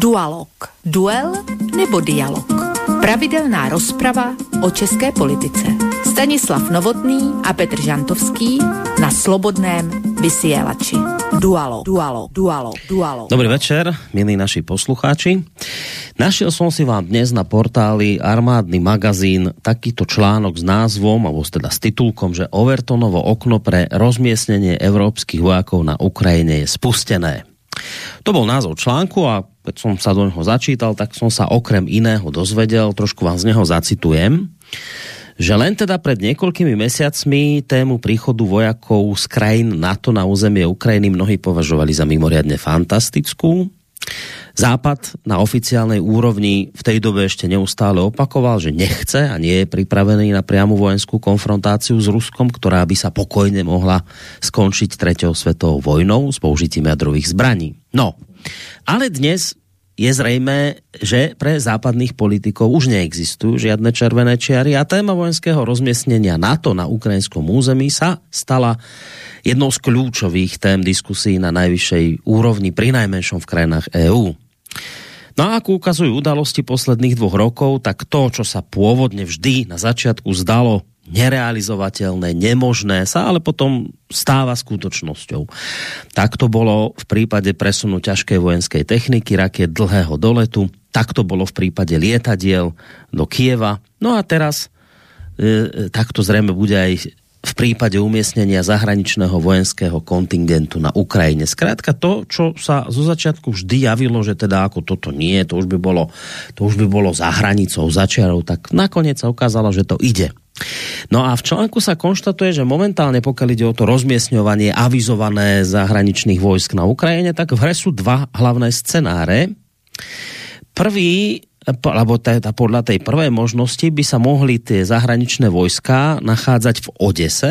Dualog. Duel nebo dialog? Pravidelná rozprava o české politice. Stanislav Novotný a Petr Žantovský na Slobodném vysielači. Dualog. Dobrý večer, milí naši poslucháči. Našiel som si vám dnes na portáli Armádny magazín takýto článok s názvom, alebo teda s titulkom, že Overtonovo okno pre rozmiestnenie európskych vojakov na Ukrajine je spustené. To bol názov článku a keď som sa do neho začítal, tak som sa okrem iného dozvedel, trošku vám z neho zacitujem, že len teda pred niekoľkými mesiacmi tému príchodu vojakov z krajín NATO na územie Ukrajiny mnohí považovali za mimoriadne fantastickú. Západ na oficiálnej úrovni v tej dobe ešte neustále opakoval, že nechce a nie je pripravený na priamu vojenskú konfrontáciu s Ruskom, ktorá by sa pokojne mohla skončiť 3. svetovou vojnou s použitím jadrových zbraní. No, ale dnes je zrejmé, že pre západných politikov už neexistujú žiadne červené čiary a téma vojenského rozmiestnenia NATO na ukrajinskom území sa stala jednou z kľúčových tém diskusí na najvyššej úrovni, prinajmenšom v krajinách EÚ. No a ako ukazujú udalosti posledných 2 rokov, tak to, čo sa pôvodne vždy na začiatku zdalo nerealizovateľné, nemožné, sa ale potom stáva skutočnosťou. Tak to bolo v prípade presunu ťažkej vojenskej techniky, rakiet dlhého doletu, tak to bolo v prípade lietadiel do Kieva. No a teraz takto zrejme bude aj v prípade umiestnenia zahraničného vojenského kontingentu na Ukrajine. Skrátka to, čo sa zo začiatku vždy javilo, že teda ako toto nie, to už by bolo za hranicou, za čiarou, tak nakoniec sa ukázalo, že to ide. No a v článku sa konštatuje, že momentálne, pokiaľ ide o to rozmiestňovanie avizované zahraničných vojsk na Ukrajine, tak v hre sú 2 hlavné scenáre. Prvý, alebo podľa tej prvej možnosti by sa mohli tie zahraničné vojská nachádzať v Odese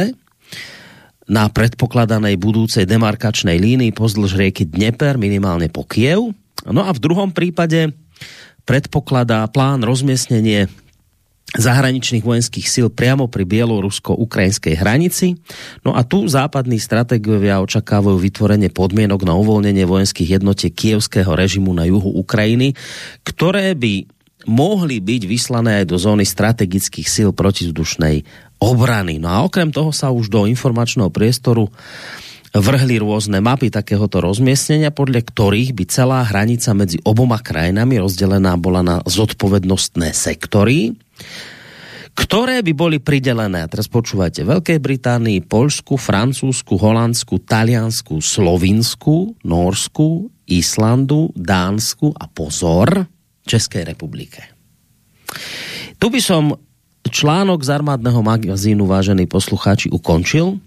na predpokladanej budúcej demarkačnej línii pozdĺž rieky Dnieper, minimálne po Kiev. No a v druhom prípade predpokladá plán rozmiestnenie zahraničných vojenských síl priamo pri bielorusko-ukrajinskej hranici. No a tu západní stratégovia očakávajú vytvorenie podmienok na uvoľnenie vojenských jednotiek kievského režimu na juhu Ukrajiny, ktoré by mohli byť vyslané aj do zóny strategických síl protizdušnej obrany. No a okrem toho sa už do informačného priestoru vrhli rôzne mapy takéhoto rozmiestnenia, podľa ktorých by celá hranica medzi oboma krajinami rozdelená bola na zodpovednostné sektory, ktoré by boli pridelené, a teraz počúvajte, Veľkej Británii, Poľsku, Francúzsku, Holandsku, Taliansku, Slovinsku, Nórsku, Islandu, Dánsku a pozor, Českej republike. Tu by som článok z Armádneho magazínu, vážení poslucháči, ukončil.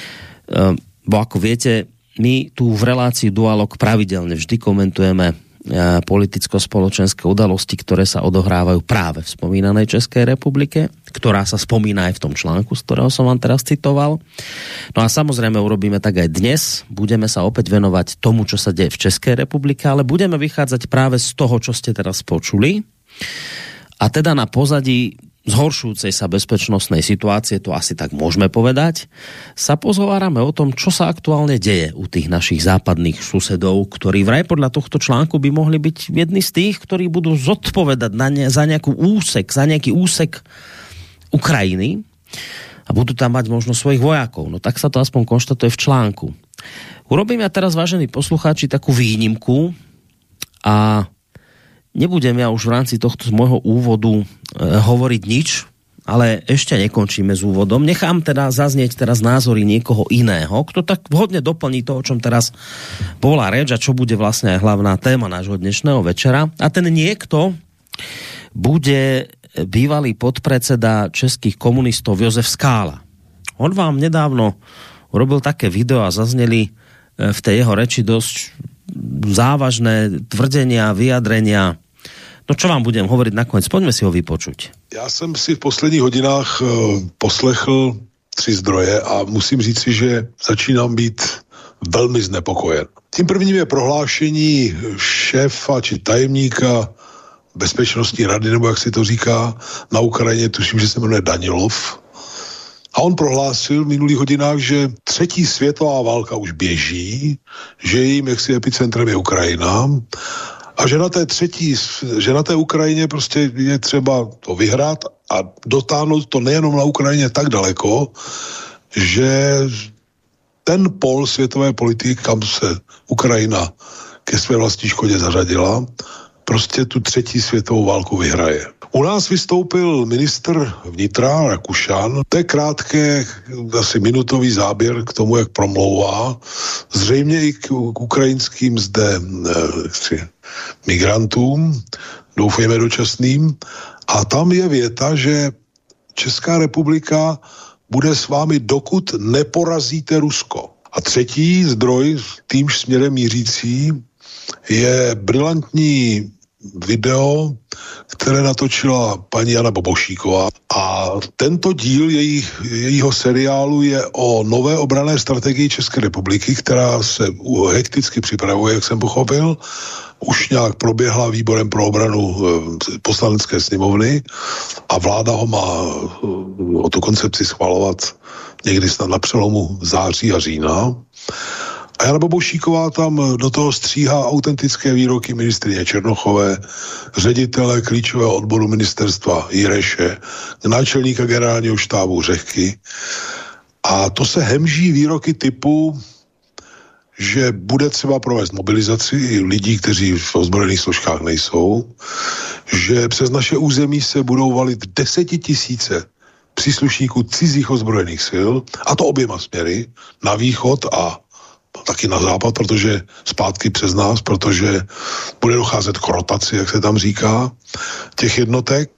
Bo ako viete, my tu v relácii Dualog pravidelne vždy komentujeme politicko-spoločenské udalosti, ktoré sa odohrávajú práve v spomínanej Českej republike, ktorá sa spomína aj v tom článku, z ktorého som vám teraz citoval. No a samozrejme urobíme tak aj dnes. Budeme sa opäť venovať tomu, čo sa deje v Českej republike, ale budeme vychádzať práve z toho, čo ste teraz počuli. A teda na pozadí zhoršujúcej sa bezpečnostnej situácie, to asi tak môžeme povedať, sa pozhovárame o tom, čo sa aktuálne deje u tých našich západných susedov, ktorí vraj podľa tohto článku by mohli byť jedni z tých, ktorí budú zodpovedať za nejaký úsek Ukrajiny a budú tam mať možno svojich vojakov. No tak sa to aspoň konštatuje v článku. Urobím ja teraz, vážení poslucháči, takú výnimku a nebudem ja už v rámci tohto môjho úvodu hovoriť nič, ale ešte nekončíme s úvodom. Nechám teda zaznieť teraz názory niekoho iného, kto tak vhodne doplní to, o čom teraz bola reč a čo bude vlastne aj hlavná téma nášho dnešného večera. A ten niekto bude bývalý podpredseda českých komunistov Jozef Skála. On vám nedávno urobil také video a zazneli v tej jeho reči dosť závažné tvrdenia, vyjadrenia. No čo vám budem hovoriť nakoniec? Poďme si ho vypočuť. Já jsem si v posledních hodinách poslechl 3 zdroje a musím říct si, že začínám být velmi znepokojen. Tím prvním je prohlášení šéfa či tajemníka bezpečnostní rady, nebo jak si to říká, na Ukrajině, tuším, že se jmenuje Danilov. A on prohlásil v minulých hodinách, že 3. světová válka už běží, že jejím jaksi epicentrem je Ukrajina A že na té Ukrajině prostě je třeba to vyhrát a dotáhnout to nejenom na Ukrajině tak daleko, že ten pol světové politiky, kam se Ukrajina ke své vlastní škodě zařadila, prostě tu třetí světovou válku vyhraje. U nás vystoupil ministr vnitra Rakušan. To je krátké, asi minutový záběr k tomu, jak promlouvá. Zřejmě i k ukrajinským zde migrantům, doufejme dočasným. A tam je věta, že Česká republika bude s vámi, dokud neporazíte Rusko. A třetí zdroj, týmž směrem mířící, je brilantní video, které natočila paní Jana Bobošíková. A tento díl jejího seriálu je o nové obranné strategii České republiky, která se hekticky připravuje, jak jsem pochopil. Už nějak proběhla výborem pro obranu poslanecké sněmovny a vláda ho má o tu koncepci schvalovat někdy snad na přelomu září a října. A Jana Bobošíková tam do toho stříhá autentické výroky ministryně Černochové, ředitele klíčového odboru ministerstva Jireše, náčelníka generálního štábu Řehky. A to se hemží výroky typu, že bude třeba provést mobilizaci lidí, kteří v ozbrojených složkách nejsou, že přes naše území se budou valit 10 000 příslušníků cizích ozbrojených sil, a to oběma směry, na východ a taky na západ, protože zpátky přes nás, protože bude docházet k rotaci, jak se tam říká, těch jednotek,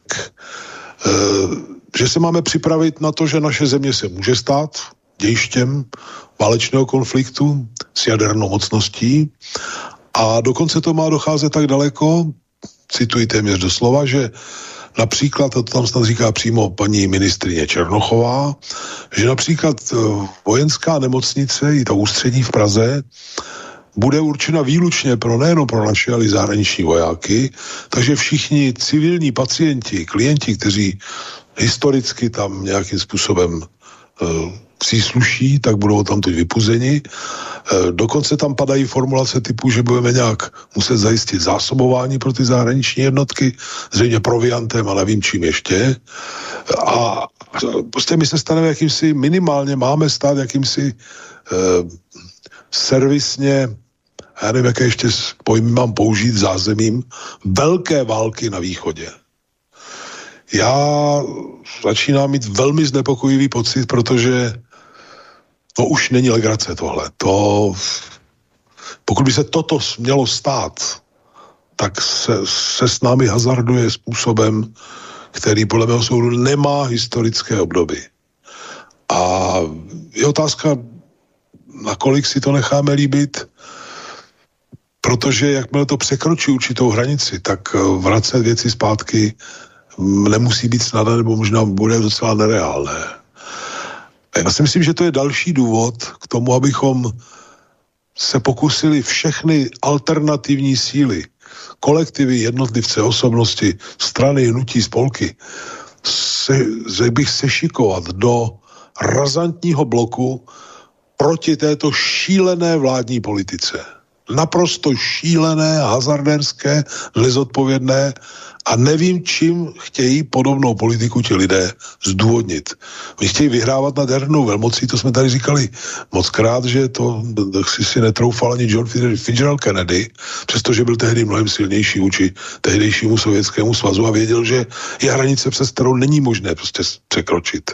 že se máme připravit na to, že naše země se může stát dějištěm válečného konfliktu s jadernou mocností a dokonce to má docházet tak daleko, cituji téměř doslova, že například, to tam snad říká přímo paní ministryně Černochová, že například vojenská nemocnice, i ta ústřední v Praze, bude určena výlučně nejenom pro naše, ale i zahraniční vojáky, takže všichni civilní pacienti, klienti, kteří historicky tam nějakým způsobem přísluší, tak budou tam teď vypuzeni. Dokonce tam padají formulace typu, že budeme nějak muset zajistit zásobování pro ty zahraniční jednotky, zřejmě proviantem a nevím čím ještě. A prostě my se staneme jakýmsi, minimálně máme stát jakýmsi servisně, já nevím, jaké ještě pojmy mám použít, zázemím velké války na východě. Já začínám mít velmi znepokojivý pocit, protože to už není legrace tohle. Pokud by se toto mělo stát, tak se s námi hazarduje způsobem, který podle mého soudu nemá historické obdoby. A je otázka, nakolik si to necháme líbit, protože jakmile to překročí určitou hranici, tak vracet věci zpátky nemusí být snadné, nebo možná bude docela nereálné. Já si myslím, že to je další důvod k tomu, abychom se pokusili všechny alternativní síly, kolektivy, jednotlivce, osobnosti, strany, hnutí, spolky, bych sešikovat do razantního bloku proti této šílené vládní politice. Naprosto šílené, hazardérské, nezodpovědné a nevím, čím chtějí podobnou politiku ti lidé zdůvodnit. Oni chtějí vyhrávat nad jadernou velmocí, to jsme tady říkali mockrát, že to si netroufal ani John Fitzgerald Kennedy, přestože byl tehdy mnohem silnější vůči tehdejšímu Sovětskému svazu a věděl, že je hranice, přes kterou není možné prostě překročit.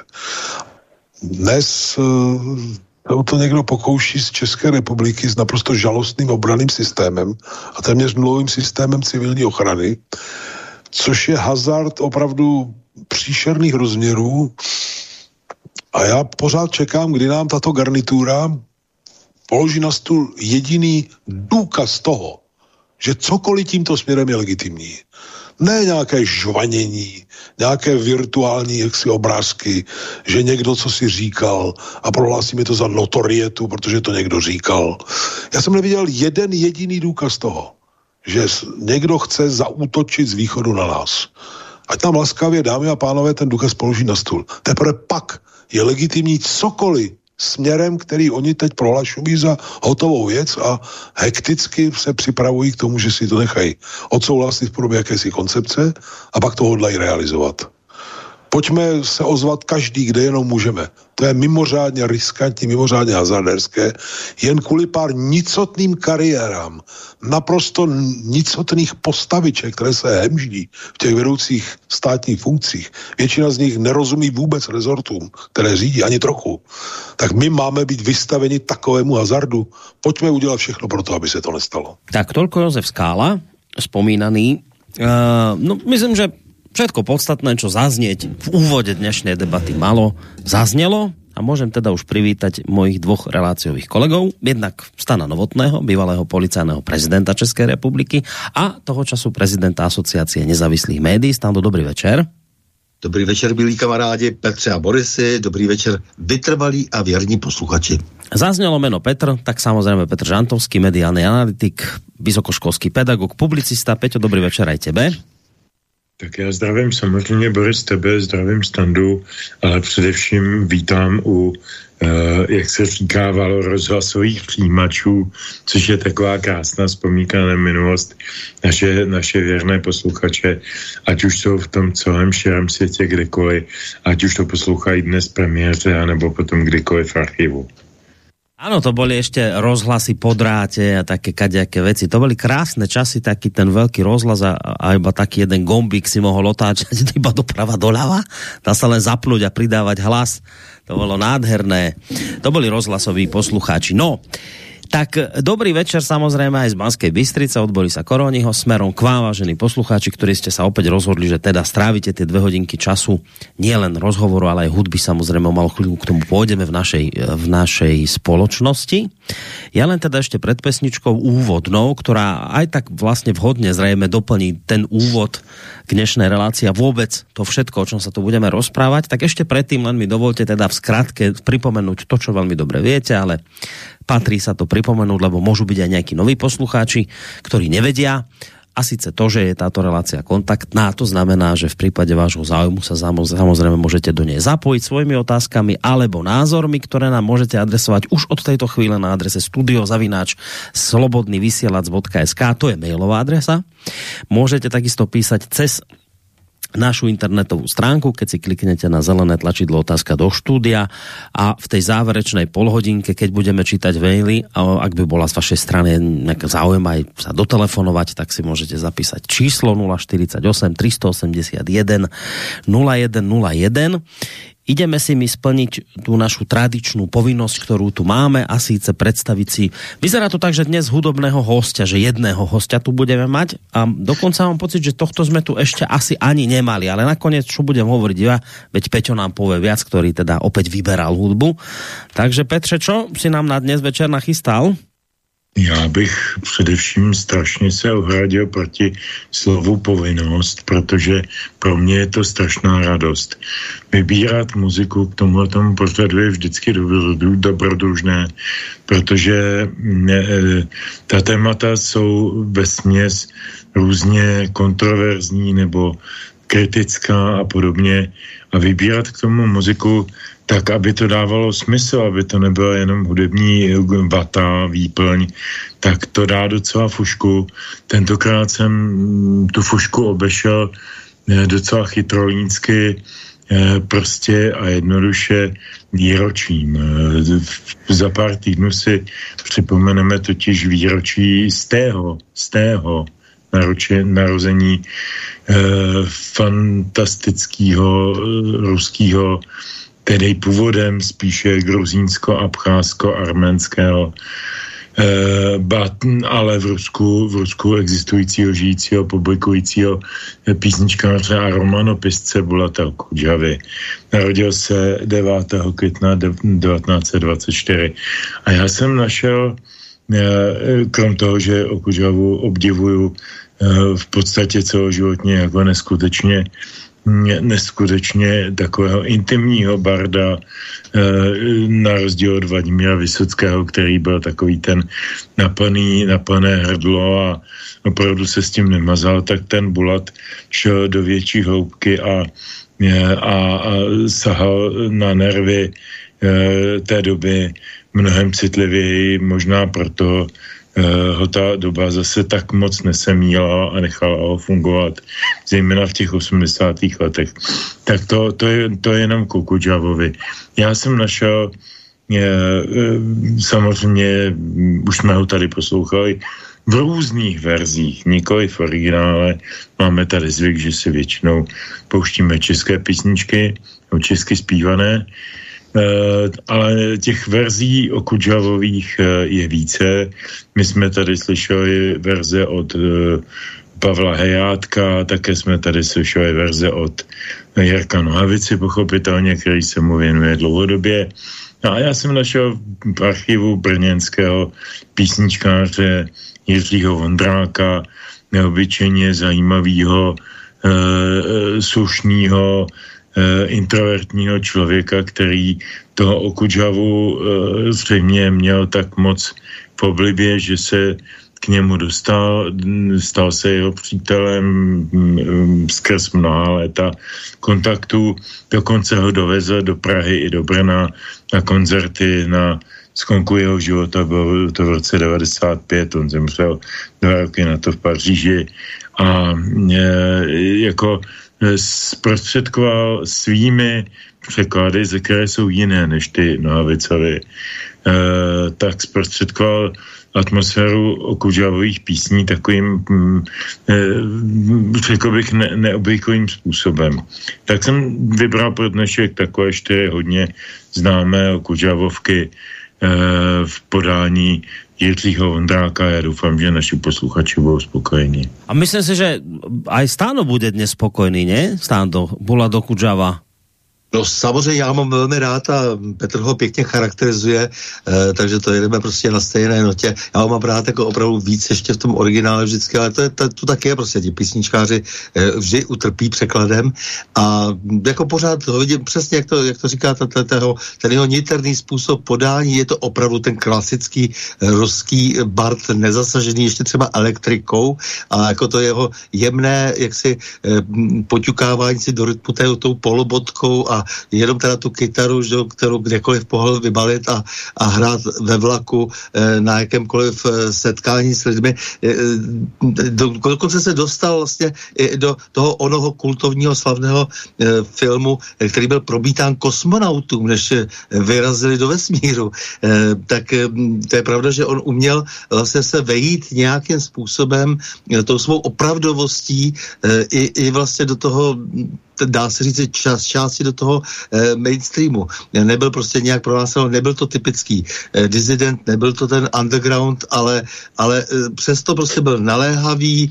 Dnes to někdo pokouší z České republiky s naprosto žalostným obranným systémem a téměř nulovým systémem civilní ochrany, což je hazard opravdu příšerných rozměrů a já pořád čekám, kdy nám tato garnitura položí na stůl jediný důkaz toho, že cokoliv tímto směrem je legitimní. Ne nějaké žvanění, nějaké virtuální obrázky, že někdo co si říkal a prohlásíme to za notorietu, protože to někdo říkal. Já jsem neviděl jeden jediný důkaz toho, že někdo chce zaútočit z východu na nás. Ať tam laskavě, dámy a pánové, ten důkaz položí na stůl. Teprve pak je legitimní cokoliv směrem, který oni teď prohlašují za hotovou věc a hekticky se připravují k tomu, že si to nechají odsouhlasit v podobě jakési koncepce a pak to hodlají realizovat. Pojďme se ozvat každý, kde jenom můžeme. To je mimořádně riskantní, mimořádně hazardérské, jen kvůli pár nicotným kariérám, naprosto nicotných postaviček, které se hemždí v těch vedoucích státních funkcích. Většina z nich nerozumí vůbec rezortům, které řídí ani trochu. Tak my máme být vystaveni takovému hazardu. Pojďme udělat všechno pro to, aby se to nestalo. Tak toľko Jozef Skála, spomínaný. No, myslím, že všetko podstatné, čo zaznieť v úvode dnešnej debaty malo, zaznelo a môžem teda už privítať mojich dvoch reláciových kolegov. Jednak Stana Novotného, bývalého policajného prezidenta Českej republiky a toho času prezidenta Asociácie nezávislých médií. Stando, dobrý večer. Dobrý večer, milí kamarádi Petře a Borisy, dobrý večer, vytrvalí a věrní posluchači. Zaznelo meno Petr, tak samozrejme Petr Žantovský, mediálny analytik, vysokoškolský pedagog, publicista. Peťo, dobrý večer aj tebe. Tak já zdravím samozřejmě Boris tebe, zdravím Standu, ale především vítám u, jak se říká, rozhlasových přijímačů, což je taková krásná vzpomínka na minulost, naše věrné posluchače, ať už jsou v tom celém širém světě kdekoliv, ať už to poslouchají dnes premiéře, anebo potom kdykoliv v archivu. Áno, to boli ešte rozhlasy po dráte a také kadejaké veci. To boli krásne časy, taký ten veľký rozhlas a iba taký jeden gombík si mohol otáčať iba doprava doľava. Dá sa len zapnúť a pridávať hlas. To bolo nádherné. To boli rozhlasoví poslucháči. No, tak dobrý večer samozrejme aj z Banskej Bystrice od Borisa Koroniho smerom k vám, vážení poslucháči, ktorí ste sa opäť rozhodli, že teda strávite tie 2 hodinky času nielen rozhovoru, ale aj hudby, samozrejme malo chvíľu k tomu pôjdeme v našej spoločnosti. Ja len teda ešte pred pesničkou úvodnou, ktorá aj tak vlastne vhodne zrejme doplní ten úvod k dnešnej relácii a vôbec to všetko, o čom sa tu budeme rozprávať, tak ešte predtým len mi dovolte teda v skratke pripomenúť to, čo veľmi dobre viete, ale patrí sa to pripomenúť, lebo môžu byť aj nejakí noví poslucháči, ktorí nevedia. A síce to, že je táto relácia kontaktná, to znamená, že v prípade vášho záujmu sa samozrejme môžete do nej zapojiť svojimi otázkami alebo názormi, ktoré nám môžete adresovať už od tejto chvíle na adrese studio@slobodnyvysielac.sk, to je mailová adresa. Môžete takisto písať cez našu internetovú stránku, keď si kliknete na zelené tlačidlo otázka do štúdia a v tej záverečnej polhodinke, keď budeme čítať maily, ak by bola z vašej strany nejaká záujem aj sa dotelefonovať, tak si môžete zapísať číslo 048 381 0101. Ideme si splniť tú našu tradičnú povinnosť, ktorú tu máme, a síce predstaviť si. Vyzerá to tak, že dnes hudobného hostia, že jedného hostia tu budeme mať a dokonca mám pocit, že tohto sme tu ešte asi ani nemali, ale nakoniec, čo budem hovoriť ja, veď Peťo nám povie viac, ktorý teda opäť vyberal hudbu. Takže Petře, čo si nám na dnes večer nachystal? Já bych především strašně se ohradil proti slovu povinnost, protože pro mě je to strašná radost. Vybírat muziku k tomu pořadu je vždycky dobrodružné, protože ta témata jsou vesměs různě kontroverzní nebo kritická a podobně. A vybírat k tomu muziku tak, aby to dávalo smysl, aby to nebyla jenom hudební vata, výplň, tak to dá docela fušku. Tentokrát jsem tu fušku obešel docela chytrolínsky, prostě a jednoduše výročím. Za pár týdnů si připomeneme totiž výročí z tého narození fantastického ruského, tedy původem spíše gruzínsko-abcházsko-arménského, ale v Rusku existujícího, žijícího, publikujícího písničkáře a romanopisce Bulata Okudžavy. Narodil se 9. května 1924. A já jsem našel, krom toho, že Okudžavu obdivuju v podstatě celoživotně jako neskutečně takového intimního barda, na rozdíl od Vladimíra Vysockého, který byl takový ten naplné hrdlo a opravdu se s tím nemazal, tak ten Bulat šel do větší hloubky a sahal na nervy té doby mnohem citlivěji, možná proto ho ta doba zase tak moc nesemíla a nechala ho fungovat, zejména v těch 80. letech. Tak to je jenom k Okudžavovi. Já jsem našel, samozřejmě, už jsme ho tady poslouchali, v různých verzích, nikoli v originále. Máme tady zvyk, že si většinou pouštíme české písničky, česky zpívané, ale těch verzí Okudžavových je více. My jsme tady slyšeli verze od Pavla Hejátka, také jsme tady slyšeli verze od Jirka Nohavici, pochopitelně, který se mu věnuje dlouhodobě. A já jsem našel v archivu brněnského písničkáře Jiřího Vondráka, neobyčejně zajímavého, slušného, introvertního člověka, který toho Okudžavu zřejmě měl tak moc v oblibě, že se k němu dostal, stal se jeho přítelem skrz mnoha léta kontaktů, dokonce ho dovezl do Prahy i do Brna na koncerty, na skonku jeho života, bylo to v roce 95, on zemřel 2 roky na to v Paříži a jako zprostředkoval svými překlady, ze které jsou jiné než ty Nohavicovy, tak zprostředkoval atmosféru Okudžavových písní takovým, řekl bych, neobvyklým způsobem. Tak jsem vybral pro dnešek takové 4 hodně známé Okudžavovky v podání Jiřího Vondráka. Já doufám, že naši posluchači budou spokojení. A myslím si, že aj Stáno bude dnes spokojný, ne? Stáno, Bulad Okudžava. No samozřejmě, já mám velmi rád a Petr ho pěkně charakterizuje, takže to jedeme prostě na stejné notě. Já ho mám rád jako opravdu víc ještě v tom originále vždycky, ale to taky je prostě, ti písničkáři vždy utrpí překladem a jako pořád ho vidím přesně, jak to říká ten jeho niterný způsob podání, je to opravdu ten klasický ruský bard nezasažený ještě třeba elektrikou a jako to jeho jemné jaksi poťukávání si do rytmu tou polobotkou a jenom teda tu kytaru, kterou kdekoliv pohl vybalit a hrát ve vlaku na jakémkoliv setkání s lidmi. Dokonce se dostal vlastně do toho onoho kultovního slavného filmu, který byl probítán kosmonautům, než vyrazili do vesmíru. Tak to je pravda, že on uměl vlastně se vejít nějakým způsobem tou svou opravdovostí i vlastně do toho, dá se říct, části do toho mainstreamu. Nebyl prostě nějak pronásledován, nebyl to typický disident, nebyl to ten underground, ale přesto prostě byl naléhavý,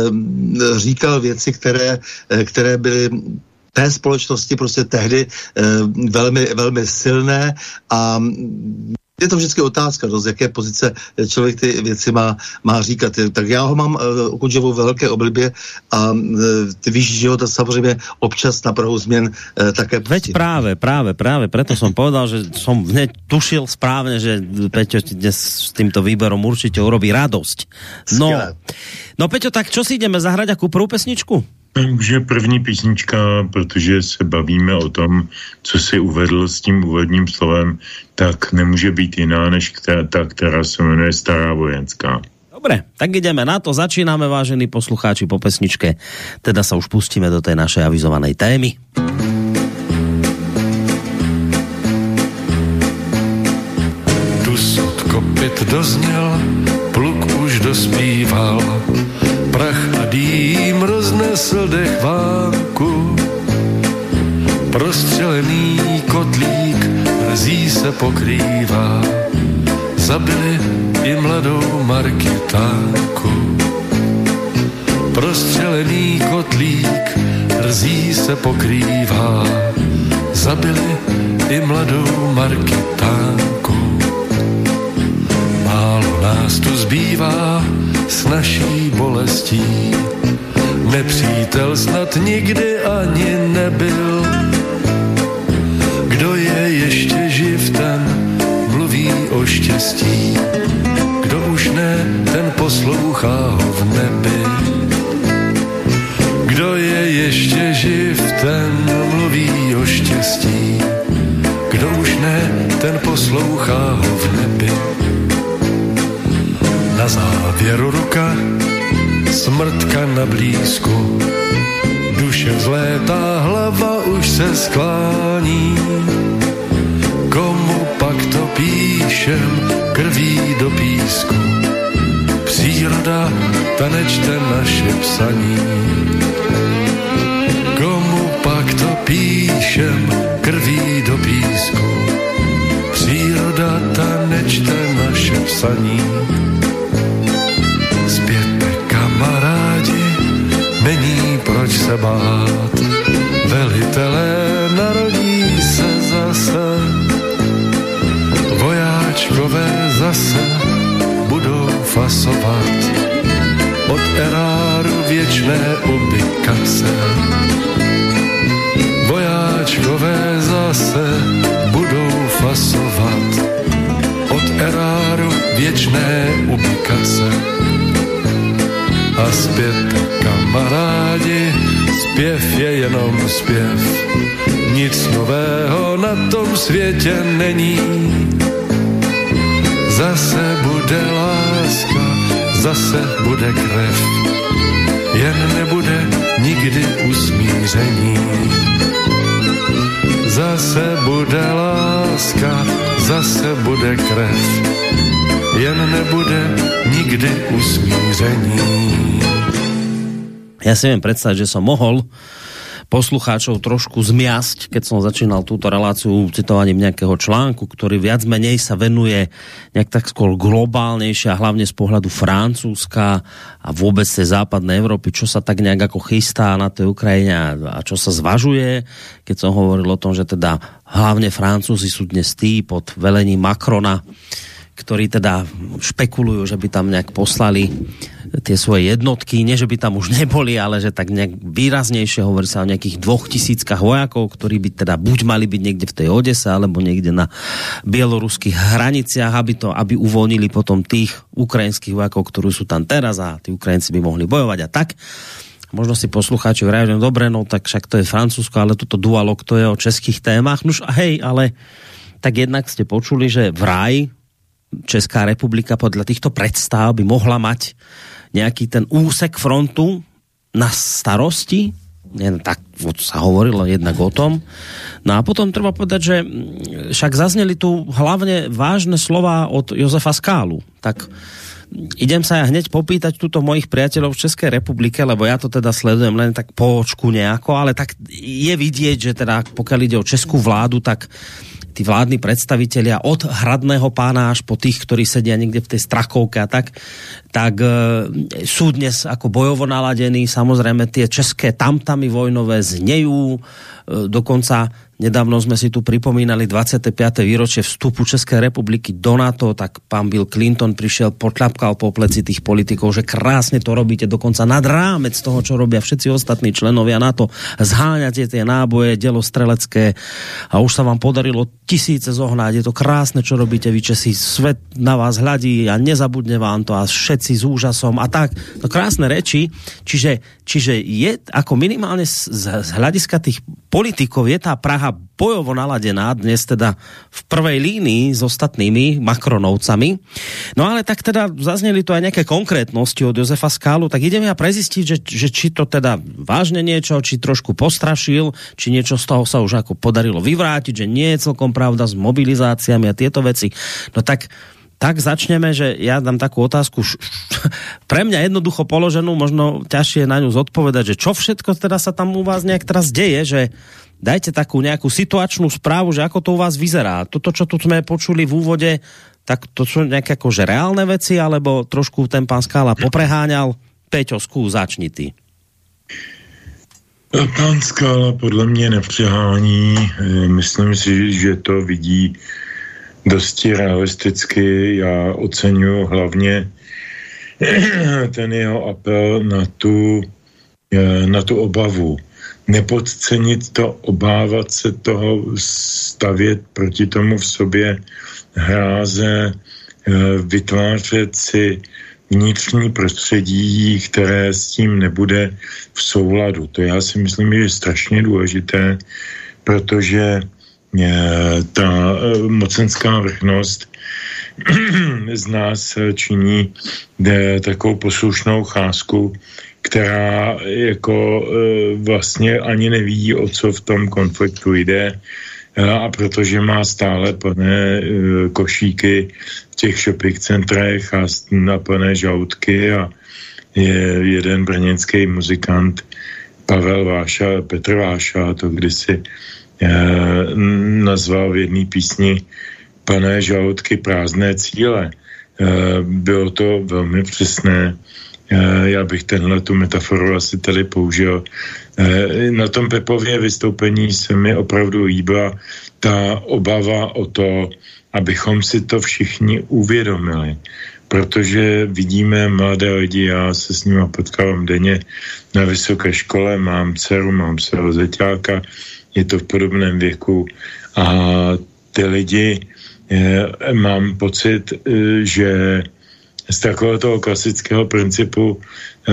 říkal věci, které byly té společnosti prostě tehdy velmi, velmi silné a je to vždycky otázka, z jaké pozice člověk ty věci má říkat. Tak já ho mám Okudžavu ve velké oblibě a ty víš, že ho to samozřejmě občas na prahu změn také pustí. Veď práve, preto som povedal, že som hneď tušil správne, že Peťo dnes s týmto výberom určite urobí radosť. No Peťo, tak čo si ideme zahrať akú prvú pesničku? Takže první písnička, protože se bavíme o tom, co si uvedl s tím úvodním slovem, tak nemůže být jiná, než ta, která se jmenuje Stará vojenská. Dobre, tak ideme na to. Začíname, vážení poslucháči, po pesničke. Teda sa už pustíme do tej našej avizovanej témy. Dusot kopyt dozněl, pluk už dospíval, prach a dým roznesl dech vánku. Prostřelený kotlík rzí se pokrývá, zabili i mladou Markitánku. Prostřelený kotlík rzí se pokrývá, zabili i mladou Markitánku. Málo nás tu zbývá s naší bolestí, nepřítel snad nikdy ani nebyl. Kdo je ještě živ, ten mluví o štěstí, kdo už ne, ten poslouchá ho v nebi. Kdo je ještě živ, ten mluví o štěstí, kdo už ne, ten poslouchá ho v nebi. Na závěru ruka, smrtka na blízku, duše vzlétá, hlava už se sklání. Komu pak to píšem, krví do písku, příroda, tanečte naše psaní. Komu pak to píšem, krví do písku, příroda, tanečte naše psaní. Zpěte, kamarádi, není proč se bát, velitelé narodí se zase, vojáčkové zase budou fasovat od eráru věčné ubikace. Vojáčkové zase budou fasovat od eráru věčné ubikace. A zpět, kamarádi, zpěv je jenom zpěv, nic nového na tom světě není. Zase bude láska, zase bude krev, jen nebude nikdy usmíření. Zase bude láska, zase bude krev, jen nebude nikdy usmíření. Ja si viem predstaviť, že som mohol poslucháčov trošku zmiasť, keď som začínal túto reláciu citovaním nejakého článku, ktorý viac menej sa venuje nejak tak skôr globálnejšie a hlavne z pohľadu Francúzska a vôbec tej západnej Európy, čo sa tak nejak ako chystá na tej Ukrajine a čo sa zvažuje, keď som hovoril o tom, že teda hlavne Francúzi sú dnes tí pod velením Macrona, ktorí teda špekulujú, že by tam nejak poslali tie svoje jednotky, nie že by tam už neboli, ale že tak nejak výraznejšie, hovorí sa o nejakých 2000 vojakov, ktorí by teda buď mali byť niekde v tej Odese, alebo niekde na bieloruských hraniciach, aby uvoľnili potom tých ukrajinských vojakov, ktorí sú tam teraz a tí Ukrajinci by mohli bojovať a tak. Možno si poslucháči vrajú, že dobre, no tak však to je Francúzsko, ale toto dualog to je o českých témach. Nuž hej, ale tak jednak ste počuli, že vraj Česká republika podľa týchto predstav by mohla mať nejaký ten úsek frontu na starosti. Tak sa hovorilo jednak o tom. No a potom treba povedať, že však zazneli tu hlavne vážne slova od Jozefa Skálu. Tak idem sa ja hneď popýtať túto mojich priateľov v Českej republike, lebo ja to teda sledujem len tak po očku nejako, ale tak je vidieť, že teda pokiaľ ide o českú vládu, tak tí vládni predstavitelia od hradného pána až po tých, ktorí sedia niekde v tej Strakovke a tak sú dnes ako bojovo naladení. Samozrejme tie české tamtamy vojnové znejú. Dokonca nedávno sme si tu pripomínali 25. výročie vstupu Českej republiky do NATO, tak pán Bill Clinton prišiel, potľapkal po pleci tých politikov, že krásne to robíte, dokonca nad rámec toho, čo robia všetci ostatní členovia NATO. Zháňate tie náboje delostrelecké a už sa vám podarilo tisíce zohnať. Je to krásne, čo robíte vy Česi. Svet na vás hľadí a nezabudne vám to a všetci s úžasom a tak. No krásne reči. Čiže je ako minimálne z hľadiska tých politikov je tá Praha bojovo naladená, dnes teda v prvej línii s ostatnými Macronovcami. No ale tak teda zazneli to aj nejaké konkrétnosti od Jozefa Skálu, tak ideme ja prezistiť, že či to teda vážne niečo, či trošku postrašil, či niečo z toho sa už ako podarilo vyvrátiť, že nie je celkom pravda s mobilizáciami a tieto veci. No tak začneme, že ja dám takú otázku pre mňa jednoducho položenú, možno ťažšie na ňu zodpovedať, že čo všetko teda sa tam u vás nejak teraz deje, že dajte takú nejakú situačnú správu, že ako to u vás vyzerá. Toto, čo tu sme počuli v úvode, tak to sú nejaké akože reálne veci, alebo trošku ten pán Skála popreháňal. Peťo, začni ty. Pán Skála podle mě nepřehání. Myslím si, že to vidí dosti realisticky. Já oceňuji hlavně ten jeho apel na tu obavu. Nepodcenit to, obávat se toho, stavět proti tomu v sobě hráze, vytvářet si vnitřní prostředí, které s tím nebude v souladu. To já si myslím, že je strašně důležité, protože ta mocenská vrchnost z nás činí takovou poslušnou cházku, která jako vlastně ani neví, o co v tom konfliktu jde, a protože má stále plné košíky v těch shopping centrech a naplné žaludky a je jeden brněnský muzikant Pavel Váša, Petr Váša, to kdysi nazval v jedné písni plné žaludky prázdné cíle. Bylo to velmi přesné. Já bych tu metaforu asi tady použil. Na tom Pepově vystoupení se mi opravdu líbila ta obava o to, abychom si to všichni uvědomili. Protože vidíme mladé lidi, já se s nimi potkávám denně na vysoké škole, mám dceru, mám svého zeťáka, je to v podobném věku a ty lidi, mám pocit, že z takového toho klasického principu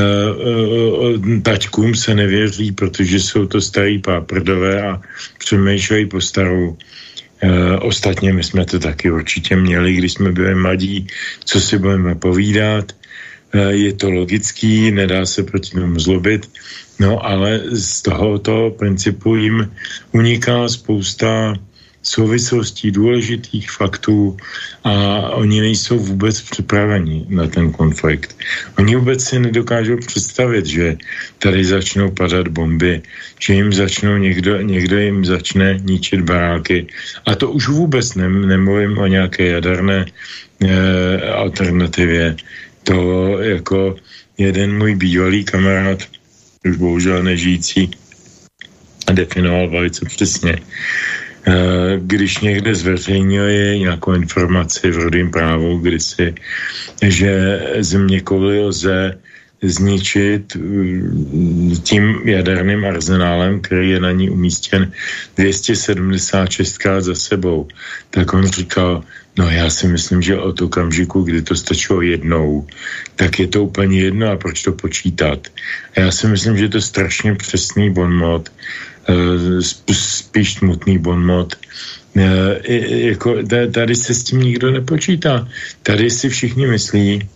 taťkům se nevěří, protože jsou to starý páprdové a přemýšlejí po starou. Ostatně my jsme to taky určitě měli, když jsme byli mladí, co si budeme povídat. Je to logický, nedá se proti tomu zlobit, no ale z tohoto principu jim uniká spousta souvislostí, důležitých faktů a oni nejsou vůbec připraveni na ten konflikt. Oni vůbec si nedokážou představit, že tady začnou padat bomby, že jim začnou někdo jim začne ničit baráky. A to už vůbec nemluvím o nějaké jaderné alternativě. To jako jeden můj bývalý kamarád, už bohužel nežijící, definoval velice přesně. Když někde zveřejnili nějakou informaci v Rudém právu kdysi, že zeměkouli lze zničit tím jaderným arzenálem, který je na ní umístěn 276 za sebou, tak on říkal, no já si myslím, že od okamžiku, kdy to stačilo jednou, tak je to úplně jedno a proč to počítat. A já si myslím, že je to strašně přesný bonmot, spíš smutný bonmot. Jako, tady se s tím nikdo nepočítá. Tady si všichni myslí,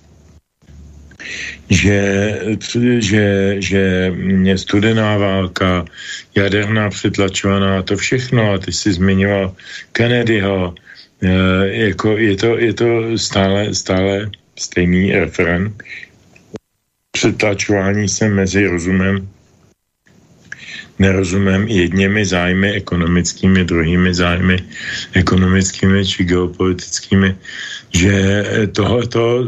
že studená válka, jaderná přetlačovaná, to všechno, a ty jsi zmiňoval Kennedyho, jako je to stále stejný referent. Přetlačování se mezi nerozumem jedněmi zájmy ekonomickými, druhými zájmy ekonomickými či geopolitickými, že tohleto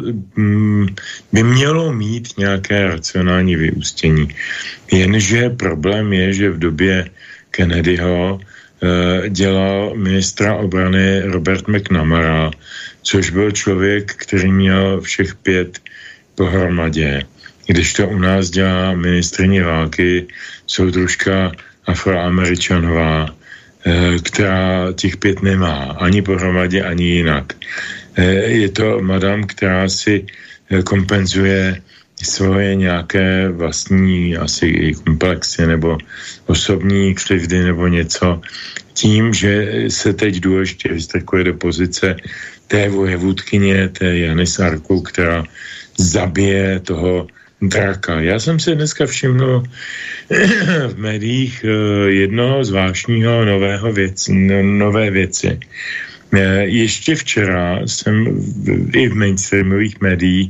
by mělo mít nějaké racionální vyústění. Jenže problém je, že v době Kennedyho dělal ministra obrany Robert McNamara, což byl člověk, který měl všech 5 pohromadě. Když to u nás dělá ministryně války soudružka Afroameričanová, která těch 5 nemá, ani pohromadě, ani jinak. Je to madam, která si kompenzuje svoje nějaké vlastní asi komplexy nebo osobní křivdy nebo něco tím, že se teď důležitě vystrkuje do pozice té vojevůdkyně, té Jany Sarku, která zabije toho draka. Já jsem si dneska všiml v médiích jednoho zvláštního nové věci. Ještě včera jsem i v mainstreamových médiích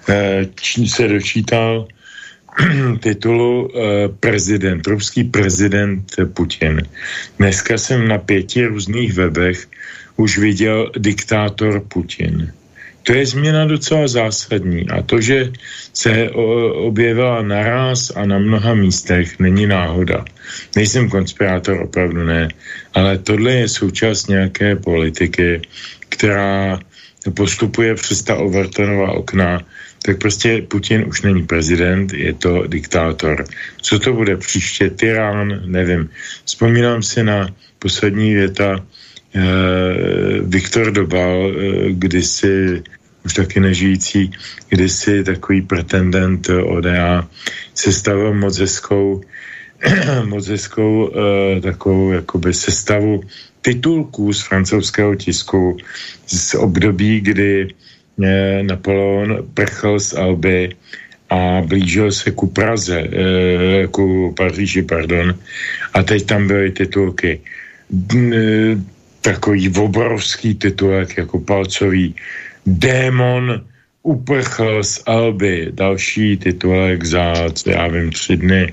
se dočítal titulu ruský prezident Putin. Dneska jsem na 5 různých webech už viděl diktátor Putin. To je změna docela zásadní a to, že se objevila naráz a na mnoha místech, není náhoda. Nejsem konspirátor, opravdu ne, ale tohle je součást nějaké politiky, která postupuje přes ta Overtonová okna, tak prostě Putin už není prezident, je to diktátor. Co to bude příště? Tyrán? Nevím. Vzpomínám si na poslední věta Viktor Dobal, kdysi už taky nežijící, kdysi takový pretendent ODA se stavil moc hezkou takovou jakoby sestavu titulků z francouzského tisku z období, kdy Napoleon prchl z Alby a blížil se ku Praze, ku Paříži, pardon. A teď tam byly titulky. Takový obrovský titulek, jako palcový. Démon uprchl z Alby. Další titulek za, já vím, 3 dny.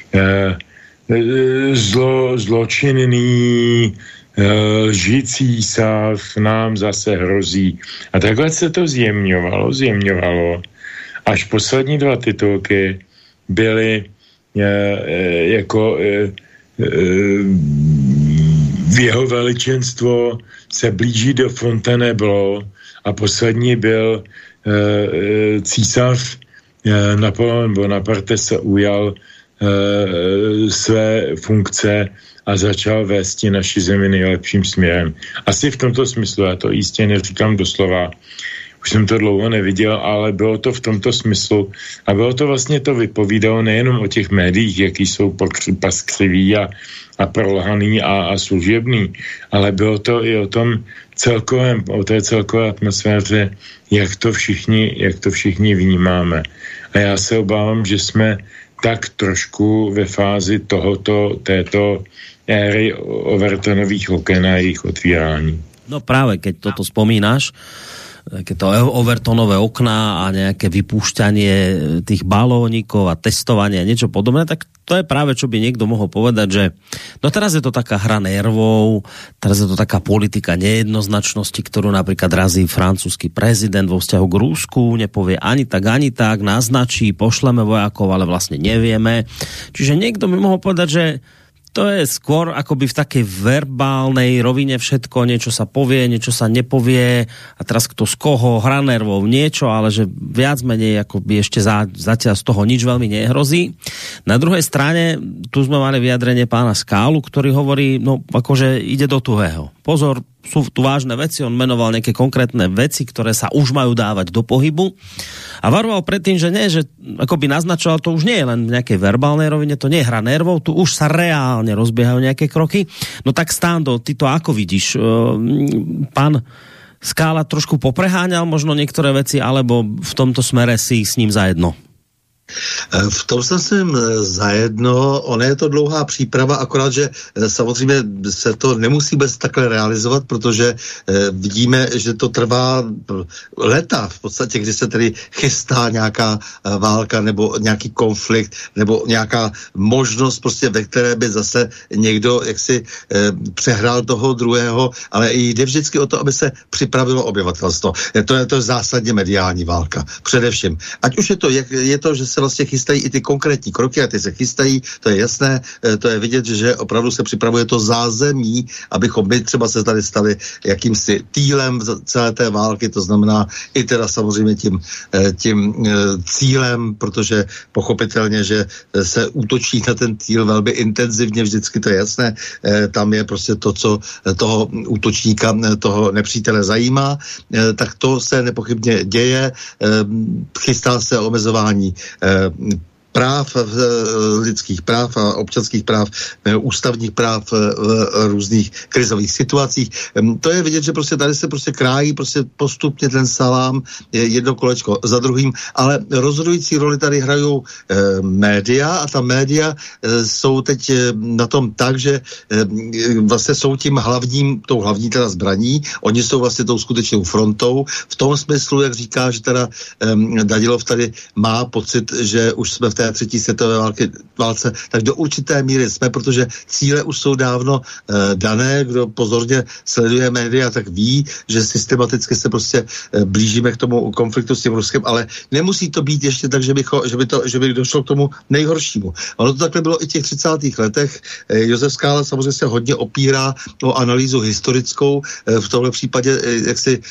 Zločinný lžící císař nám zase hrozí. A takhle se to zjemňovalo, až poslední 2 titulky byly jako v jeho veličenstvo se blíží do Fontainebleau a poslední byl císař Napoleon Bonaparte se ujal své funkce a začal vést naši zemi nejlepším směrem. Asi v tomto smyslu, já to jistě neříkám doslova, už jsem to dlouho neviděl, ale bylo to v tomto smyslu a bylo to vlastně, to vypovídalo nejenom o těch médiích, jaký jsou paskřiví a prolhaný a služebný, ale bylo to i o tom celkovém, o té celkové atmosféře, jak to všichni vnímáme. A já se obávám, že jsme tak trošku ve fázi této éry Overtonových oken a jejich otvírání. No práve, keď toto spomínaš, keď to Overtonové okná a nejaké vypúšťanie tých balónikov a testovanie a niečo podobné, tak to je práve, čo by niekto mohol povedať, že no teraz je to taká hra nervov, teraz je to taká politika nejednoznačnosti, ktorú napríklad razí francúzsky prezident vo vzťahu k Rusku, nepovie ani tak, naznačí, pošleme vojakov, ale vlastne nevieme. Čiže niekto by mohol povedať, že to je skôr akoby v takej verbálnej rovine všetko, niečo sa povie, niečo sa nepovie a teraz kto z koho, hra nervov, niečo, ale že viac menej akoby ešte zatiaľ z toho nič veľmi nehrozí. Na druhej strane, tu sme mali vyjadrenie pána Skálu, ktorý hovorí, no akože ide do tuhého. Pozor, sú tu vážne veci, on menoval nejaké konkrétne veci, ktoré sa už majú dávať do pohybu a varoval predtým, že nie, že akoby naznačoval, to už nie je len v nejakej verbálnej rovine, to nie je hra nervov, tu už sa reálne rozbiehajú nejaké kroky. No tak Stando, ty to ako vidíš? Pán Skála trošku popreháňal možno niektoré veci, alebo v tomto smere si s ním zajedno? V tom jsem s ním zajedno, ona je to dlouhá příprava, akorát, že samozřejmě se to nemusí bez takhle realizovat, protože vidíme, že to trvá leta v podstatě, kdy se tedy chystá nějaká válka nebo nějaký konflikt nebo nějaká možnost prostě, ve které by zase někdo jaksi přehrál toho druhého, ale jde vždycky o to, aby se připravilo obyvatelstvo. To je zásadně mediální válka, především. Ať už je to, že se vlastně chystají i ty konkrétní kroky a ty se chystají, to je jasné, to je vidět, že opravdu se připravuje to zázemí, abychom my třeba se tady stali jakýmsi týlem celé té války, to znamená i teda samozřejmě tím cílem, protože pochopitelně, že se útočí na ten cíl velmi intenzivně, vždycky to je jasné, tam je prostě to, co toho útočníka, toho nepřítele zajímá, tak to se nepochybně děje, chystá se omezování práv, lidských práv a občanských práv, ústavních práv v různých krizových situacích. To je vidět, že prostě tady se prostě krájí prostě postupně ten salám jedno kolečko za druhým, ale rozhodující roli tady hrajou média a ta média jsou teď na tom tak, že vlastně jsou tou hlavní teda zbraní, oni jsou vlastně tou skutečnou frontou v tom smyslu, jak říká, že teda Danilov tady má pocit, že už jsme v té třetí světové válce, tak do určité míry jsme, protože cíle už jsou dávno dané, kdo pozorně sleduje média, tak ví, že systematicky se prostě blížíme k tomu konfliktu s tím Ruskem, ale nemusí to být ještě tak, že by došlo k tomu nejhoršímu. Ono to takhle bylo i v těch 30. letech. Josef Skála samozřejmě se hodně opírá o analýzu historickou, v tomhle případě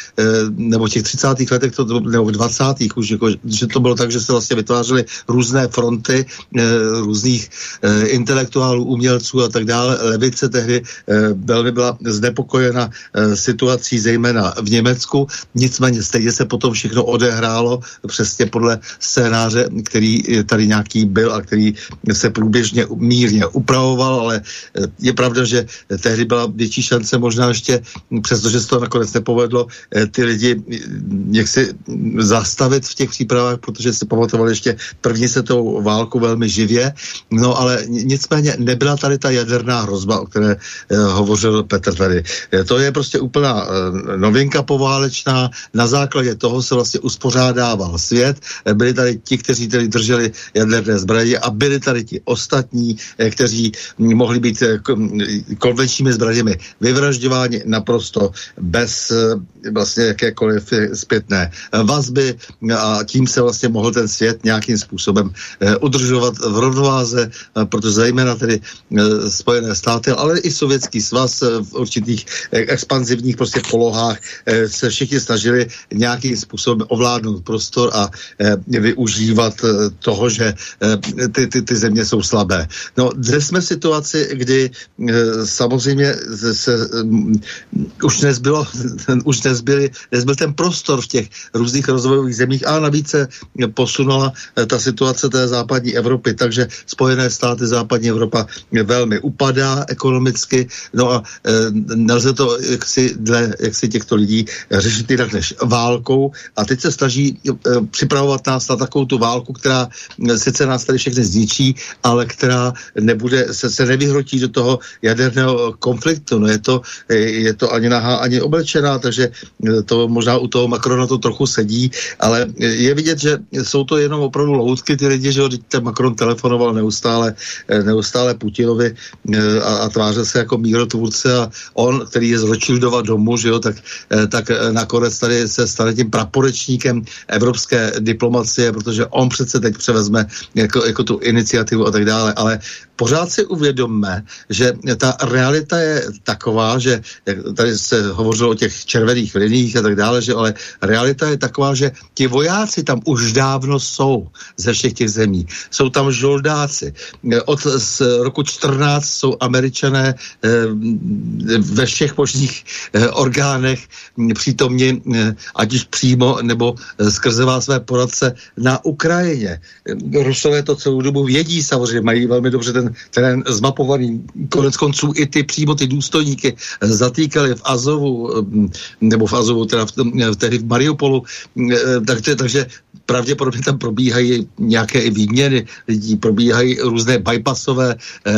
nebo v těch 30. letech, nebo v 20. už, jako, že to bylo tak, že se vlastně vytvářely různé fronty různých intelektuálů, umělců a tak dále. Levice tehdy velmi byla znepokojena situací zejména v Německu, nicméně stejně se potom všechno odehrálo přesně podle scénáře, který tady nějaký byl a který se průběžně mírně upravoval, ale je pravda, že tehdy byla větší šance možná ještě, přestože se to nakonec nepovedlo, ty lidi jaksi zastavit v těch přípravách, protože si pamatovali ještě první světovou válku velmi živě, no ale nicméně nebyla tady ta jaderná hrozba, o které hovořil Petr tady. To je prostě úplná novinka poválečná, na základě toho se vlastně uspořádával svět, byli tady ti, kteří tady drželi jaderné zbraně a byli tady ti ostatní, kteří mohli být konvenčními zbraněmi vyvražďováni naprosto bez vlastně jakékoliv zpětné vazby a tím se vlastně mohl ten svět nějakým způsobem udržovat v rovnováze, protože zejména tedy Spojené státy, ale i Sovětský svaz v určitých expanzivních prostě polohách se všichni snažili nějakým způsobem ovládnout prostor a využívat toho, že ty země jsou slabé. No, dnes jsme v situaci, kdy samozřejmě už nezbyl ten prostor v těch různých rozvojových zemích a navíc se posunula ta situace té západní Evropy, takže Spojené státy, západní Evropa velmi upadá ekonomicky, no a nelze to jaksi těchto lidí řešit jinak než válkou a teď se snaží připravovat nás na takovou tu válku, která sice nás tady všechny zničí, ale která se nevyhrotí do toho jaderného konfliktu. No je to ani nahá, ani oblečená, takže to možná u toho Macrona to trochu sedí, ale je vidět, že jsou to jenom opravdu loutky ty lidi, že ten Macron telefonoval neustále Putinovi a tvářil se jako mírotvůrce a on, který je z Rothschildova domu, že jo, tak nakonec tady se stane tím praporečníkem evropské diplomacie, protože on přece teď převezme jako tu iniciativu a tak dále, ale pořád si uvědomme, že ta realita je taková, že tady se hovořilo o těch červených liních a tak dále, že ale realita je taková, že ti vojáci tam už dávno jsou ze všech těch zemí. Jsou tam žoldáci. Z roku 14 jsou Američané ve všech možných orgánech přítomni, ať už přímo nebo skrze své poradce na Ukrajině. Rusové to celou dobu vědí, samozřejmě mají velmi dobře ten terén zmapovaný. Konec konců i přímo ty důstojníky zatýkali v Azovu, nebo v Azovu, teda tehdy v Mariupolu, takže pravděpodobně tam probíhají nějaké i výměny lidí, probíhají různé bypassové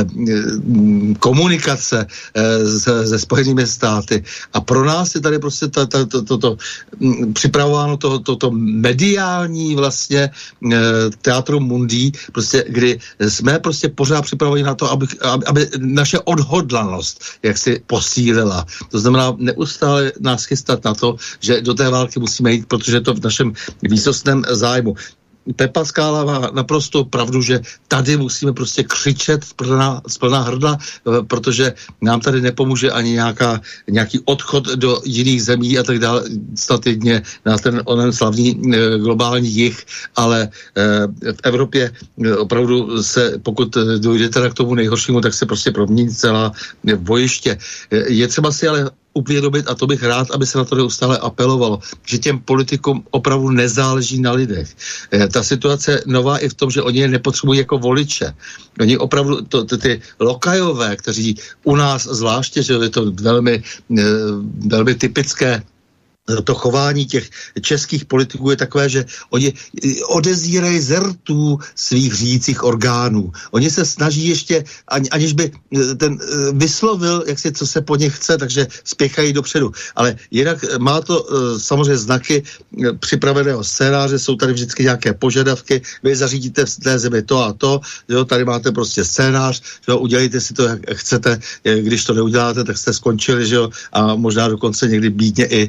komunikace se Spojenými státy. A pro nás je tady prostě připravováno toto mediální vlastně teatrum mundi, prostě, kdy jsme prostě pořád připraveni na to, aby naše odhodlanost jaksi posílila. To znamená neustále nás chystat na to, že do té války musíme jít, protože je to v našem výsostném zájmu. Pepa Skála má naprosto pravdu, že tady musíme prostě křičet z plná hrdla, protože nám tady nepomůže ani nějaký odchod do jiných zemí a tak dále. Snad jedně na ten onen slavný globální jih, ale v Evropě opravdu se, pokud dojde teda k tomu nejhoršímu, tak se prostě promění celá bojiště. Je třeba si ale uvědomit, a to bych rád, aby se na to neustále apelovalo, že těm politikům opravdu nezáleží na lidech. Ta situace je nová i v tom, že oni je nepotřebují jako voliče. Oni opravdu, ty lokajové, kteří u nás zvláště, že je to velmi, velmi typické, to chování těch českých politiků je takové, že oni odezírají z rtů svých řídících orgánů. Oni se snaží ještě, aniž by ten vyslovil, jak si, co se po nich chce, takže spěchají dopředu. Ale jinak má to samozřejmě znaky připraveného scénáře, jsou tady vždycky nějaké požadavky, vy zařídíte v té zemi to a to, jo, tady máte prostě scénář, jo, udělejte si to, jak chcete, když to neuděláte, tak jste skončili, že jo, a možná dokonce někdy bídně i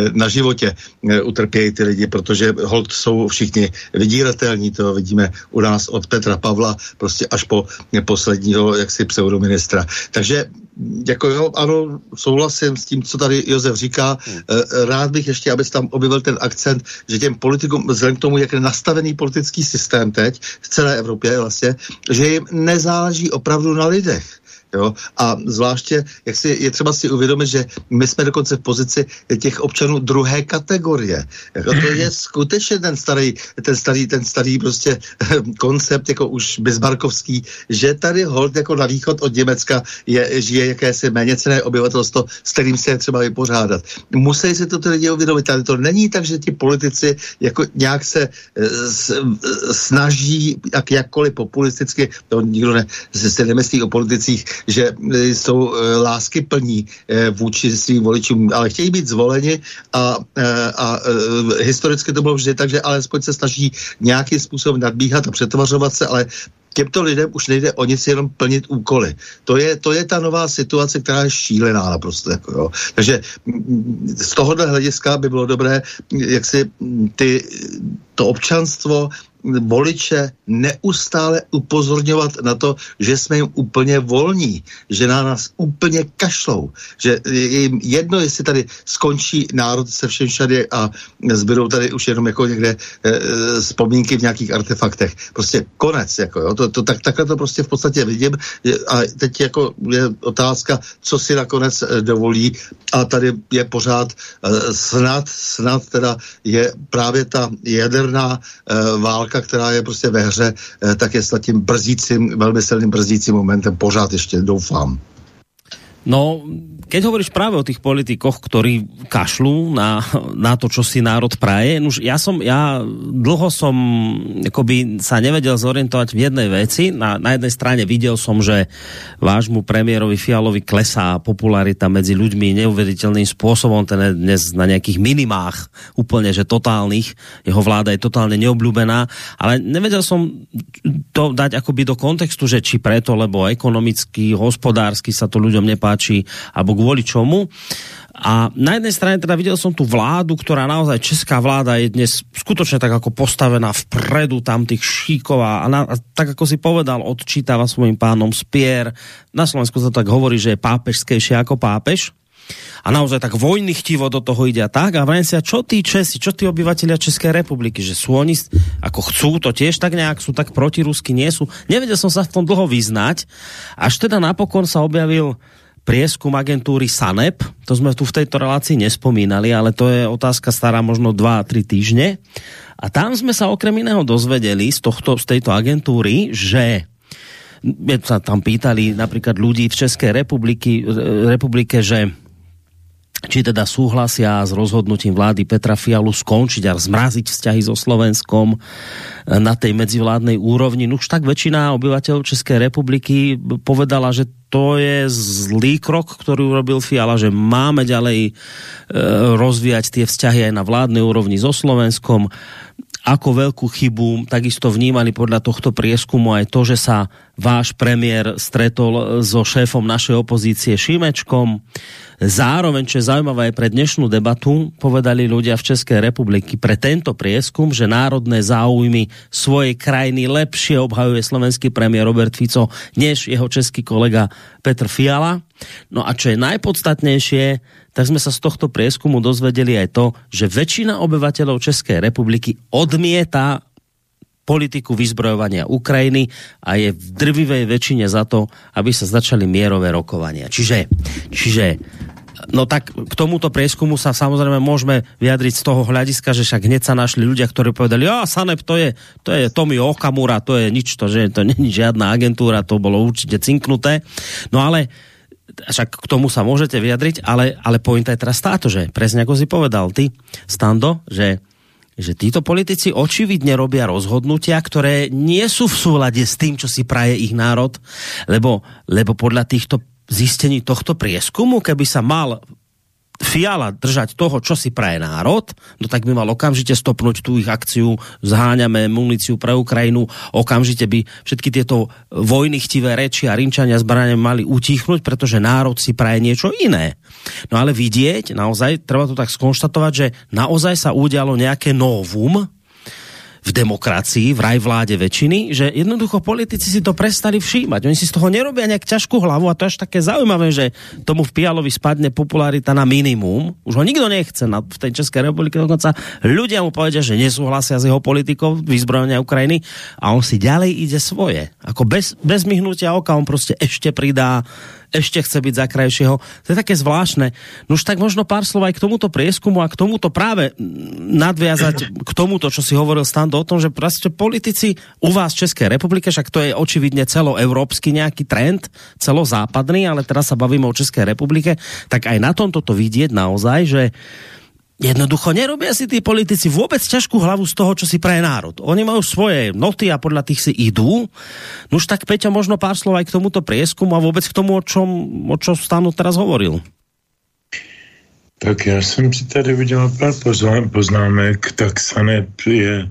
na životě utrpějí ty lidi, protože hold jsou všichni vydíratelní, to vidíme u nás od Petra Pavla prostě až po posledního jaksi pseudoministra. Takže jako jo, ano, souhlasím s tím, co tady Josef říká. Rád bych ještě, abys tam objevil ten akcent, že těm politikům, vzhledem k tomu, jak je nastavený politický systém teď v celé Evropě vlastně, že jim nezáleží opravdu na lidech. Jo? A zvláště, jak je třeba si uvědomit, že my jsme dokonce v pozici těch občanů druhé kategorie. Jako to je skutečně ten starý prostě koncept, jako už bismarckovský, že tady hold jako na východ od Německa žije jakési méněcenné obyvatelstvo, s kterým se je třeba vypořádat. Musí si to ty lidi uvědomit, ale to není tak, že ti politici jako nějak se snaží jakkoliv populisticky, to nikdo se nemyslí o politicích, že jsou láskyplní vůči svým voličům, ale chtějí být zvoleni a historicky to bylo vždy tak, že alespoň se snaží nějakým způsobem nadbíhat a přetvařovat se, ale těmto lidem už nejde o nic, jenom plnit úkoly. To je ta nová situace, která je šílená naprosto. Jako, jo. Takže z tohohle hlediska by bylo dobré, jak si to občanstvo voliče neustále upozorňovat na to, že jsme jim úplně volní, že na nás úplně kašlou, že je jim jedno, jestli tady skončí národ se všem všade a zbydou tady už jenom jako někde vzpomínky v nějakých artefaktech. Prostě konec, jako jo. Takhle to prostě v podstatě vidím a teď jako je otázka, co si nakonec dovolí a tady je pořád snad teda je právě ta jaderná válka, která je prostě ve hře, tak je snad tím velmi silným brzdícím momentem, pořád ještě doufám. No, keď hovoríš práve o tých politikoch, ktorí kašľú na to, čo si národ praje, ja dlho som akoby sa nevedel zorientovať v jednej veci. Na jednej strane videl som, že vášmu premiérovi Fialovi klesá popularita medzi ľuďmi neuveriteľným spôsobom, ten je dnes na nejakých minimách úplne, že totálnych, jeho vláda je totálne neobľúbená, ale nevedel som to dať akoby do kontextu, že či preto, lebo ekonomicky, hospodársky sa to ľuďom nepáči, alebo kvôli čomu. A na jednej strane teda videl som tú vládu, ktorá naozaj, česká vláda je dnes skutočne tak ako postavená vpredu tam tých šíkov a tak ako si povedal, odčítava svojim pánom spier. Na Slovensku sa tak hovorí, že je pápežskejšie ako pápež. A naozaj tak vojny chtivo do toho ide a tak. A vrajím si, čo tí Česi, čo tí obyvatelia Českej republiky, že sú oni, ako chcú to tiež tak nejak, sú tak protirusky, nie sú. Nevedel som sa v tom dlho vyznať, až teda napokon sa objavil prieskum agentúry SANEP, to sme tu v tejto relácii nespomínali, ale to je otázka stará možno 2-3 týždne. A tam sme sa okrem iného dozvedeli z tejto agentúry, že sa tam pýtali napríklad ľudí v Českej republike, že či teda súhlasia s rozhodnutím vlády Petra Fialu skončiť a zmraziť vzťahy so Slovenskom na tej medzivládnej úrovni. Už tak väčšina obyvateľov Českej republiky povedala, že to je zlý krok, ktorý urobil Fiala, že máme ďalej rozvíjať tie vzťahy aj na vládnej úrovni so Slovenskom. Ako veľkú chybu takisto vnímali podľa tohto prieskumu aj to, že sa váš premiér stretol so šéfom našej opozície Šimečkom. Zároveň, čo je zaujímavé aj pre dnešnú debatu, povedali ľudia v Českej republiky pre tento prieskum, že národné záujmy svojej krajiny lepšie obhajuje slovenský premiér Robert Fico než jeho český kolega Petr Fiala. No a čo je najpodstatnejšie, tak sme sa z tohto prieskumu dozvedeli aj to, že väčšina obyvateľov Českej republiky odmieta politiku vyzbrojovania Ukrajiny a je v drvivej väčšine za to, aby sa začali mierové rokovania. Čiže no tak k tomuto prieskumu sa samozrejme môžeme vyjadriť z toho hľadiska, že však hneď sa našli ľudia, ktorí povedali, SANEP to je Tomio Okamura, to je nič, to nie je žiadna agentúra, to bolo určite cinknuté. No ale však k tomu sa môžete vyjadriť, ale pointa je teraz táto, že presne ako si povedal ty, Stando, že títo politici očividne robia rozhodnutia, ktoré nie sú v súlade s tým, čo si praje ich národ, lebo podľa týchto zistení tohto prieskumu, keby sa mal Fiala držať toho, čo si praje národ, no tak by mal okamžite stopnúť tú ich akciu, zháňame muníciu pre Ukrajinu, okamžite by všetky tieto vojny chtivé reči a rinčania zbrane mali utichnúť, pretože národ si praje niečo iné. No ale vidieť, naozaj, treba to tak skonštatovať, že naozaj sa udialo nejaké novum v demokracii, v rajvláde väčšiny, že jednoducho politici si to prestali všímať. Oni si z toho nerobia nejak ťažkú hlavu a to až také zaujímavé, že tomu v Fialovi spadne popularita na minimum. Už ho nikto nechce v tej Českej republike, dokonca ľudia mu povedia, že nesúhlasia s jeho politikou vyzbrojenia Ukrajiny a on si ďalej ide svoje. Ako bez myhnutia oka on proste ešte pridá, ešte chce byť za krajšieho. To je také zvláštne. No už tak možno pár slov aj k tomuto prieskumu a k tomuto práve nadviazať k tomuto, čo si hovoril Stando o tom, že proste politici u vás v Českej republike, však to je očividne celoeurópsky nejaký trend, celozápadný, ale teraz sa bavíme o Českej republike, tak aj na tomto to vidieť naozaj, že jednoducho nerobia si tí politici vôbec ťažkú hlavu z toho, čo si praje národ. Oni majú svoje noty a podľa tých si idú. No už tak, Peťo, možno pár slov aj k tomuto prieskumu a vôbec k tomu, o čom Stano teraz hovoril. Tak já jsem si tady udělal pár poznámek. Tak SANEP je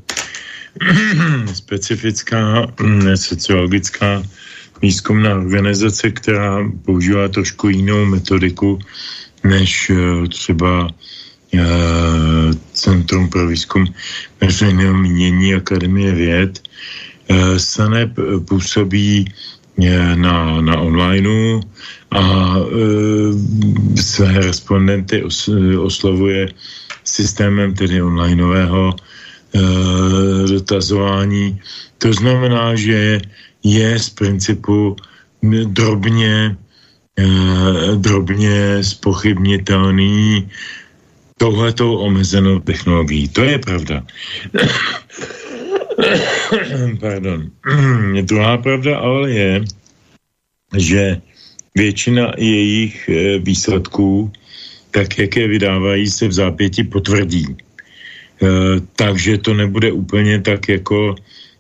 specifická sociologická výzkumná organizace, která používá trošku jinou metodiku než třeba Centrum pro výzkum veřejného mínění Akademie věd. SANEP působí na onlineu a své respondenty oslovuje systémem tedy onlineového dotazování. To znamená, že je z principu drobně zpochybnitelný touhletou omezenou technologií. To je pravda. Pardon. Druhá pravda ale je, že většina jejich výsledků, tak jak je vydávají, se v zápěti potvrdí. Takže to nebude úplně tak jako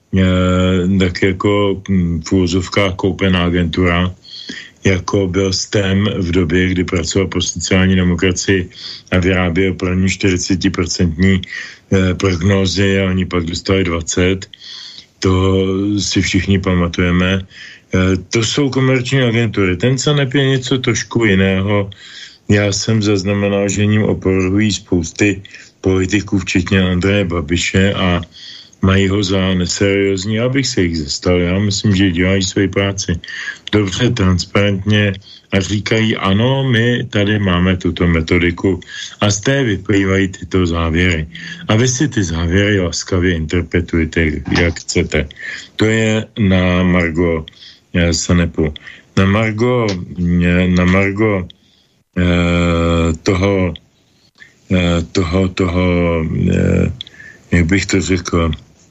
v úvozovkách koupená agentura, jako byl STEM v době, kdy pracoval pro sociální demokracii a vyráběl pro ní 40% prognózy a oni pak dostali 20%. To si všichni pamatujeme. To jsou komerční agentury. Ten SANEP je něco trošku jiného. Já jsem zaznamenal, že ním oporují spousty politiků, včetně Andreje Babiše a mají ho za neseriózní, abych se jich zastal. Já myslím, že dělají svoji práci dobře, transparentně a říkají, ano, my tady máme tuto metodiku a z té vyplývají tyto závěry. A vy si ty závěry laskavě interpretujete, jak chcete. To je na margo SANEPu. Na margo toho jak bych to řekl,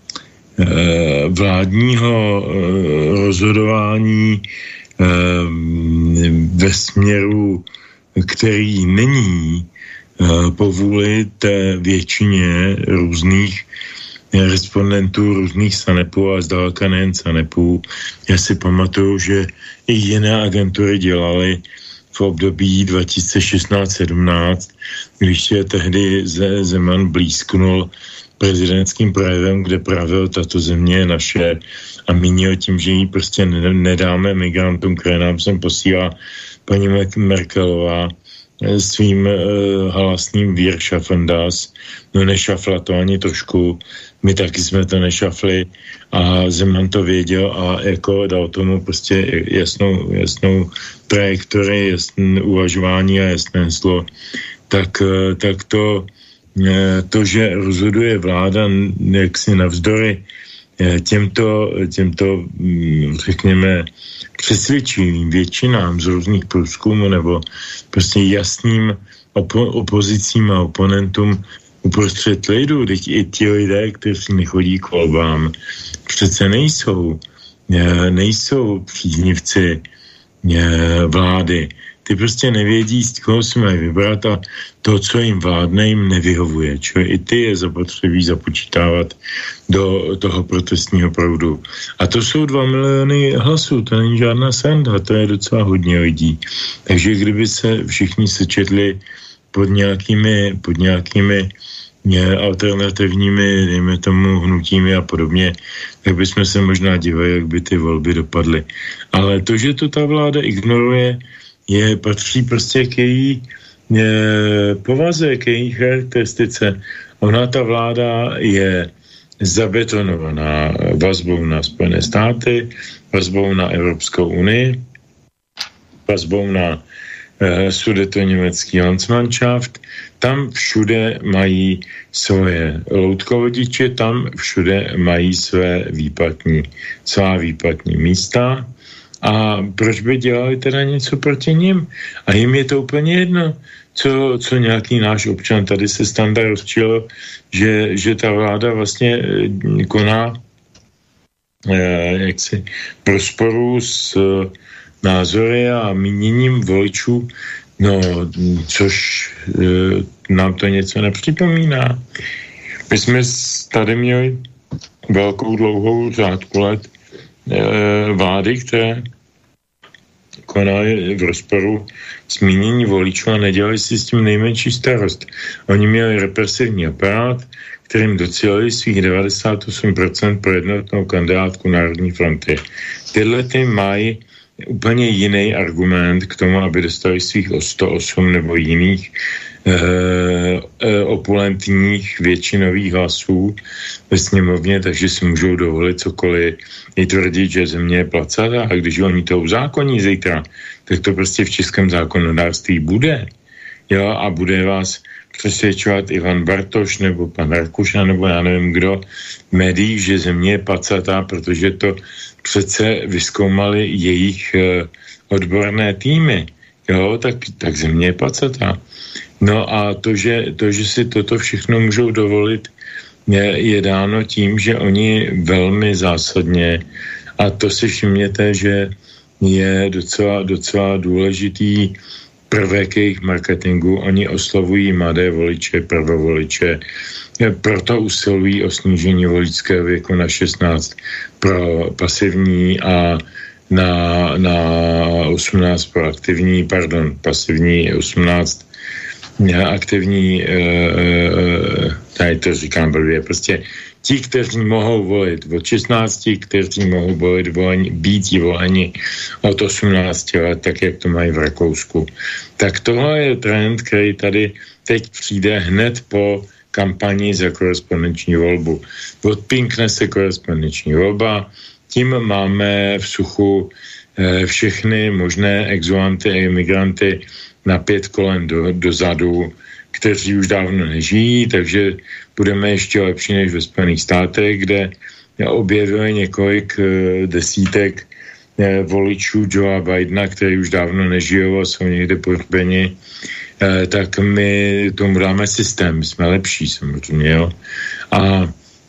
vládního rozhodování ve směru, který není po vůli té většině různých respondentů, různých SANEPů a zdaleka nejen SANEPů. Já si pamatuju, že i jiné agentury dělaly v období 2016-17, když se tehdy Zeman blízknul prezidentským projevem, kde pravil, tato země je naše a mínil tím, že ji prostě nedáme migrantům, které nám sem posílá paní Merkelová svým halasným Wir schaffen das. No nešafla to ani trošku, my taky jsme to nešafli a Zeman to věděl a jako dal tomu prostě jasnou trajektorii, jasné uvažování a jasné heslo. Tak to, že rozhoduje vláda jaksi navzdory těmto řekněme, přesvědčivým většinám z různých průzkumů nebo prostě jasným opozicím a oponentům uprostřed lidu, teď i ti lidé, kteří nechodí k volbám, přece nejsou příznivci vlády. Ty prostě nevědí, z koho si mají vybrat a to, co jim vládne, jim nevyhovuje. Čili i ty je zapotřebí započítávat do toho protestního proudu. A to jsou 2 miliony hlasů, to není žádná sranda, to je docela hodně lidí. Takže kdyby se všichni sečetli pod nějakými alternativními, dejme tomu, hnutími a podobně, tak bychom se možná divili, jak by ty volby dopadly. Ale to, že to ta vláda ignoruje, patří prostě k její povaze, k její charakteristice. Ona, ta vláda, je zabetonovaná vazbou na Spojené státy, vazbou na Evropskou unii, vazbou na sudetoněmecký Landsmannschaft. Tam všude mají svoje loutkovodiče, tam všude mají svá výplatní místa. A proč by dělali teda něco proti nim? A jim je to úplně jedno, co nějaký náš občan. Tady se Standa rozčilo, že ta vláda vlastně koná jaksi v rozporu s názory a míněním voličů, no, což nám to něco nepřipomíná. My jsme tady měli velkou dlouhou řádku let vlády, které konaly v rozporu s mínění voličů a nedělali si s tím nejmenší starost. Oni měli represivní aparát, kterým docílili svých 98% pro jednotnou kandidátku Národní fronty. Tyhle ty mají úplně jiný argument k tomu, aby dostali svých 108 nebo jiných opulentních většinových hlasů ve sněmovně, takže si můžou dovolit cokoliv i tvrdit, že země je placatá, a když oni to uzákoní zítra, tak to prostě v českém zákonodárství bude. Jo, a bude vás přesvědčovat Ivan Bartoš nebo pan Rakušan nebo já nevím kdo v médiích, že země je placatá, protože to přece vyzkoumali jejich odborné týmy. Jo, tak země je placatá. No a to, že si toto všechno můžou dovolit, je dáno tím, že oni velmi zásadně, a to si všimněte, že je docela důležitý prvek jejich marketingu, oni oslovují mladé voliče, prvovoliče, proto usilují o snížení voličského věku na 16 pro pasivní a na 18 pro aktivní, pasivní 18 aktivní, tady to říkám blbě, prostě ti, kteří mohou volit od 16, kteří mohou být voleni od 18 let, tak jak to mají v Rakousku. Tak tohle je trend, který tady teď přijde hned po kampani za korespondenční volbu. Odpinkne se korespondenční volba, tím máme v suchu všechny možné exuanty a imigranty na 5 kolen dozadu, kteří už dávno nežijí, takže budeme ještě lepší než ve Spojených státech, kde objevili několik desítek voličů Joea Bidena, kteří už dávno nežijou a jsou někde pohřbeni, tak my tomu dáme systém, my jsme lepší samozřejmě, jo. A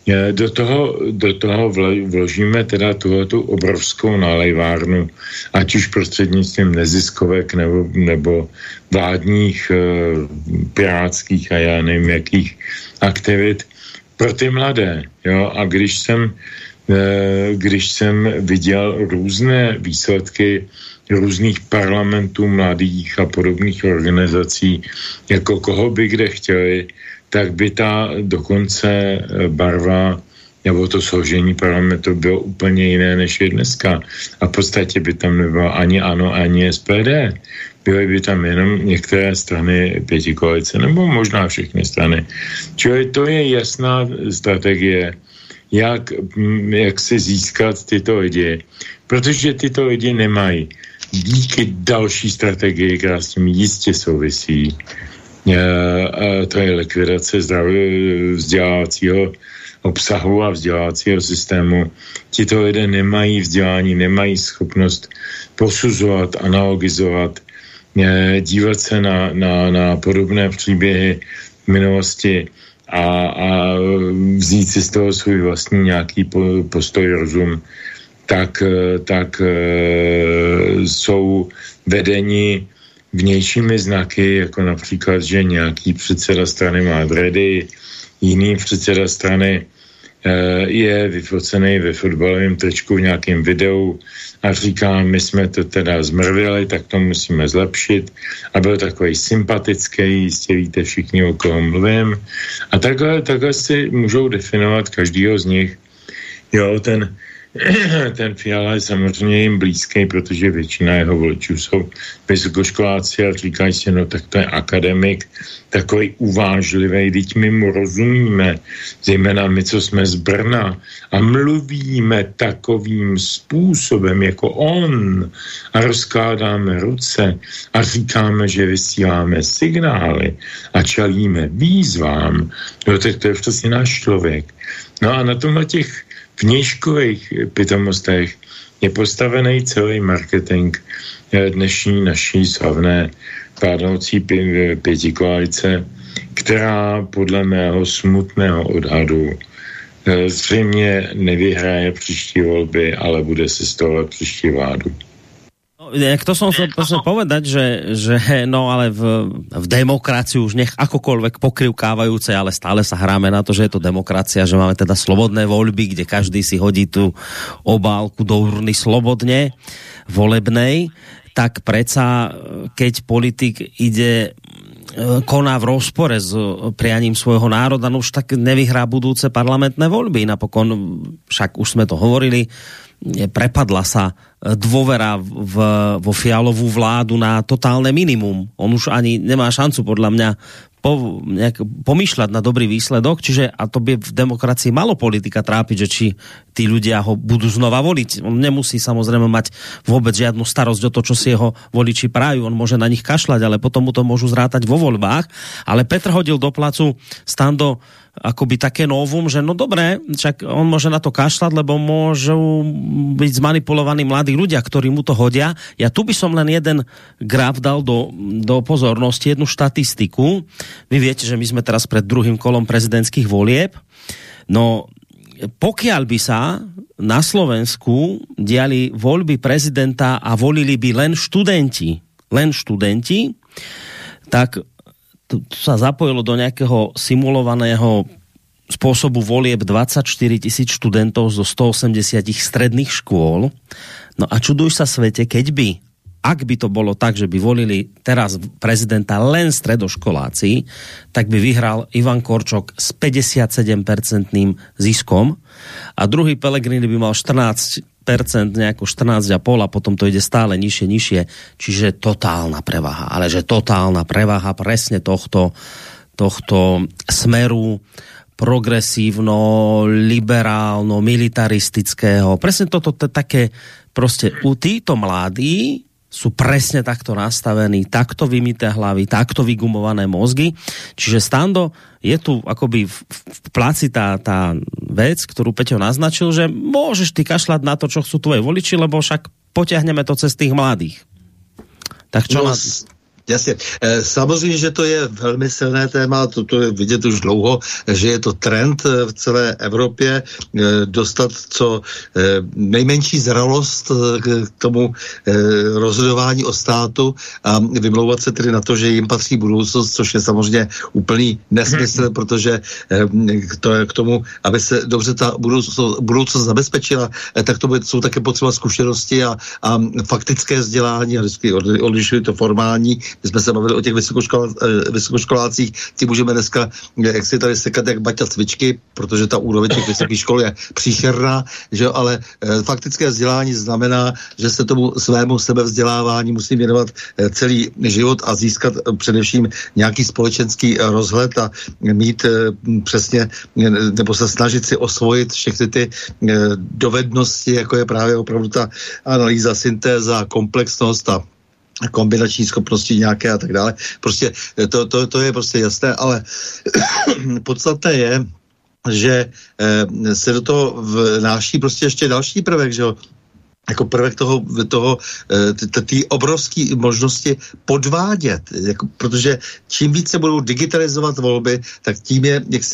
do toho vložíme teda tuhletu obrovskou nalejvárnu, ať už prostřednictvím neziskovek nebo vládních, pirátských a já nevím jakých aktivit pro ty mladé. Jo? A když jsem viděl různé výsledky různých parlamentů mladých a podobných organizací, jako koho by kde chtěli, tak by ta dokonce barva nebo to složení parlamentu bylo úplně jiné, než je dneska. A v podstatě by tam nebylo ani ANO, ani SPD. Byly by tam jenom některé strany pětikoalice, nebo možná všechny strany. Čili to je jasná strategie, jak si získat tyto lidi. Protože tyto lidi nemají. Díky další strategii, která s tím jistě souvisí, to je likvidace vzdělávacího obsahu a vzdělávacího systému. Tito lidé nemají vzdělání, nemají schopnost posuzovat, analogizovat, dívat se na podobné příběhy v minulosti a vzít si z toho svůj vlastní nějaký postoj, rozum, tak jsou vedeni vnějšími znaky, jako například, že nějaký předseda strany má dredy, jiný předseda strany je vyfocený ve fotbalovém tričku v nějakém videu a říká, my jsme to teda zmrvili, tak to musíme zlepšit. A byl takový sympatický, jistě víte všichni, o koho mluvím. A takhle si můžou definovat každýho z nich. Jo, ten Fiala je samozřejmě jim blízký, protože většina jeho voličů jsou vysokoškoláci a říkají si, no tak to je akademik, takový uvážlivý, teď my mu rozumíme, zejména my, co jsme z Brna a mluvíme takovým způsobem jako on a rozkládáme ruce a říkáme, že vysíláme signály a čelíme výzvám, no tak to je přesně náš člověk. No a na tomhle těch knížkových pitomostech je postavený celý marketing dnešní naší slavné vládnoucí pětikoalice, která podle mého smutného odhadu zřejmě nevyhraje příští volby, ale bude sestavovat příští vládu. To som chcel povedať, že no ale v demokracii už nech akokoľvek pokrivkávajúce, ale stále sa hráme na to, že je to demokracia, že máme teda slobodné voľby, kde každý si hodí tú obálku do urny slobodne volebnej, tak predsa keď politik koná v rozpore s prianím svojho národa, no už tak nevyhrá budúce parlamentné voľby. Napokon, však už sme to hovorili, prepadla sa dôvera vo Fialovú vládu na totálne minimum. On už ani nemá šancu podľa mňa pomýšľať na dobrý výsledok, čiže a to by v demokracii malo politika trápiť, že či tí ľudia ho budú znova voliť. On nemusí samozrejme mať vôbec žiadnu starosť o to, čo si jeho voliči prajú. On môže na nich kašľať, ale potom mu to môžu zrátať vo voľbách. Ale Petr hodil do placu Stando akoby také novum, že no dobré, však on môže na to kašľať, lebo môžu byť zmanipulovaní mladí ľudia, ktorí mu to hodia. Ja tu by som len jeden graf dal do pozornosti, jednu štatistiku. Vy viete, že my sme teraz pred druhým kolom prezidentských volieb. No, pokiaľ by sa na Slovensku diali voľby prezidenta a volili by len študenti, tak sa zapojilo do nejakého simulovaného spôsobu volieb 24 000 študentov zo 180 stredných škôl. No a čuduj sa svete, ak by to bolo tak, že by volili teraz prezidenta len stredoškoláci, tak by vyhral Ivan Korčok s 57% ziskom a druhý Pellegrini by mal 14%, nejako 14,5 a potom to ide stále nižšie, čiže totálna prevaha, ale že totálna prevaha presne tohto smeru progresívno, liberálno, militaristického. Presne toto také proste títo mladí sú presne takto nastavení, takto vymité hlavy, takto vygumované mozgy. Čiže Stando, je tu akoby v pláci tá vec, ktorú Peťo naznačil, že môžeš ty kašľať na to, čo chcú tvoje voliči, lebo však potiahneme to cez tých mladých. Tak čo Jasně. Samozřejmě, že to je velmi silné téma, to je vidět už dlouho, že je to trend v celé Evropě dostat co nejmenší zralost k tomu rozhodování o státu a vymlouvat se tedy na to, že jim patří budoucnost, což je samozřejmě úplný nesmysl, protože to je k tomu, aby se dobře ta budoucnost zabezpečila, tak to jsou také potřeba zkušenosti a faktické vzdělání, a vždycky odlišují to formální. My jsme se bavili o těch vysokoškolácích, ty můžeme dneska, jak si tady sekat jak baťa cvičky, protože ta úroveň těch vysokých škol je příšerná, že ale faktické vzdělání znamená, že se tomu svému sebevzdělávání musí věnovat celý život a získat především nějaký společenský rozhled a mít přesně, nebo se snažit si osvojit všechny ty dovednosti, jako je právě opravdu ta analýza, syntéza, komplexnost a kombinační schopnosti nějaké a tak dále. Prostě to je prostě jasné, ale podstatné je, že se do toho vnáší prostě ještě další prvek, že jo? jako prvek té obrovské možnosti podvádět, jako, protože čím více budou digitalizovat volby, tak tím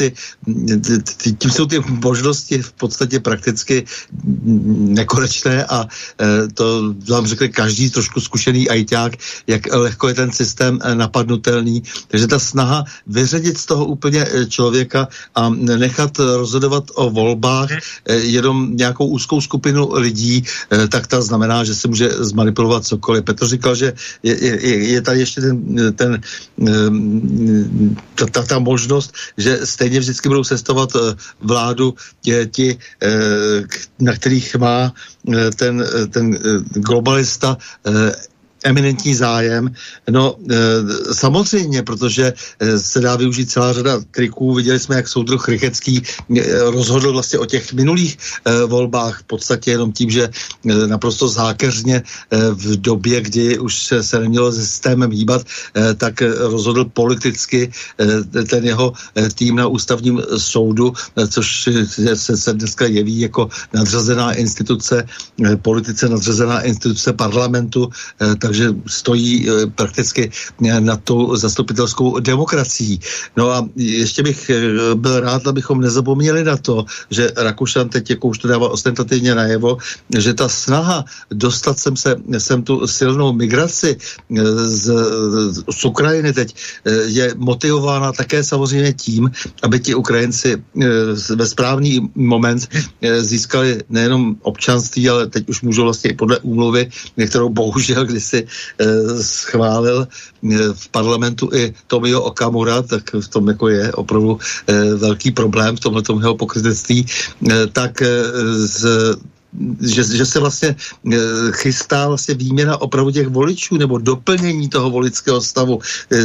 jsou ty možnosti v podstatě prakticky nekonečné a to vám řekne každý trošku zkušený ajťák, jak lehko je ten systém napadnutelný. Takže ta snaha vyřadit z toho úplně člověka a nechat rozhodovat o volbách jenom nějakou úzkou skupinu lidí, tak ta znamená, že se může zmanipulovat cokoliv. Petr říkal, že je tady ještě ta možnost, že stejně vždycky budou sestavovat vládu ti, na kterých má ten globalista eminentní zájem. No samozřejmě, protože se dá využít celá řada triků. Viděli jsme, jak soudruh Rychecký rozhodl vlastně o těch minulých volbách v podstatě jenom tím, že naprosto zákeřně v době, kdy už se nemělo se systémem hýbat, tak rozhodl politicky ten jeho tým na ústavním soudu, což se dneska jeví jako nadřazená instituce, politice nadřazená instituce parlamentu, takže stojí prakticky nad tou zastupitelskou demokracií. No a ještě bych byl rád, abychom nezapomněli na to, že Rakušan teď jako už to dává ostentativně najevo, že ta snaha dostat sem tu silnou migraci z Ukrajiny teď je motivována také samozřejmě tím, aby ti Ukrajinci ve správný moment získali nejenom občanství, ale teď už můžou vlastně i podle úmluvy, kterou bohužel kdysi schválil v parlamentu i Tomio Okamura, tak v tom jako je opravdu velký problém v tomhletom jeho pokrytectví, tak že se vlastně chystá vlastně výměna opravdu těch voličů nebo doplnění toho voličského stavu.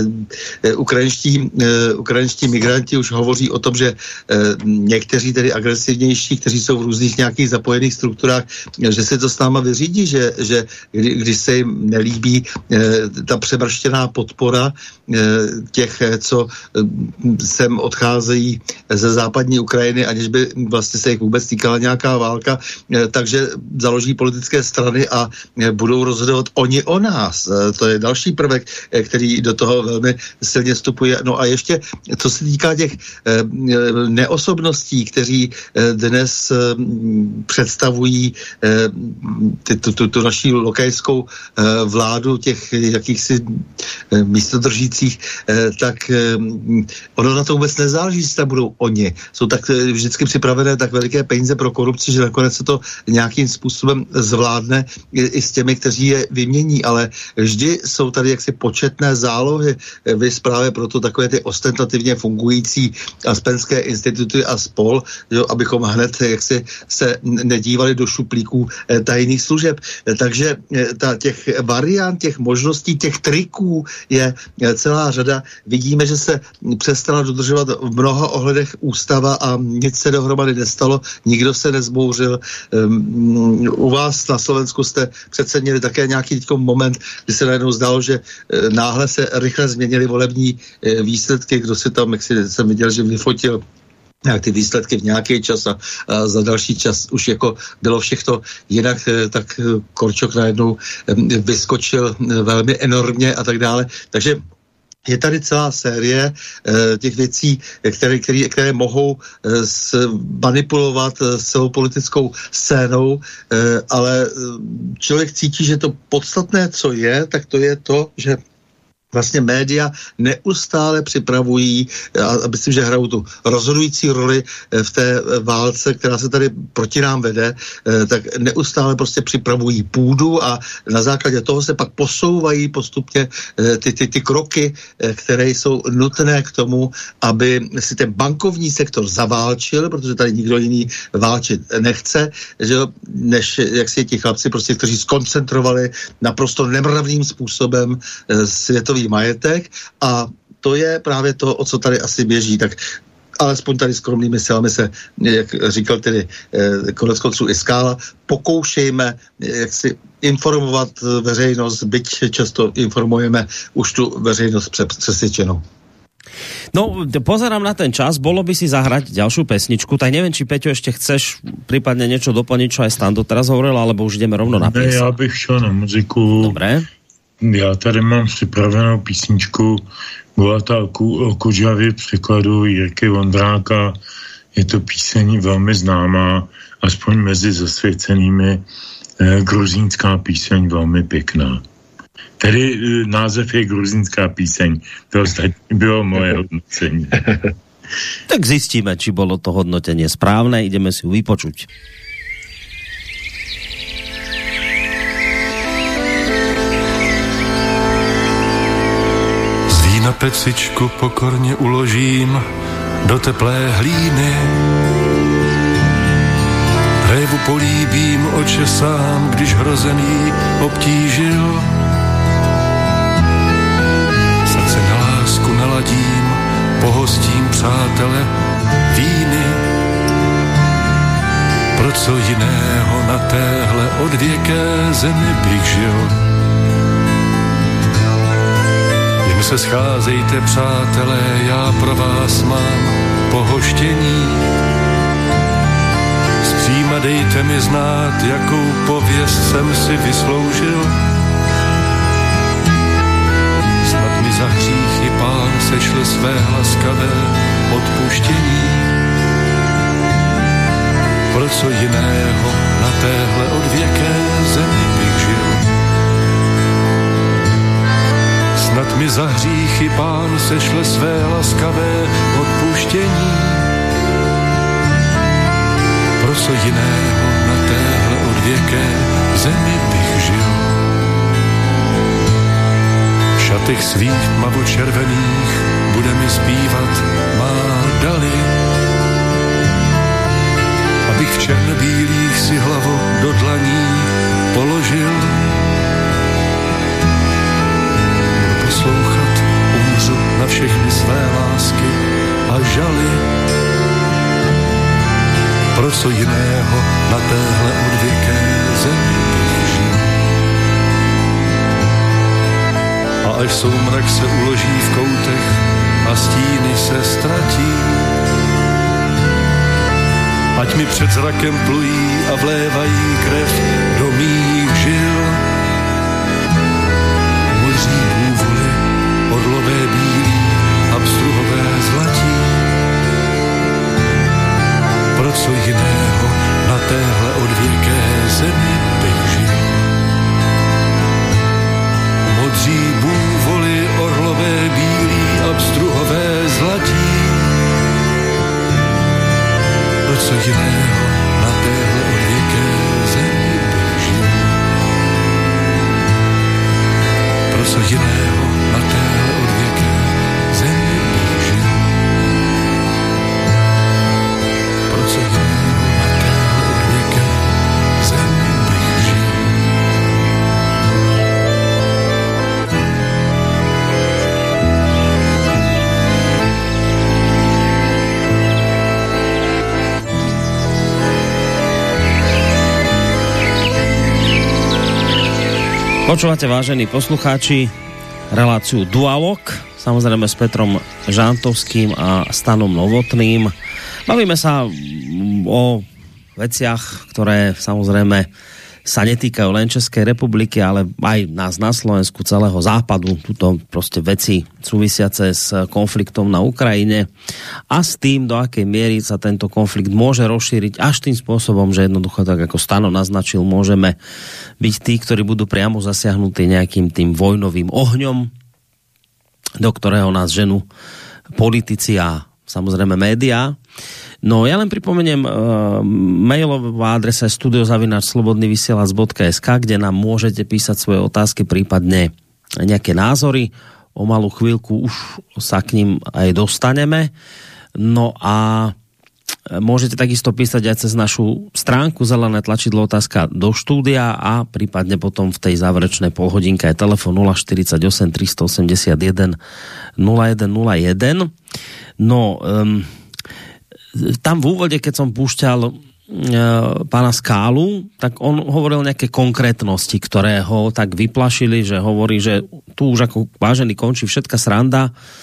Ukrajinští migranti už hovoří o tom, že někteří tedy agresivnější, kteří jsou v různých nějakých zapojených strukturách, že se to s náma vyřídí, že když se jim nelíbí ta přemrštěná podpora těch, co sem odcházejí ze západní Ukrajiny, aniž by vlastně se jich vůbec týkala nějaká válka, takže založí politické strany a budou rozhodovat oni o nás. To je další prvek, který do toho velmi silně vstupuje. No a ještě, co se týká těch neosobností, kteří dnes představují tu naší lokajskou vládu těch jakýchsi místodržících, tak ono na to vůbec nezáleží, jestli tam budou oni. Jsou tak vždycky připravené tak veliké peníze pro korupci, že nakonec se to nějakým způsobem zvládne i s těmi, kteří je vymění, ale vždy jsou tady jaksi početné zálohy, právě proto takové ty ostentativně fungující aspenské instituty a spol, jo, abychom hned jaksi se nedívali do šuplíků tajných služeb. Takže těch variant, těch možností, těch triků je celá řada. Vidíme, že se přestala dodržovat v mnoha ohledech ústava a nic se dohromady nestalo, nikdo se nezbouřil. U vás na Slovensku jste přece měli také nějaký moment, kdy se najednou zdálo, že náhle se rychle změnily volební výsledky, kdo si tam, jak jsem viděl, že vyfotil nějak ty výsledky v nějaký čas a za další čas už jako bylo všechno jinak, tak Korčok najednou vyskočil velmi enormně a tak dále. Takže je tady celá série těch věcí, které mohou manipulovat s celou politickou scénou, ale člověk cítí, že to podstatné, co je, tak to je to, že vlastně média neustále připravují, a myslím, že hrajou tu rozhodující roli v té válce, která se tady proti nám vede, tak neustále prostě připravují půdu a na základě toho se pak posouvají postupně ty kroky, které jsou nutné k tomu, aby si ten bankovní sektor zaválčil, protože tady nikdo jiný válčit nechce, že než jak si ti chlapci prostě, kteří skoncentrovali naprosto nemravným způsobem světový majetek a to je právě to, o co tady asi běží. Tak alespoň tady skromnými silami se, jak říkal tedy konec konců i Skála, pokoušejme jak si informovat veřejnost, byť často informujeme už tu veřejnost přesvědčenou. No, pozerám na ten čas, bolo by si zahrať ďalšiu pesničku, tak neviem, či Peťo ešte chceš prípadne niečo doplniť, čo aj Stando teraz hovoril, alebo už ideme rovno na pieseň. Já bych šel na muziku. Dobre. Já tady mám připravenou písničku Gulatá o Kudžavě v překladu Jirky Vondráka. Je to píseň velmi známá, aspoň mezi zasvěcenými. Gruzínská píseň velmi pěkná. Tedy název je Gruzínská píseň. To ostatní bylo moje hodnocení. Tak zistíme, či bolo to hodnotenie správne. Ideme si ju vypočuť. Na pecičku pokorně uložím do teplé hlíny. Révu políbím, očesám, když hrozený obtížil. Srdce na lásku naladím, pohostím přátele víny. Pro co jiného na téhle odvěké zemi bych žil. Se scházejte, přátelé, já pro vás mám pohoštění. Zpříma dejte mi znát, jakou pověst jsem si vysloužil. Snad mi za hříchy Pán sešle své laskavé odpuštění. Pro co jiného na téhle odvěké zemi bych žil. Snad mi za hříchy Pán sešle své laskavé odpuštění. Pro co jiného na téhle odvěké zemi bych žil. V šatech svých tmavočervených bude mi zpívat má Dali. Abych v černobílých si hlavu do dlaní položil. Poslouchat, umřu na všechny své lásky a žaly. Pro co jiného na téhle odvěké zemi bych žil. A až soumrak se uloží v koutech a stíny se ztratí, ať mi před zrakem plují a vlévají krev do mých žil. Modří bůvoly, orlové bílí a pstruhové zlatí. Pro co jiného na téhle odvěké zemi bych žil. Modří bůvoly, orlové bílí a pstruhové zlatí. Pro co jiného na téhle odvěké zemi bych žil. Pro co jiného na téhle odvěké zemi bych žil. Pro co jiného na téhle odvěké zemi bych žil. Počúvate, vážení poslucháči, reláciu Dualog, samozrejme s Petrom Žantovským a Stanom Novotným. Bavíme sa o veciach, ktoré samozrejme sa netýkajú len Českej republiky, ale aj nás na Slovensku, celého západu. Tuto proste veci súvisiace s konfliktom na Ukrajine a s tým, do akej miery sa tento konflikt môže rozšíriť až tým spôsobom, že jednoducho, tak ako Stano naznačil, môžeme byť tí, ktorí budú priamo zasiahnutí nejakým tým vojnovým ohňom, do ktorého nás ženú politici a samozrejme médiá. No ja len pripomeniem mailová adresa studio@slobodnyvysielac.sk, kde nám môžete písať svoje otázky, prípadne nejaké názory. O malú chvíľku už sa k ním aj dostaneme. No a môžete takisto písať aj cez našu stránku zelené tlačidlo otázka do štúdia a prípadne potom v tej záverečnej polhodinke je telefon 048 381 0101. No tam v úvode, keď som púšťal pána Skálu, tak on hovoril nejaké konkrétnosti, ktoré ho tak vyplašili, že hovorí, že tu už ako vážený končí všetka sranda,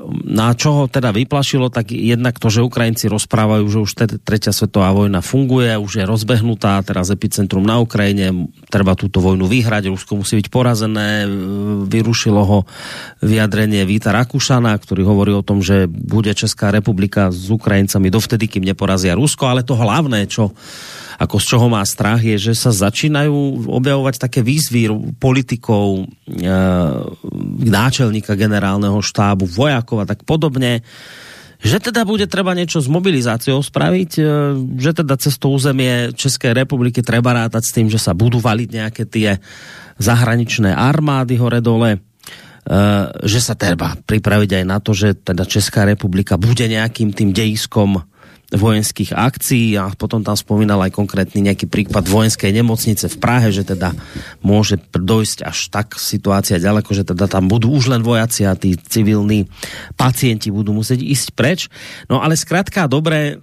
Na čo ho teda vyplašilo, tak jednak to, že Ukrajinci rozprávajú, že už tretia svetová vojna funguje, už je rozbehnutá, teraz epicentrum na Ukrajine, treba túto vojnu vyhrať, Rusko musí byť porazené, vyrušilo ho vyjadrenie Víta Rakušana, ktorý hovorí o tom, že bude Česká republika s Ukrajincami dovtedy, kým neporazia Rusko, ale to hlavné, z čoho má strach, je, že sa začínajú objavovať také výzvy politikov, náčelníka generálneho štábu, vojakov a tak podobne, že teda bude treba niečo s mobilizáciou spraviť, že teda cez to územie Českej republiky treba rátať s tým, že sa budú valiť nejaké tie zahraničné armády hore-dole, že sa treba pripraviť aj na to, že teda Česká republika bude nejakým tým dejiskom vojenských akcií a potom tam spomínal aj konkrétny nejaký prípad vojenskej nemocnice v Prahe, že teda môže dojsť až tak situácia ďaleko, že teda tam budú už len vojaci a tí civilní pacienti budú musieť ísť preč. No ale skrátka dobre,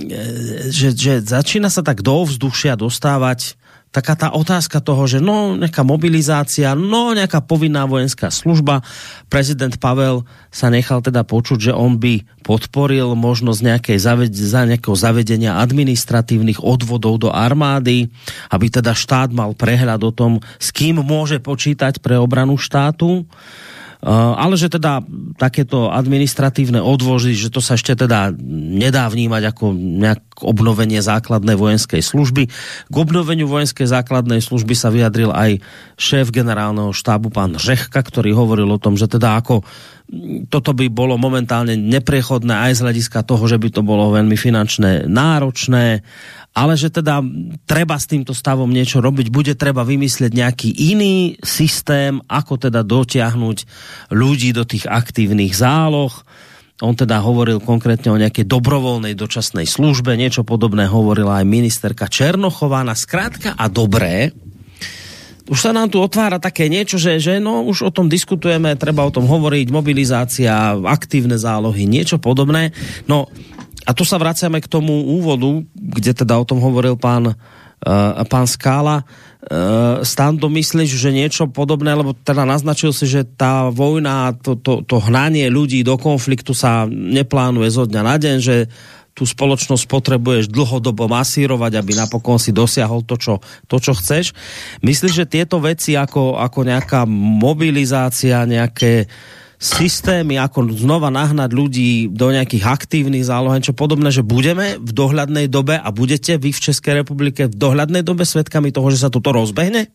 že začína sa tak do ovzdušia dostávať taká tá otázka toho, že no nejaká mobilizácia, no nejaká povinná vojenská služba. Prezident Pavel sa nechal teda počuť, že on by podporil možnosť nejakého zavedenia administratívnych odvodov do armády, aby teda štát mal prehľad o tom, s kým môže počítať pre obranu štátu. Ale že teda takéto administratívne odvozy, že to sa ešte teda nedá vnímať ako nejak obnovenie základnej vojenskej služby. K obnoveniu vojenskej základnej služby sa vyjadril aj šéf generálneho štábu pán Řehka, ktorý hovoril o tom, že teda ako toto by bolo momentálne neprechodné aj z hľadiska toho, že by to bolo veľmi finančne náročné, ale že teda treba s týmto stavom niečo robiť, bude treba vymyslieť nejaký iný systém, ako teda dotiahnuť ľudí do tých aktívnych záloh. On teda hovoril konkrétne o nejakej dobrovoľnej dočasnej službe, niečo podobné hovorila aj ministerka Černochová. Na skrátka a dobré, už sa nám tu otvára také niečo, že no už o tom diskutujeme, treba o tom hovoriť, mobilizácia, aktívne zálohy, niečo podobné. No a tu sa vraciame k tomu úvodu, kde teda o tom hovoril pán Skála. Stando, myslíš, že niečo podobné, lebo teda naznačil si, že tá vojna, to hnanie ľudí do konfliktu sa neplánuje zo dňa na deň, že tú spoločnosť potrebuješ dlhodobo masírovať, aby napokon si dosiahol to, čo chceš. Myslíš, že tieto veci ako nejaká mobilizácia, nejaké systémy, ako znova nahnať ľudí do nejakých aktívnych záloh, čo podobné, že budeme v dohľadnej dobe a budete vy v Českej republike v dohľadnej dobe svedkami toho, že sa toto rozbehne?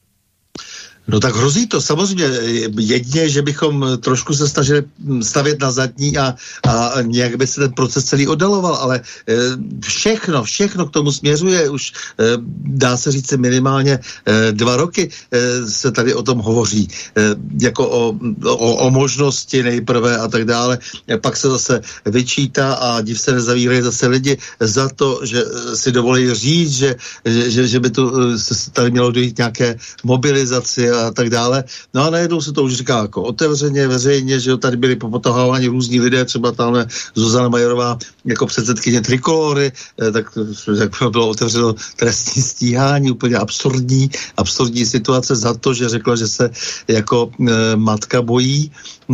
No tak hrozí to samozřejmě jedině, že bychom trošku se snažili stavět na zadní a nějak by se ten proces celý oddaloval, ale všechno k tomu směřuje. Už dá se říct minimálně 2 roky se tady o tom hovoří, jako o možnosti nejprve a tak dále. Pak se zase vyčítá a div se nezavírají zase lidi za to, že si dovolí říct, že by tu tady mělo dojít nějaké mobilizaci a tak dále. No a najednou se to už říká jako otevřeně, veřejně, že tady byli popotahováni různí lidé, třeba tamhle Zuzana Majerová jako předsedkyně Trikolory, tak bylo otevřeno trestní stíhání, úplně absurdní situace za to, že řekla, že se jako matka bojí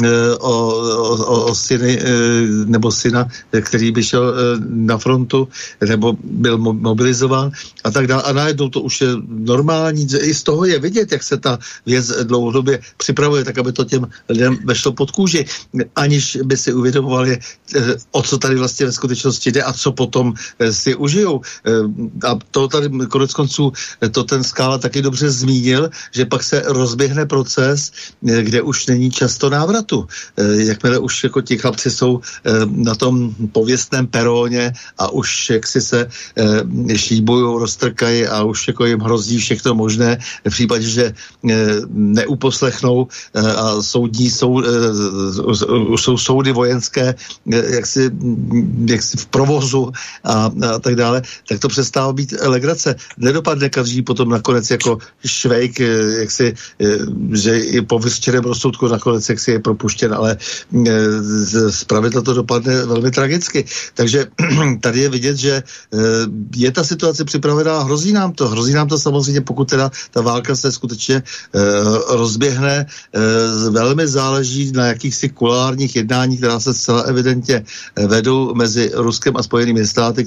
o syny nebo syna, který by šel na frontu nebo byl mobilizován a tak dále. A najednou to už je normální, že i z toho je vidět, jak se ta věc dlouhodobě připravuje, tak aby to těm lidem vešlo pod kůži, aniž by si uvědomovali, o co tady vlastně ve skutečnosti jde a co potom si užijou. A to tady konec konců to ten Skála taky dobře zmínil, že pak se rozběhne proces, kde už není často návratu. Jakmile už jako ti chlapci jsou na tom pověstném peróně a už jaksi se šíbujou, roztrkají a už jako jim hrozí všechno možné v případě, že neuposlechnou a soudní jsou soudy vojenské jaksi v provozu a tak dále, tak to přestává být legrace. Nedopadne každý potom nakonec jako švejk, jaksi, že i po vyřčeném rozsudku nakonec jaksi je propuštěn, ale zpravidla to dopadne velmi tragicky. Takže tady je vidět, že je ta situace připravená, hrozí nám to samozřejmě, pokud teda ta válka se skutečně rozběhne. Velmi záleží na jakýchsi kulárních jednáních, která se zcela evidentně vedou mezi Ruskem a Spojenými státy,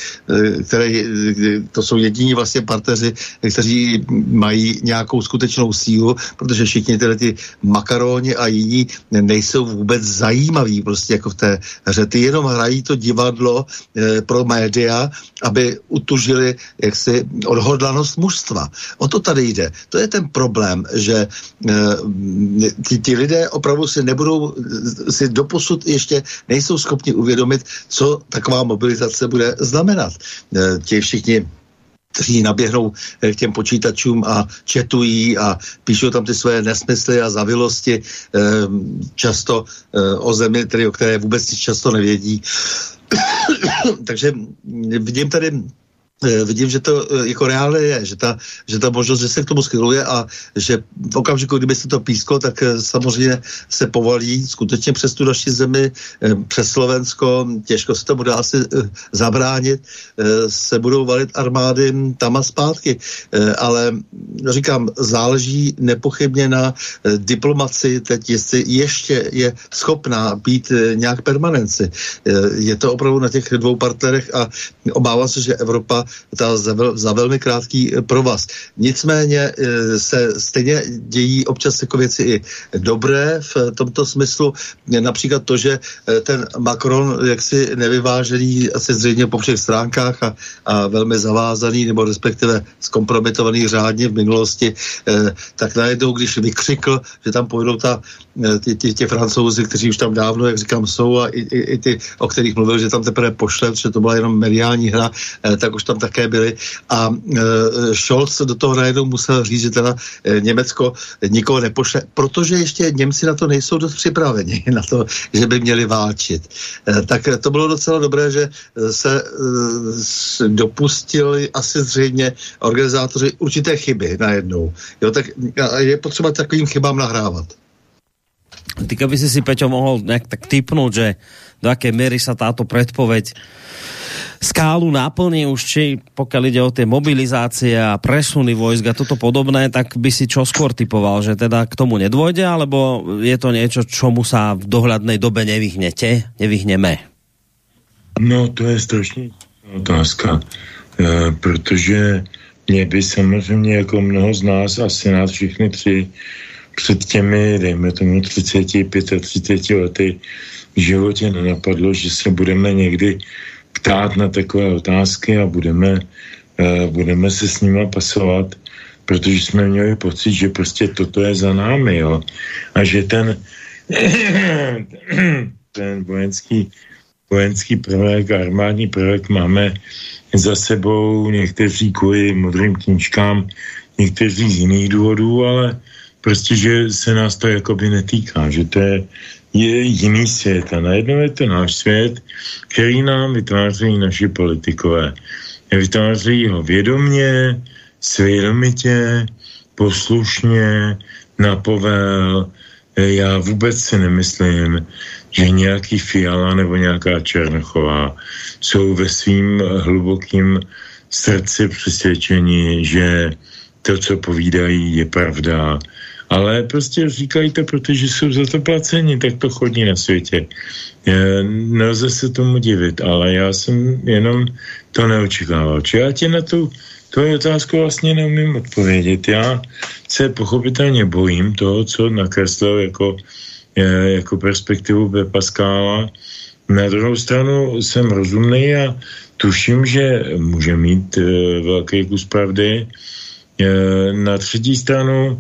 to jsou jediní vlastně partneři, kteří mají nějakou skutečnou sílu, protože všichni tyhle ty makaroni a jiní nejsou vůbec zajímaví prostě jako v té hře. Ty jenom hrají to divadlo pro média, aby utužili jaksi odhodlanost mužstva. O to tady jde. To je ten problém, že ti lidé opravdu si doposud ještě nejsou schopni uvědomit, co taková mobilizace bude znamenat. Ti všichni, kteří naběhnou k těm počítačům a chatují a píšou tam ty své nesmysly a zavilosti, často o zemi, o které vůbec nic často nevědí. Takže vidím, že to jako reálně je, že ta možnost, že se k tomu schyluje a že v okamžiku, kdyby se to písklo, tak samozřejmě se povalí skutečně přes tu naši zemi, přes Slovensko, těžko se tomu dá asi zabránit, se budou valit armády tam a zpátky, ale říkám, záleží nepochybně na diplomaci teď, jestli ještě je schopná být nějak permanenci. Je to opravdu na těch dvou partnerech a obávám se, že Evropa za velmi krátký provaz. Nicméně se stejně dějí občas jako věci i dobré v tomto smyslu. Například to, že ten Macron jaksi nevyvážený asi zřejmě po všech stránkách a velmi zavázaný, nebo respektive zkompromitovaný řádně v minulosti, tak najednou, když vykřikl, že tam pojedou ti Francouzi, kteří už tam dávno, jak říkám, jsou a i ty, o kterých mluvil, že tam teprve pošle, že to byla jenom mediální hra, tak už tam také byli. A Scholz do toho najednou musel říct, že teda Německo nikoho nepošle, protože ještě Němci na to nejsou dost připraveni, na to, že by měli válčit. Tak to bylo docela dobré, že se dopustili asi zřejmě organizátoři určité chyby najednou. Jo, tak je potřeba takovým chybám nahrávat. Ty, keby si Peťo mohol nejak tak tipnúť, že do akej miery sa táto predpoveď skálu naplní už, či pokiaľ ide o tie mobilizácie a presuny vojsk a toto podobné, tak by si čo skôr typoval, že teda k tomu nedôjde, alebo je to niečo, čomu sa v dohľadnej dobe nevyhneme? No, to je strašně otázka, protože mě by samozřejmě jako mnoho z nás, asi nás všichni tři, před těmi, dejme tomu 30, 35 lety v životě nenapadlo, že se budeme někdy ptát na takové otázky a budeme se s nima pasovat, protože jsme měli pocit, že prostě toto je za námi, jo. A že ten vojenský prvek, armádní prvek máme za sebou, někteří kvůli modrým knížkám, někteří z jiných důvodů, ale prostě, že se nás to jakoby netýká, že to je jiný svět a najednou je to náš svět, který nám vytvářejí naši politikové. Vytvářejí ho vědomě, svědomitě, poslušně, na povel. Já vůbec si nemyslím, že nějaký Fiala nebo nějaká Černochová jsou ve svým hlubokým srdci přesvědčení, že to, co povídají, je pravda. Ale prostě říkají to, protože jsou za to placeni, tak to chodí na světě. Nelze se tomu divit, ale já jsem jenom to neočekával. Či já ti na tu otázku vlastně neumím odpovědět. Já se pochopitelně bojím toho, co nakreslil jako perspektivu Pepa Skála. Na druhou stranu jsem rozumný a tuším, že může mít velký kus pravdy. Na třetí stranu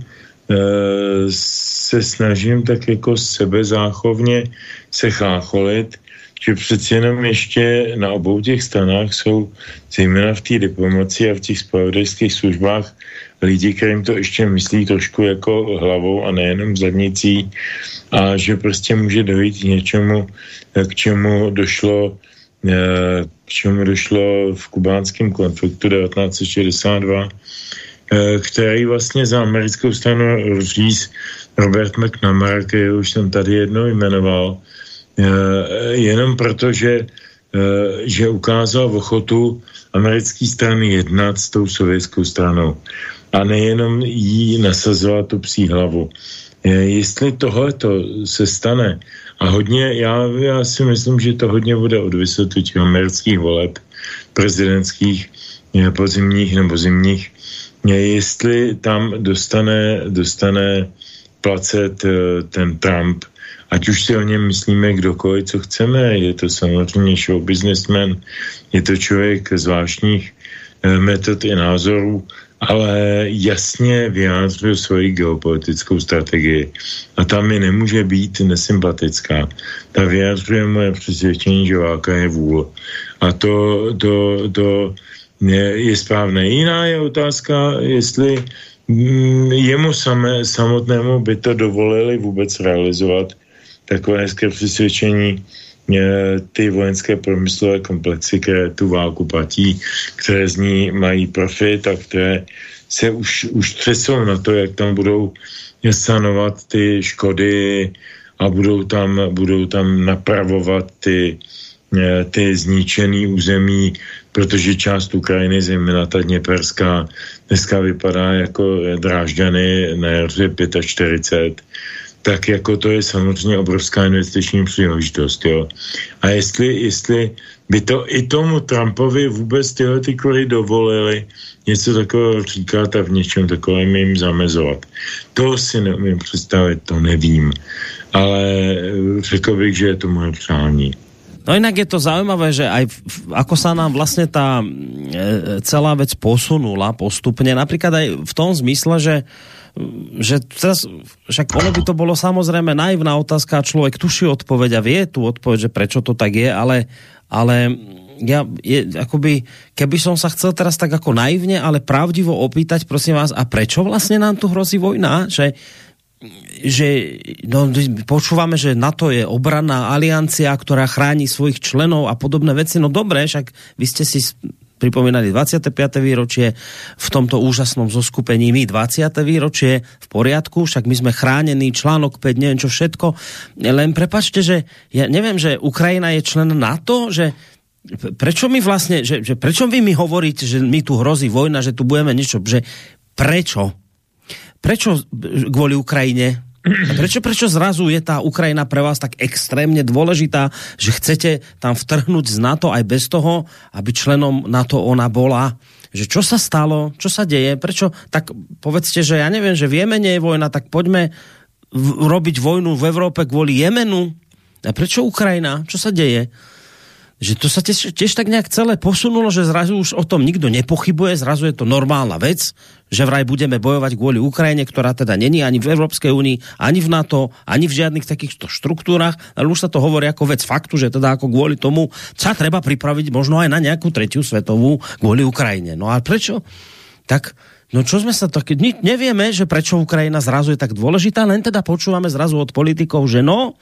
se snažím tak jako sebezáchovně se chácholit, že přeci jenom ještě na obou těch stranách jsou zejména v té diplomaci a v těch zpravodajských službách lidi, kterým to ještě myslí trošku jako hlavou a nejenom zadnicí a že prostě může dojít k něčemu, k čemu došlo v kubánském konfliktu 1962, který vlastně za americkou stranu říz Robert McNamara, který už jsem tady jednou jmenoval, jenom proto, že ukázal ochotu americké strany jednat s tou sovětskou stranou. a nejenom jí nasazovat tu psí hlavu. Jestli tohleto se stane, a hodně, já si myslím, že to hodně bude odviset od těch amerických voleb prezidentských, podzimních nebo zimních, jestli tam dostane placet ten Trump, ať už si o něm myslíme kdokoliv, co chceme, je to samozřejmě show businessman, je to člověk zvláštních metod i názorů, ale jasně vyjádřil svoji geopolitickou strategii. A ta mi nemůže být nesympatická. Ta vyjádřuje moje přesvědčení, že válka je vůl. A to je správné. Jiná je otázka, jestli jemu samotnému by to dovolili vůbec realizovat takové hezké přesvědčení, ty vojenské průmyslové komplexy, které tu válku platí, které z ní mají profit a které se už třesou na to, jak tam budou sanovat ty škody a budou tam napravovat ty zničený území, protože část Ukrajiny, zejména ta Dněperská, dneska vypadá jako Drážďany na jaře 45, tak jako to je samozřejmě obrovská investiční příležitost, jo. A jestli by to i tomu Trumpovi vůbec tyhle ty kroky dovolili něco takového říkat a v něčem takovém jim zamezovat. To si neumím představit, to nevím. Ale řekl bych, že je to moje přání. No inak je to zaujímavé, že aj ako sa nám vlastne tá celá vec posunula postupne, napríklad aj v tom zmysle, že teraz, však ono by to bolo samozrejme naivná otázka, človek tuší odpoveď a vie tú odpoveď, že prečo to tak je, ale akoby, keby som sa chcel teraz tak ako naivne, ale pravdivo opýtať, prosím vás, a prečo vlastne nám tu hrozí vojna? Že no, počúvame, že NATO je obranná aliancia, ktorá chráni svojich členov a podobné veci. No dobre, však vy ste si pripomínali 25. výročie v tomto úžasnom zoskupení, my 20. výročie v poriadku, však my sme chránení, článok 5, neviem čo všetko. Len prepáčte, že ja neviem, že Ukrajina je člen NATO, že prečo my vlastne, že prečo vy mi hovoríte, že mi tu hrozí vojna, že tu budeme niečo, že prečo? Prečo kvôli Ukrajine? Prečo zrazu je tá Ukrajina pre vás tak extrémne dôležitá, že chcete tam vtrhnúť z NATO aj bez toho, aby členom NATO ona bola? Že čo sa stalo? Čo sa deje? Prečo? Tak povedzte, že ja neviem, že v Jemene je vojna, tak poďme robiť vojnu v Európe kvôli Jemenu. A prečo Ukrajina? Čo sa deje? Že to sa tiež tak nejak celé posunulo, že zrazu už o tom nikto nepochybuje, zrazu je to normálna vec, že vraj budeme bojovať kvôli Ukrajine, ktorá teda není ani v Európskej únii, ani v NATO, ani v žiadnych takýchto štruktúrach, ale už sa to hovorí ako vec faktu, že teda ako kvôli tomu sa treba pripraviť možno aj na nejakú tretiu svetovú kvôli Ukrajine. No a prečo? Tak, no čo sme sa tak... Nevieme, že prečo Ukrajina zrazu je tak dôležitá, len teda počúvame zrazu od politikov, že no,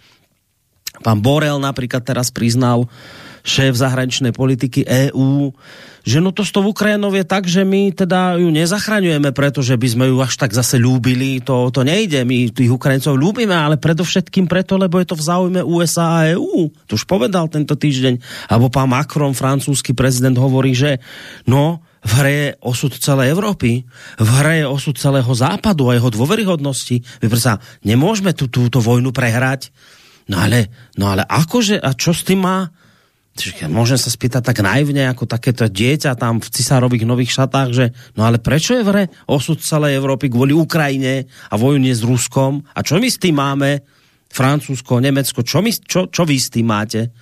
pán Borel napríklad teraz priznal, šéf zahraničnej politiky EÚ, že no to s tou Ukrajinou je tak, že my teda ju nezachraňujeme, pretože by sme ju až tak zase ľúbili, to nejde, my tých Ukrajincov ľúbime, ale predovšetkým preto, lebo je to v záujme USA a EÚ. To už povedal tento týždeň, alebo pán Macron, francúzsky prezident, hovorí, že no, v hre je osud celej Európy, v hre je osud celého západu a jeho dôveryhodnosti. My predsa nemôžeme túto vojnu prehrať. No ale akože, a čo s tým má? Môžem sa spýtať tak naivne, ako takéto dieťa tam v cisárových nových šatách, že no ale prečo je v hre osud celej Európy kvôli Ukrajine a vojne s Ruskom? A čo my s tým máme? Francúzsko, Nemecko, čo vy s tým máte?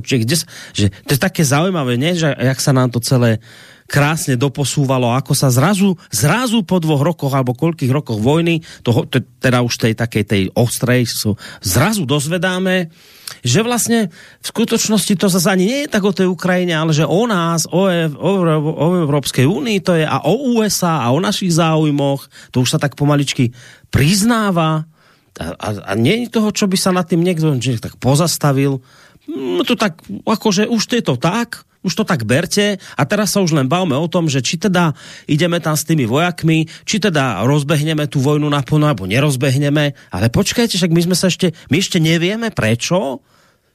Že to je také zaujímavé, nie? Že jak sa nám to celé krásne doposúvalo, ako sa zrazu po 2 rokoch alebo koľkých rokoch vojny, teda už tej ostrej, zrazu dozvedáme, že vlastne v skutočnosti to zase ani nie je tak o tej Ukrajine, ale že o nás, o Európskej únii to je a o USA a o našich záujmoch, to už sa tak pomaličky priznáva a nie je toho, čo by sa nad tým niekto tak pozastavil. No to tak, akože už je to tak, už to tak berte a teraz sa už len bavme o tom, že či teda ideme tam s tými vojakmi, či teda rozbehneme tú vojnu naplno, alebo nerozbehneme, ale počkajte, však my ešte nevieme prečo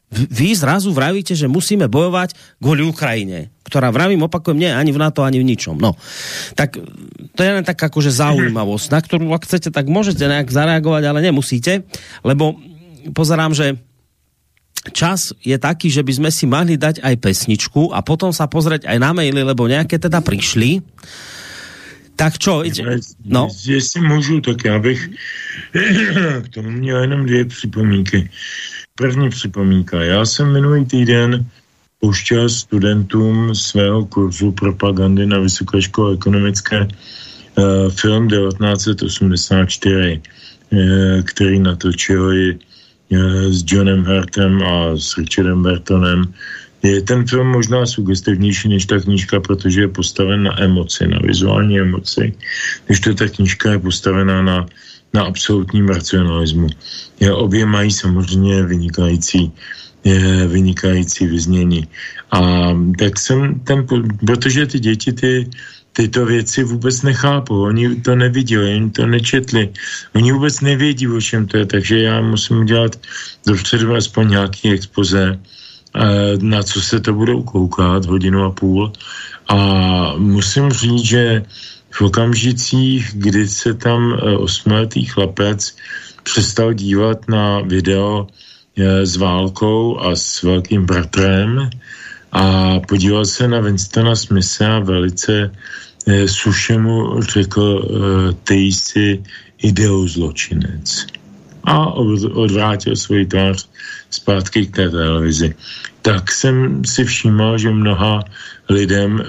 vy zrazu vravíte, že musíme bojovať kvôli Ukrajine, ktorá, vravím, opakujem, nie ani v NATO, ani v ničom. No, tak to je len tak akože zaujímavosť, na ktorú, ak chcete, tak môžete nejak zareagovať, ale nemusíte, lebo pozerám, že čas je taký, že by sme si mali dať aj pesničku a potom sa pozrieť aj na maily, lebo nejaké teda prišli. Tak čo? No. Jestli můžu, tak já bych k tomu měl jenom 2 připomínky. První připomínka. Já jsem minulý týden pouštěl studentům svého kurzu propagandy na Vysoké škole ekonomické film 1984, který natočili s Johnem Hartem a s Richardem Burtonem. Je ten film možná sugestivnější než ta knížka, protože je postaven na emoci, na vizuální emoci, když to ta knížka je postavená na absolutním racionalismu. Obě mají samozřejmě vynikající vyznění. A tak jsem protože ty děti tyto věci vůbec nechápou, oni to neviděli, oni to nečetli, oni vůbec nevědí, o čem to je, takže já musím udělat dopředu aspoň nějaký expoze, na co se to budou koukat, 1.5 hodiny. A musím říct, že v okamžicích, kdy se tam 8letý chlapec přestal dívat na video s válkou a s velkým bratrem a podíval se na Winstona Smitha a velice sušemu řekl, ty jsi ideozločinec. A odvrátil svůj tvář zpátky k té televizi. Tak jsem si všímal, že mnoha lidem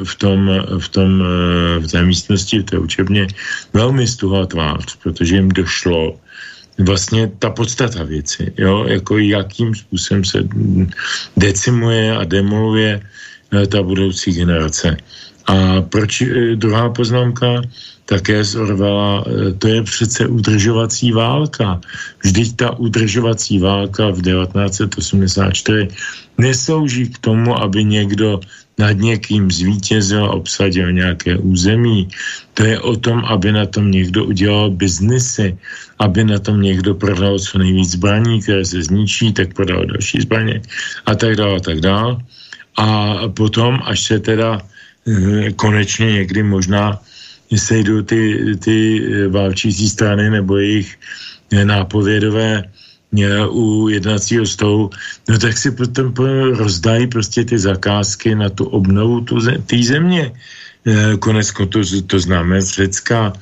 v té místnosti, v té učebně velmi stuhla tvář, protože jim došlo vlastně ta podstata věci, jo? Jako jakým způsobem se decimuje a demoluje ta budoucí generace. A proč druhá poznámka také z Orwella, to je přece udržovací válka. Vždyť ta udržovací válka v 1984 neslouží k tomu, aby někdo nad někým zvítězil a obsadil nějaké území. To je o tom, aby na tom někdo udělal biznesy, aby na tom někdo prodal co nejvíc zbraní, které se zničí, tak prodal další zbraně a tak dále, a tak dále. A potom, až se teda konečně někdy možná sejdou ty válčící strany nebo jejich nápovědové u jednacího stolu, no tak si potom rozdají prostě ty zakázky na tu obnovu té země. Konecko to známe z Řecka,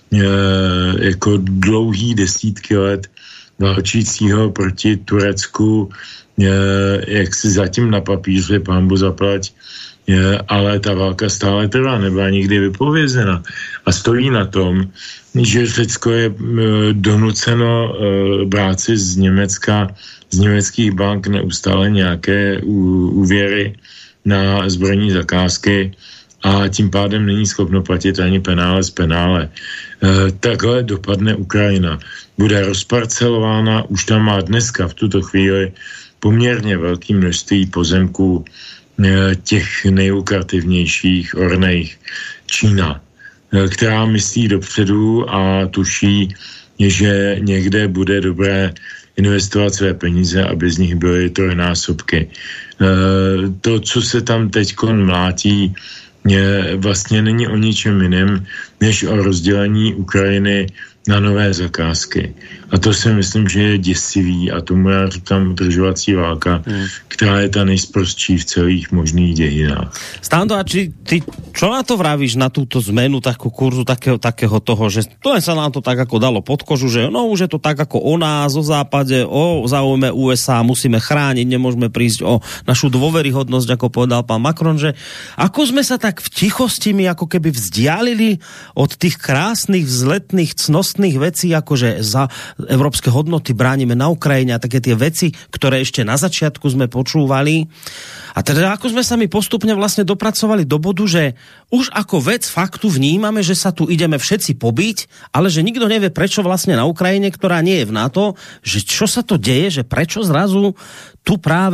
jako dlouhý desítky let válčícího proti Turecku, jak si zatím na papíře pánbu zaplať, ale ta válka stále trvá, nebyla nikdy vypovězena. A stojí na tom, že Řecko je donuceno brát si z německých bank neustále nějaké úvěry na zbrojní zakázky a tím pádem není schopno platit ani penále z penále. Takhle dopadne Ukrajina. Bude rozparcelována, už tam má dneska v tuto chvíli poměrně velké množství pozemků těch nejlukrativnějších ornejch Čína, která myslí dopředu a tuší, že někde bude dobré investovat své peníze, aby z nich byly trojnásobky. To, co se tam teďkon mlátí, vlastně není o ničem jiném, než o rozdělení Ukrajiny na nové zakázky. A to si myslím, že je děsivý a tomu já říkám udržovací válka, která je ta nejsprostší v celých možných dějinách. Stando, a ty čo na to vravíš, na túto zmenu takú kurzu takého toho, že to sa nám to tak ako dalo pod kožu, že no už je to tak ako o nás, o západe, o záujme USA, musíme chrániť, nemôžeme prísť o našu dôveryhodnosť, ako povedal pán Macron, že ako sme sa tak v tichosti my ako keby vzdialili od tých krásnych, vzletných, cnostných vecí, akože za európske hodnoty bránime na Ukrajine a také tie veci, ktoré ešte na začiatku sme počúvali. A teda ako sme sa my postupne vlastne dopracovali do bodu, že už ako vec faktu vnímame, že sa tu ideme všetci pobiť, ale že nikto nevie prečo vlastne na Ukrajine, ktorá nie je v NATO, že čo sa to deje, že prečo zrazu tu práve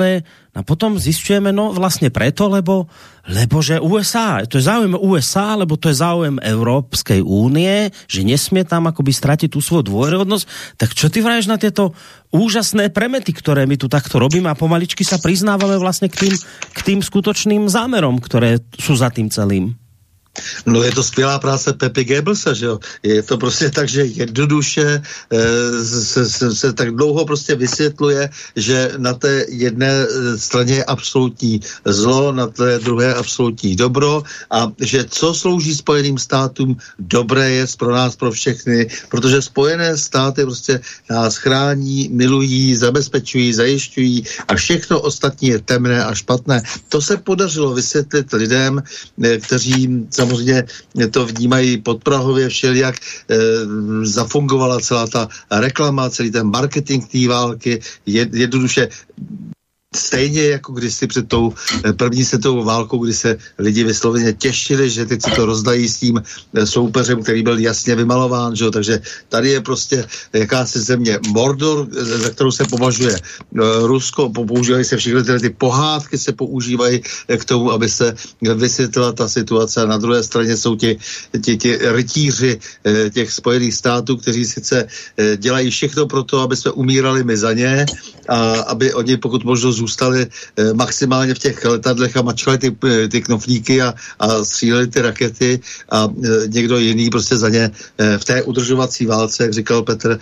A potom zistujeme, no vlastne preto, lebo že USA, to je záujem USA, lebo to je záujem Európskej únie, že nesmie tam akoby stratiť tú svoju dôveryhodnosť. Tak čo ty vraješ na tieto úžasné premety, ktoré my tu takto robíme a pomaličky sa priznávame vlastne k tým skutočným zámerom, ktoré sú za tým celým? No je to skvělá práce Pepe Goebbelse, že jo. Je to prostě tak, že jednoduše se tak dlouho prostě vysvětluje, že na té jedné straně je absolutní zlo, na té druhé absolutní dobro a že co slouží Spojeným státům, dobré je pro nás, pro všechny, protože Spojené státy prostě nás chrání, milují, zabezpečují, zajišťují a všechno ostatní je temné a špatné. To se podařilo vysvětlit lidem, kteří samozřejmě to vnímají podprahově všelijak, zafungovala celá ta reklama, celý ten marketing té války, jednoduše stejně jako kdysi před tou první světovou válkou, kdy se lidi vysloveně těšili, že teď si to rozdají s tím soupeřem, který byl jasně vymalován, že jo? Takže tady je prostě jakási země Mordor, za kterou se považuje Rusko, používají se všechny ty pohádky, se používají k tomu, aby se vysvětlila ta situace a na druhé straně jsou ti rytíři těch Spojených států, kteří sice dělají všechno pro to, aby jsme umírali my za ně a aby oni pokud možno zůstali maximálně v těch letadlech a mačkali ty knoflíky a stříleli ty rakety a někdo jiný prostě za ně v té udržovací válce, jak říkal Petr,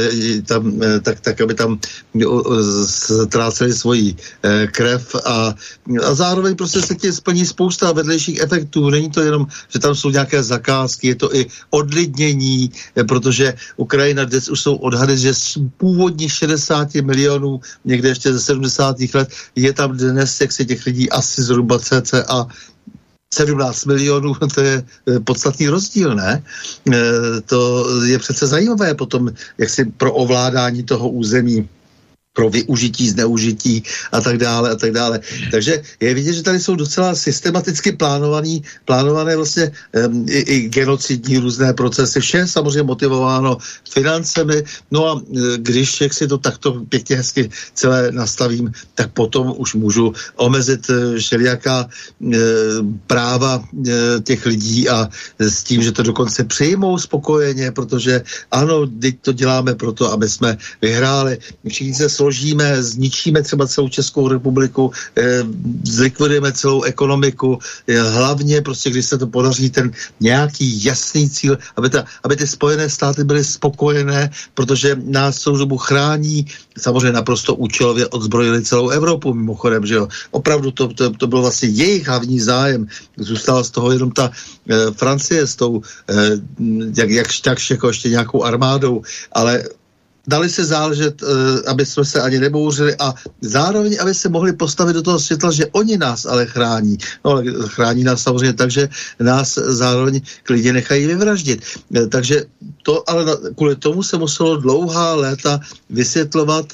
tak aby tam ztráceli svoji krev a zároveň prostě se ti splní spousta vedlejších efektů. Není to jenom, že tam jsou nějaké zakázky, je to i odlidnění, protože Ukrajina dnes už jsou odhady, že z původních 60 milionů, někde ještě ze 70. let, je tam dnes, jak se těch lidí asi zhruba cca 17 milionů, to je podstatný rozdíl, ne? To je přece zajímavé potom, jak si pro ovládání toho území, pro využití, zneužití a tak dále a tak dále. Takže je vidět, že tady jsou docela systematicky plánované vlastně i genocidní různé procesy. Vše samozřejmě motivováno financemi. No a když jak si to takto pěkně hezky celé nastavím, tak potom už můžu omezit všelijaká práva těch lidí a s tím, že to dokonce přijmou spokojeně, protože ano, teď to děláme proto, aby jsme vyhráli. Všichni se složíme, zničíme třeba celou Českou republiku, zlikvidujeme celou ekonomiku, hlavně prostě, když se to podaří ten nějaký jasný cíl, aby ty Spojené státy byly spokojené, protože nás celou dobu chrání, samozřejmě naprosto účelově odzbrojili celou Evropu, mimochodem, že jo. Opravdu to bylo vlastně jejich hlavní zájem. Zůstala z toho jenom ta Francie s tou, jakž jako ještě nějakou armádou, ale dali se záležet, aby jsme se ani nebouřili a zároveň, aby se mohli postavit do toho světla, že oni nás ale chrání. No ale chrání nás samozřejmě tak, že nás zároveň klidně nechají vyvraždit. Takže to, ale kvůli tomu se muselo dlouhá léta vysvětlovat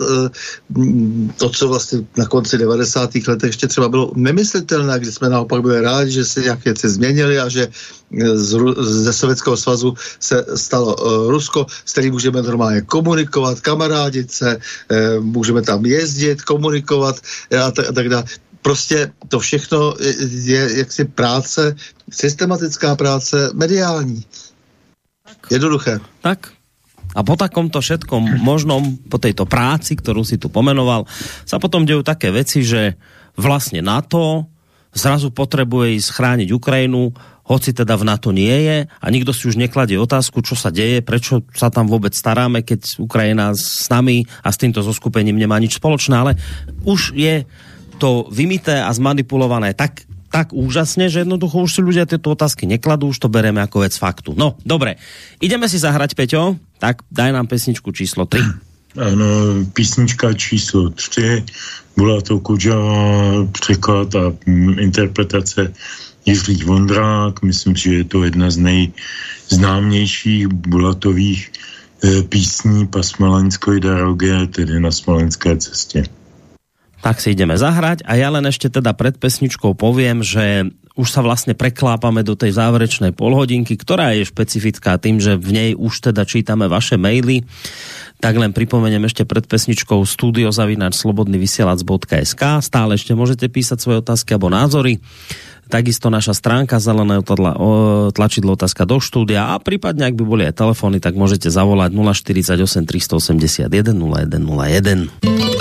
to, co vlastně na konci 90. letech ještě třeba bylo nemyslitelné, kdy jsme naopak byli rádi, že se nějaké věci změnily a že ze Sovětského svazu se stalo Rusko, s kterým můžeme normálně komunikovat, kamarádit se, můžeme tam jezdit, komunikovat a tak dále. Prostě to všechno je jaksi práce, systematická práce mediální. Jednoduché. Tak. A po takomto všetkom možnom, po tejto práci, ktorú si tu pomenoval, sa potom dejú také veci, že vlastne NATO zrazu potrebuje ísť chrániť Ukrajinu, hoci teda v NATO nie je a nikto si už nekladie otázku, čo sa deje, prečo sa tam vôbec staráme, keď Ukrajina s nami a s týmto zoskupením nemá nič spoločné, ale už je to vymité a zmanipulované tak úžasne, že jednoducho už si ľudia tieto otázky nekladú, už to bereme ako vec faktu. No, dobre. Ideme si zahrať, Peťo? Tak daj nám pesničku číslo 3. Ano, písnička číslo 3. Byla to Kudžava, překlad a interpretace Jiří Vondrák. Myslím, že je to jedna z nejznámějších bulatových písní po Smolenskoj daroge, tedy na Smolenské cestě. Tak si ideme zahrať a ja len ešte teda pred pesničkou poviem, že už sa vlastne preklápame do tej záverečnej polhodinky, ktorá je špecifická tým, že v nej už teda čítame vaše maily. Tak len pripomeniem ešte pred pesničkou studio@slobodnyvysielac.sk. Stále ešte môžete písať svoje otázky alebo názory. Takisto naša stránka zelené tlačidlo otázka do štúdia a prípadne, ak by boli aj telefóny, tak môžete zavolať 048 381 0101.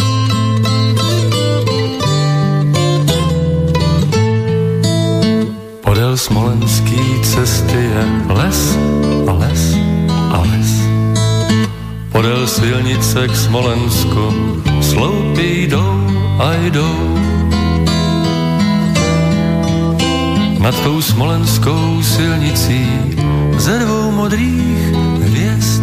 Podél smolenský cesty je les a les a les. Podél silnice k Smolensku sloupy jdou a jdou. Nad tou smolenskou silnicí ze dvou modrých hvězd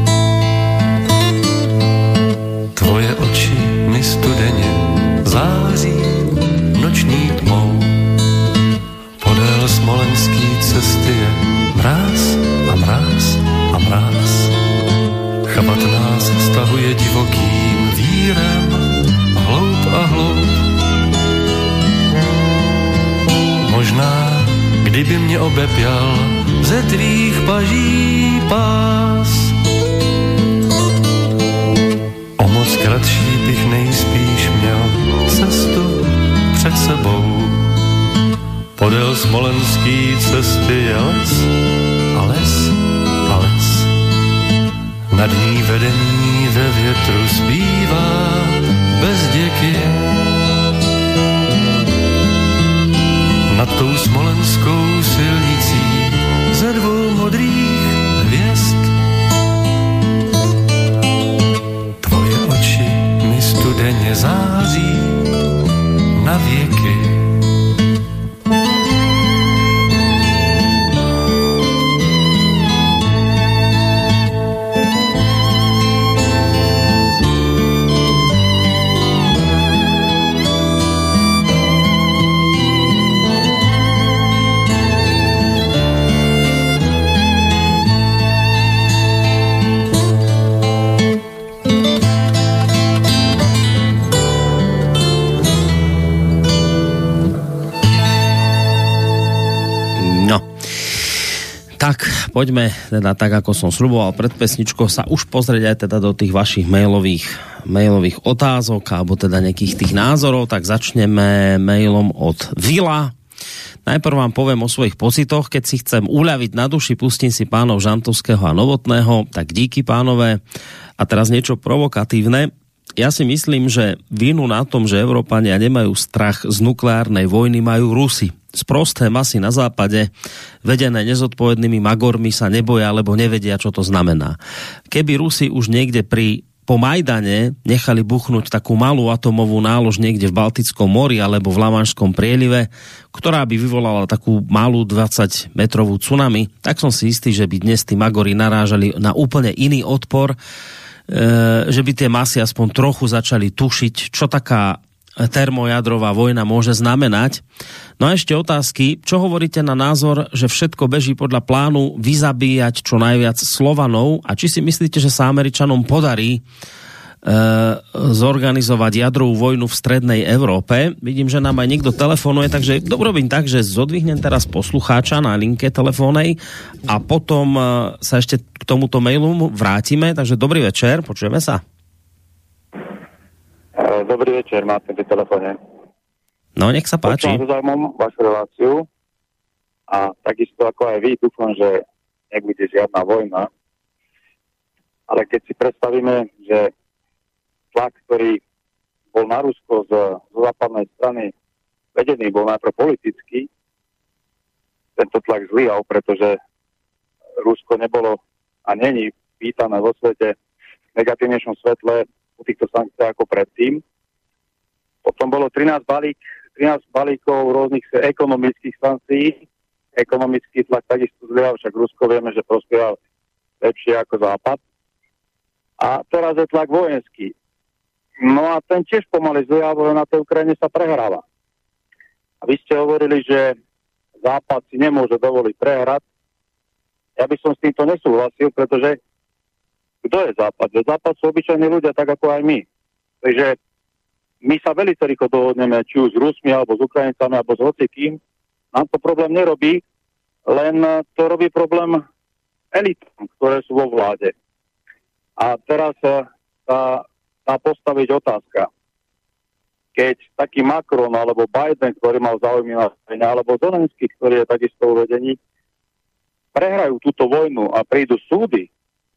tvoje oči mi studeně září noční tmou. Podél smolenský cesty je mráz a mráz a mráz. Chabat nás stahuje divokým vírem hloub a hloub. Možná, kdyby mě obepěl ze tvých paží pás, o moc kratší bych nejspíš měl cestu před sebou. Podél smolenský cesty je les a les a les. Nad ní vedení ve větru zpívá bez děky. Nad tou smolenskou silnicí ze dvou modrých hvězd tvoje oči mi studeně září na věky. Tak, poďme teda tak, ako som sľuboval pred pesničkou, sa už pozrieť aj teda do tých vašich mailových otázok alebo teda nejakých tých názorov. Tak začneme mailom od Vila. Najprv vám poviem o svojich pocitoch. Keď si chcem uľaviť na duši, pustím si pánov Žantovského a Novotného. Tak díky, pánové. A teraz niečo provokatívne. Ja si myslím, že vinu na tom, že Európania nemajú strach z nukleárnej vojny, majú Rusi. Sprosté masy na západe, vedené nezodpovednými magormi, sa neboja, lebo nevedia, čo to znamená. Keby Rusi už niekde po Majdane nechali buchnúť takú malú atomovú nálož niekde v Baltickom mori alebo v Lamanšskom prielive, ktorá by vyvolala takú malú 20-metrovú tsunami, tak som si istý, že by dnes tí magori narážali na úplne iný odpor, že by tie masy aspoň trochu začali tušiť, čo taká termojadrová vojna môže znamenať. No a ešte otázky. Čo hovoríte na názor, že všetko beží podľa plánu vyzabíjať čo najviac Slovanov? A či si myslíte, že sa Američanom podarí zorganizovať jadrovú vojnu v strednej Európe? Vidím, že nám aj niekto telefonuje, takže dobrobím tak, že zodvihnem teraz poslucháča na linke telefónnej a potom sa ešte k tomuto mailu vrátime. Takže dobrý večer, počujeme sa. Dobrý večer, máte pri telefóne. No, nech sa páči. Počúvam so záujmom vašu reláciu a takisto ako aj vy, dúfam, že nebude žiadna vojna. Ale keď si predstavíme, že tlak, ktorý bol na Rusko zo západnej strany vedený, bol najprv politický, tento tlak zlyhal, pretože Rusko nebolo a není vítané vo svete v negatívnejšom svetle u týchto sankciách ako predtým. Potom bolo 13 balíkov rôznych ekonomických sankcií. Ekonomický tlak takisto zlyhal, však Rusko vieme, že prospieval lepšie ako Západ. A teraz je tlak vojenský. No a ten tiež pomaly zlyhal, bo na tej Ukrajine sa prehráva. A vy ste hovorili, že Západ si nemôže dovoliť prehrať. Ja by som s týmto nesúhlasil, pretože kto je Západ? Západ sú obyčajní ľudia, tak ako aj my. Takže my sa veľmi rýchlo dohodneme, či už s Rusmi, alebo s Ukrajincami, alebo s hocikým. Nám to problém nerobí, len to robí problém elitám, ktoré sú vo vláde. A teraz sa postaviť otázka. Keď taký Macron alebo Biden, ktorý mal záujmy na strane, alebo Zelenský, ktorý je takisto uvedený, prehrajú túto vojnu a prídu súdy,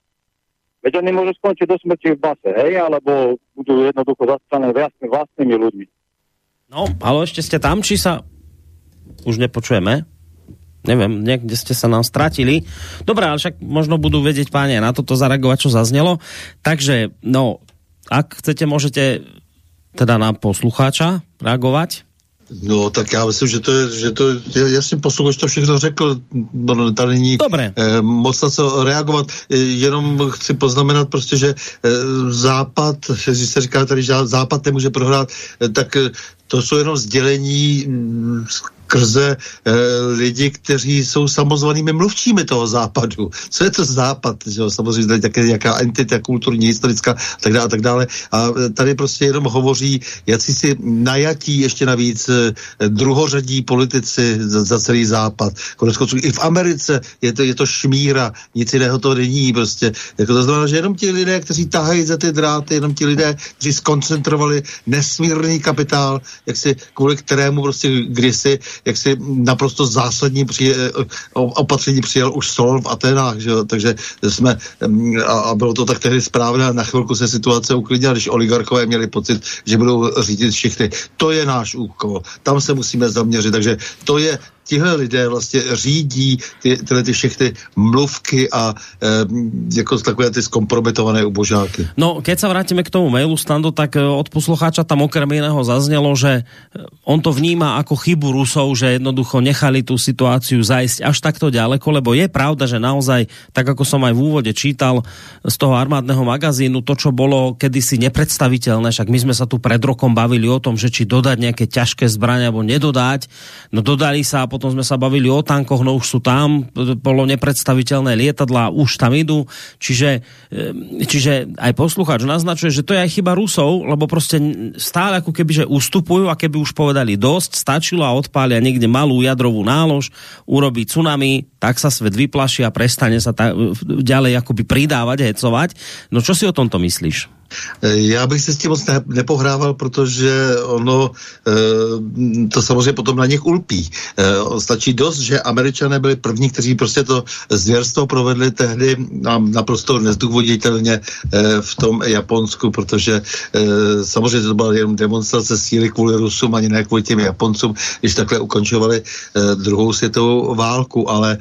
veď oni môžu skončiť do smrti v base, hej? Alebo budú jednoducho zastané vlastnými ľuďmi. No, ale ešte ste tam, či sa už nepočujeme? Neviem, niekde ste sa nám stratili. Dobre, ale však možno budú vedieť páni na toto zareagovať, čo zaznelo. Takže, no, ak chcete, môžete teda na poslucháča reagovať. No, tak já myslím, že to jasně posluchač to všechno řekl, tady není moc na co reagovat, jenom chci poznamenat prostě, že Západ, když se říká tady, že Západ nemůže prohrát, tak to jsou jenom sdělení skrze lidi, kteří jsou samozvanými mluvčími toho Západu. Co je to Západ? Že? Samozřejmě tady také nějaká entita kulturní, historická a tak dále. A tady prostě jenom hovoří jací si najatí ještě navíc druhořadí politici za celý Západ. Koneckonců i v Americe je to šmíra, nic jiného to není prostě. Jako to znamená, že jenom ti lidé, kteří tahají za ty dráty, jenom ti lidé, kteří skoncentrovali nesmírný kapitál, jak si kvůli kterému prostě kdysi jak si naprosto zásadní opatření přijal už Sol v Atenách, že jo? Takže jsme, a bylo to tak tehdy správné, na chvilku se situace uklidnila, když oligarchové měli pocit, že budou řídit všechny. To je náš úkol, tam se musíme zaměřit, takže to je tihle lidé vlastně řídí ty všechny mluvky a jako takové ty skompromitované ubožáky. No, keď sa vrátime k tomu mailu, Stando, tak od poslucháča tam okrem iného zaznelo, že on to vníma ako chybu Rusov, že jednoducho nechali tú situáciu zajsť až takto ďaleko, lebo je pravda, že naozaj, tak ako som aj v úvode čítal z toho armádneho magazínu, to, čo bolo kedysi nepredstaviteľné, však my sme sa tu pred rokom bavili o tom, že či dodať nejaké ťažké zbrane alebo nedodať, no dodali sa a potom sme sa bavili o tankoch, no už sú tam, bolo nepredstaviteľné lietadlá, už tam idú, čiže aj poslucháč naznačuje, že to je aj chyba Rusov, lebo proste stále ako keby, že ustupujú a keby už povedali dosť, stačilo a odpália niekde malú jadrovú nálož, urobí tsunami, tak sa svet vyplaší a prestane sa ďalej akoby pridávať, hecovať. No čo si o tomto myslíš? Já bych se s tím moc nepohrával, protože ono to samozřejmě potom na nich ulpí. Stačí dost, že Američané byli první, kteří prostě to zvěrstvo provedli tehdy naprosto nezdůvoditelně v tom Japonsku, protože samozřejmě to byla jenom demonstrace síly kvůli Rusům, ani ne kvůli těm Japoncům, když takhle ukončovali druhou světovou válku, ale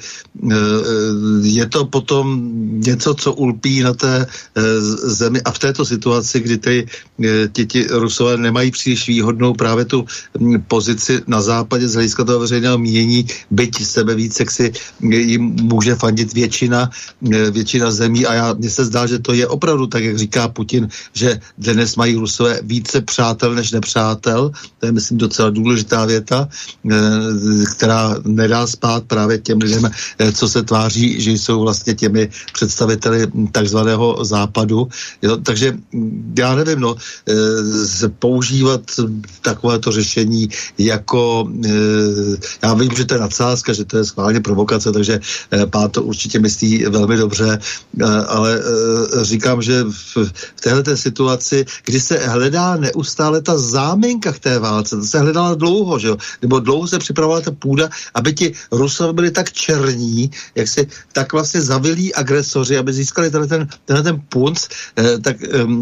je to potom něco, co ulpí na té zemi a v této situaci, kdy ti Rusové nemají příliš výhodnou právě tu pozici na západě z hlediska toho veřejného mínění, byť sebe víc, jak si jim může fandit většina zemí a mně se zdá, že to je opravdu tak, jak říká Putin, že dnes mají Rusové více přátel než nepřátel. To je, myslím, docela důležitá věta, která nedá spát právě těm lidem, co se tváří, že jsou vlastně těmi představiteli takzvaného západu. Jo, takže já nevím, používat takovéto řešení jako, já vím, že to je nadsázka, že to je schválně provokace, takže pán to určitě myslí velmi dobře, ale říkám, že v téhleté situaci, kdy se hledá neustále ta záminka k té válce, to se hledala dlouho, že jo? Nebo dlouho se připravovala ta půda, aby ti Rusové byli tak černí, jak si tak vlastně zavilí agresoři, aby získali tenhle ten punc, tak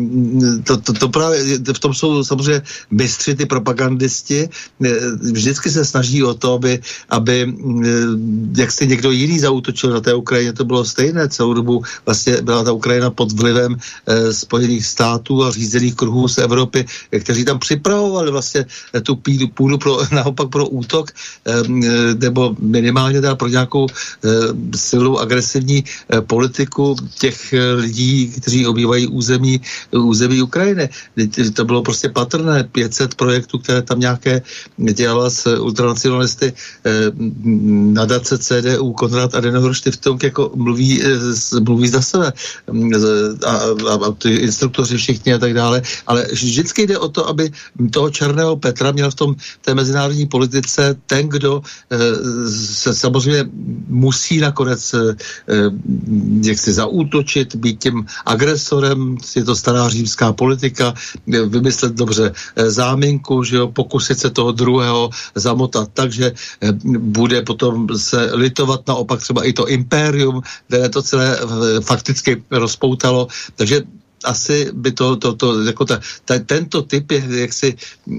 to právě, v tom jsou samozřejmě mistři, ty propagandisti, vždycky se snaží o to, aby jak si někdo jiný zaútočil na té Ukrajině, to bylo stejné celou dobu, vlastně byla ta Ukrajina pod vlivem Spojených států a řízených kruhů z Evropy, kteří tam připravovali vlastně tu půdu naopak pro útok, nebo minimálně teda pro nějakou silnou agresivní politiku těch lidí, kteří obývají území území Ukrajiny. To bylo prostě patrné, 500 projektů, které tam nějaké dělala s ultranacionalisty nadace CDU, Konrad Adenauer Stiftung, jako mluví za sebe a ty instruktoři všichni a tak dále, ale vždycky jde o to, aby toho černého Petra měl v té mezinárodní politice ten, kdo se samozřejmě musí nakonec jaksi zaútočit, být tím agresorem, je to stará římská politika, vymyslet dobře záminku, že jo, pokusit se toho druhého zamotat tak, že bude potom se litovat naopak třeba i to impérium, které to celé fakticky rozpoutalo, takže asi by jako tento typ jaksi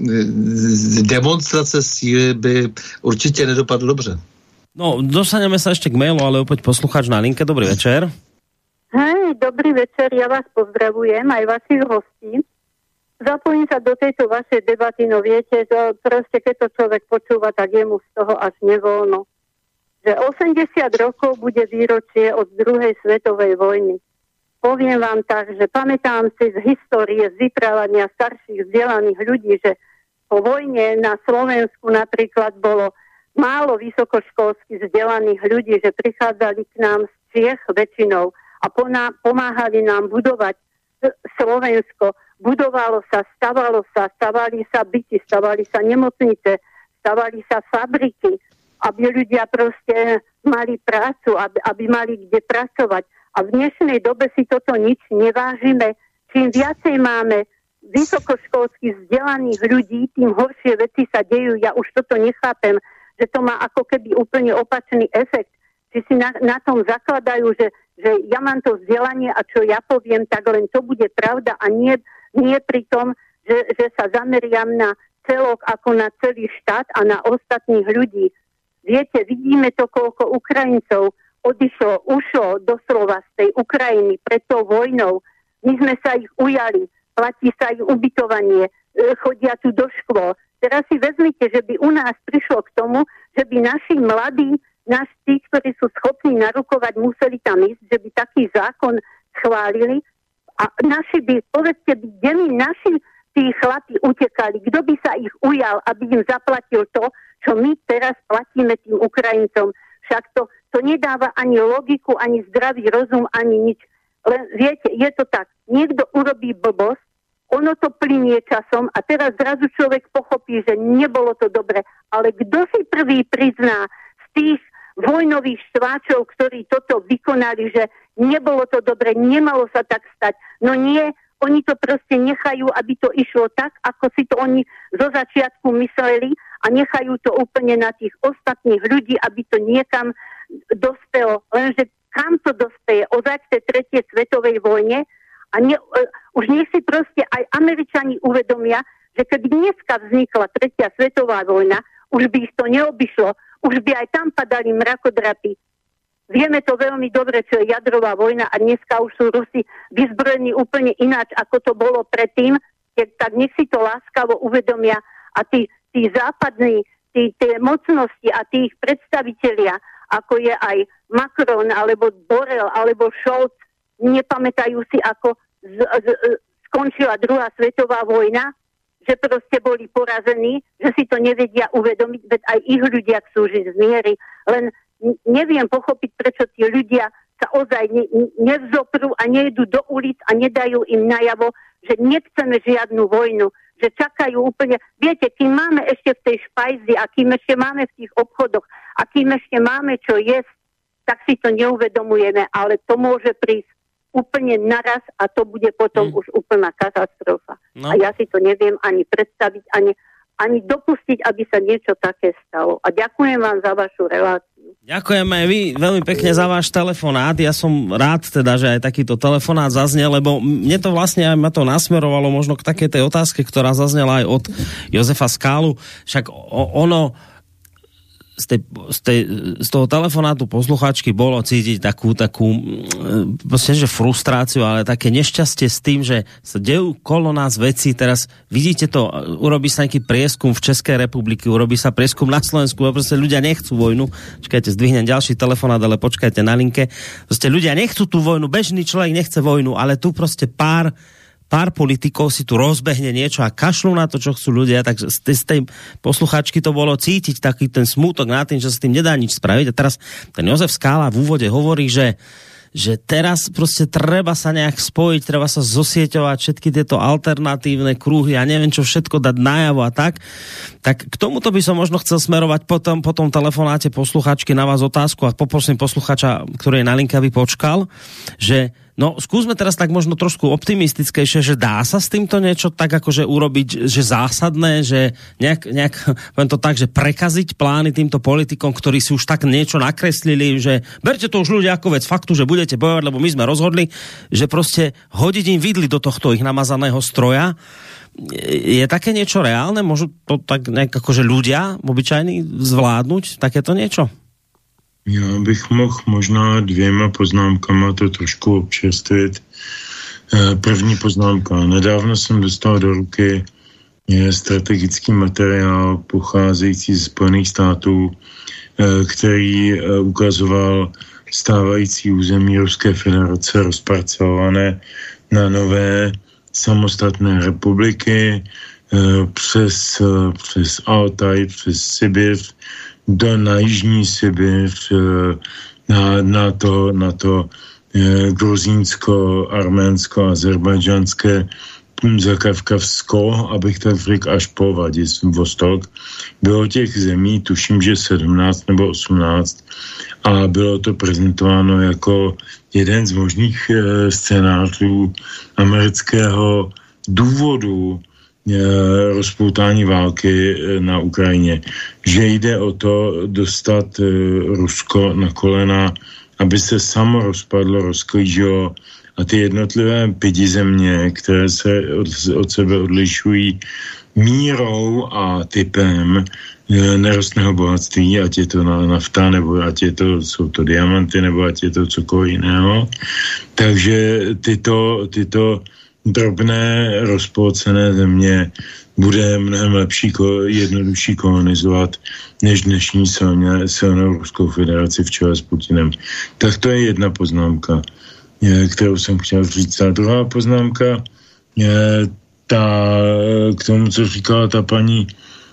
demonstrace síly by určitě nedopadl dobře. No, dostaneme sa ešte k mailu, ale opäť poslucháč na linke. Dobrý večer. Hej, dobrý večer, ja vás pozdravujem, aj vašich hostí. Zapojím sa do tejto vašej debaty, no viete, že proste keď to človek počúva, tak je mu z toho až nevoľno. Že 80 rokov bude výročie od druhej svetovej vojny. Poviem vám tak, že pamätám si z histórie, z vyprávania starších vzdelaných ľudí, že po vojne na Slovensku napríklad bolo málo vysokoškolských vzdelaných ľudí, že prichádzali k nám z Čiech väčšinou a pomáhali nám budovať Slovensko. Budovalo sa, stavali sa byty, stavali sa nemocnice, stavali sa fabriky, aby ľudia proste mali prácu, aby mali kde pracovať. A v dnešnej dobe si toto nič nevážime. Čím viacej máme vysokoškolských vzdelaných ľudí, tým horšie veci sa dejú. Ja už toto nechápem, že to má ako keby úplne opačný efekt. Či si na tom zakladajú, že ja mám to vzdelanie a čo ja poviem, tak len to bude pravda a nie pri tom, že sa zameriam na celok ako na celý štát a na ostatných ľudí. Viete, vidíme to, koľko Ukrajincov ušlo doslova z tej Ukrajiny pred tou vojnou. My sme sa ich ujali, platí sa ich ubytovanie, chodia tu do škôl. Teraz si vezmite, že by u nás prišlo k tomu, že by naši mladí, tí, ktorí sú schopní narukovať, museli tam ísť, že by taký zákon schválili a naši by, povedzte, kde mi naši tí chlapi utekali, kto by sa ich ujal, aby im zaplatil to, čo my teraz platíme tým Ukrajincom. Však to nedáva ani logiku, ani zdravý rozum, ani nič. Len viete, je to tak, niekto urobí blbosť, ono to plynie časom a teraz zrazu človek pochopí, že nebolo to dobre. Ale kto si prvý prizná z tých vojnových štváčov, ktorí toto vykonali, že nebolo to dobre, nemalo sa tak stať. No nie, oni to proste nechajú, aby to išlo tak, ako si to oni zo začiatku mysleli a nechajú to úplne na tých ostatných ľudí, aby to niekam dospelo. Lenže kam to dospeje? Ozaj v tej 3. svetovej vojne? A už nech si proste aj Američani uvedomia, že keď dneska vznikla 3. svetová vojna, už by ich to neobyšlo, už by aj tam padali mrakodrapy. Vieme to veľmi dobre, čo je jadrová vojna a dneska už sú Rusi vyzbrojení úplne ináč, ako to bolo predtým, tak nech si to láskavo uvedomia a tí západní, tie mocnosti a tí ich predstavitelia, ako je aj Macron, alebo Borrell, alebo Scholz, nepamätajú si, ako skončila 2. svetová vojna, že proste boli porazení, že si to nevedia uvedomiť, veď aj ich ľudia chcú žiť z miery. Len neviem pochopiť, prečo tí ľudia sa ozaj nevzoprú a nejdú do ulic a nedajú im najavo, že nechceme žiadnu vojnu, že čakajú úplne... Viete, kým máme ešte v tej špajzi a kým ešte máme v tých obchodoch a kým ešte máme čo jesť, tak si to neuvedomujeme, ale to môže prísť úplne naraz a to bude potom už úplná katastrofa. No. A ja si to neviem ani predstaviť, ani dopustiť, aby sa niečo také stalo. A ďakujem vám za vašu reláciu. Ďakujeme aj vy veľmi pekne za váš telefonát. Ja som rád teda, že aj takýto telefonát zaznel, lebo mne to vlastne aj ma to nasmerovalo možno k takej tej otázke, ktorá zaznela aj od Jozefa Skálu. Však ono z toho telefonátu poslucháčky bolo cítiť takú proste, že frustráciu, ale také nešťastie s tým, že sa dejú kolo nás veci. Teraz vidíte to, urobí sa nejaký prieskum v Českej republike, urobí sa prieskum na Slovensku, a proste ľudia nechcú vojnu. Čakajte, zdvihnem ďalší telefonát, ale počkajte na linke. Proste ľudia nechcú tú vojnu, bežný človek nechce vojnu, ale tu proste pár pár politikov si tu rozbehne niečo a kašľú na to, čo chcú ľudia, tak z tej posluchačky to bolo cítiť taký ten smútok nad tým, že sa tým nedá nič spraviť. A teraz ten Jozef Skála v úvode hovorí, že teraz proste treba sa nejak spojiť, treba sa zosieťovať všetky tieto alternatívne kruhy a neviem čo všetko dať najavo a tak k tomuto by som možno chcel smerovať potom po tom telefonáte posluchačky na vás otázku a poprosím posluchača, ktorý je na linke, aby počkal, že no, skúsme teraz tak možno trošku optimistickejšie, že dá sa s týmto niečo tak akože urobiť, že zásadné, že nejak poviem to tak, že prekaziť plány týmto politikom, ktorí si už tak niečo nakreslili, že berte to už ľudia ako vec faktu, že budete bojovať, lebo my sme rozhodli, že proste hodiť im vidly do tohto ich namazaného stroja. Je také niečo reálne? Môžu to tak nejak akože ľudia obyčajní zvládnuť takéto niečo? Já bych mohl možná 2 poznámkama to trošku občerstvit. První poznámka. Nedávno jsem dostal do ruky strategický materiál pocházející ze Spojených států, který ukazoval stávající území Ruské federace rozparcelované na nové samostatné republiky přes Altaj, přes Sibir, na jižní Sibir, na to gruzínsko, arménsko, azerbajdžanské Zakavkavsko, abych tak řekl, až po Vostok. Bylo těch zemí, tuším, že 17 nebo 18 a bylo to prezentováno jako jeden z možných scénářů amerického důvodu rozpoutání války na Ukrajině. Že jde o to dostat Rusko na kolena, aby se samo rozpadlo, rozklížilo a ty jednotlivé 5 země, které se od sebe odlišují mírou a typem nerostného bohatství, ať je to nafta, nebo ať jsou to diamanty, nebo ať je to cokoliv jiného. Takže tyto drobné rozpolcené země bude mnohem lepší, jednodušší kolonizovat než dnešní silnou Ruskou federaci v čele s Putinem. Tak to je jedna poznámka, kterou jsem chtěl říct. A druhá poznámka, k tomu, co říkala ta paní,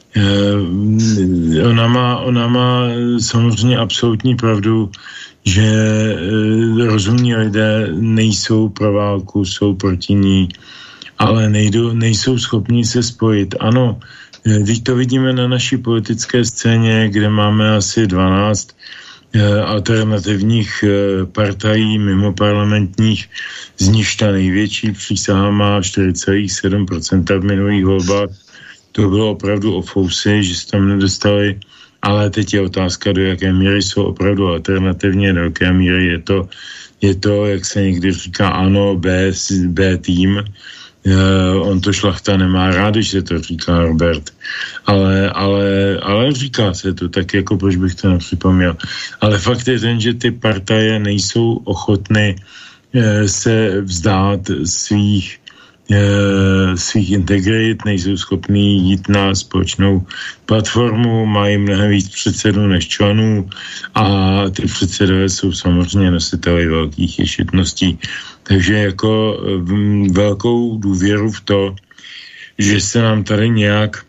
ona má samozřejmě absolutní pravdu, že rozumní lidé nejsou pro válku, jsou proti ní, ale nejsou schopni se spojit. Ano, když to vidíme na naší politické scéně, kde máme asi 12 alternativních partají mimoparlamentních, z nich ta největší přísaha má 4,7% v minulých volbách. To bylo opravdu o fousy, že se tam nedostali. Ale teď je otázka, do jaké míry jsou opravdu alternativně, do jaké míry je to, jak se někdy říká, ano, B tým. On to Šlachta nemá rád, když se to říká Robert. Ale říká se to, tak jako proč bych to nepřipomněl. Ale fakt je ten, že ty partaje nejsou ochotny se vzdát svých integrit, nejsou schopní jít na společnou platformu, mají mnohem víc předsedů než členů a ty předsedové jsou samozřejmě nositeli velkých ješitností. Takže jako velkou důvěru v to, že se nám tady nějak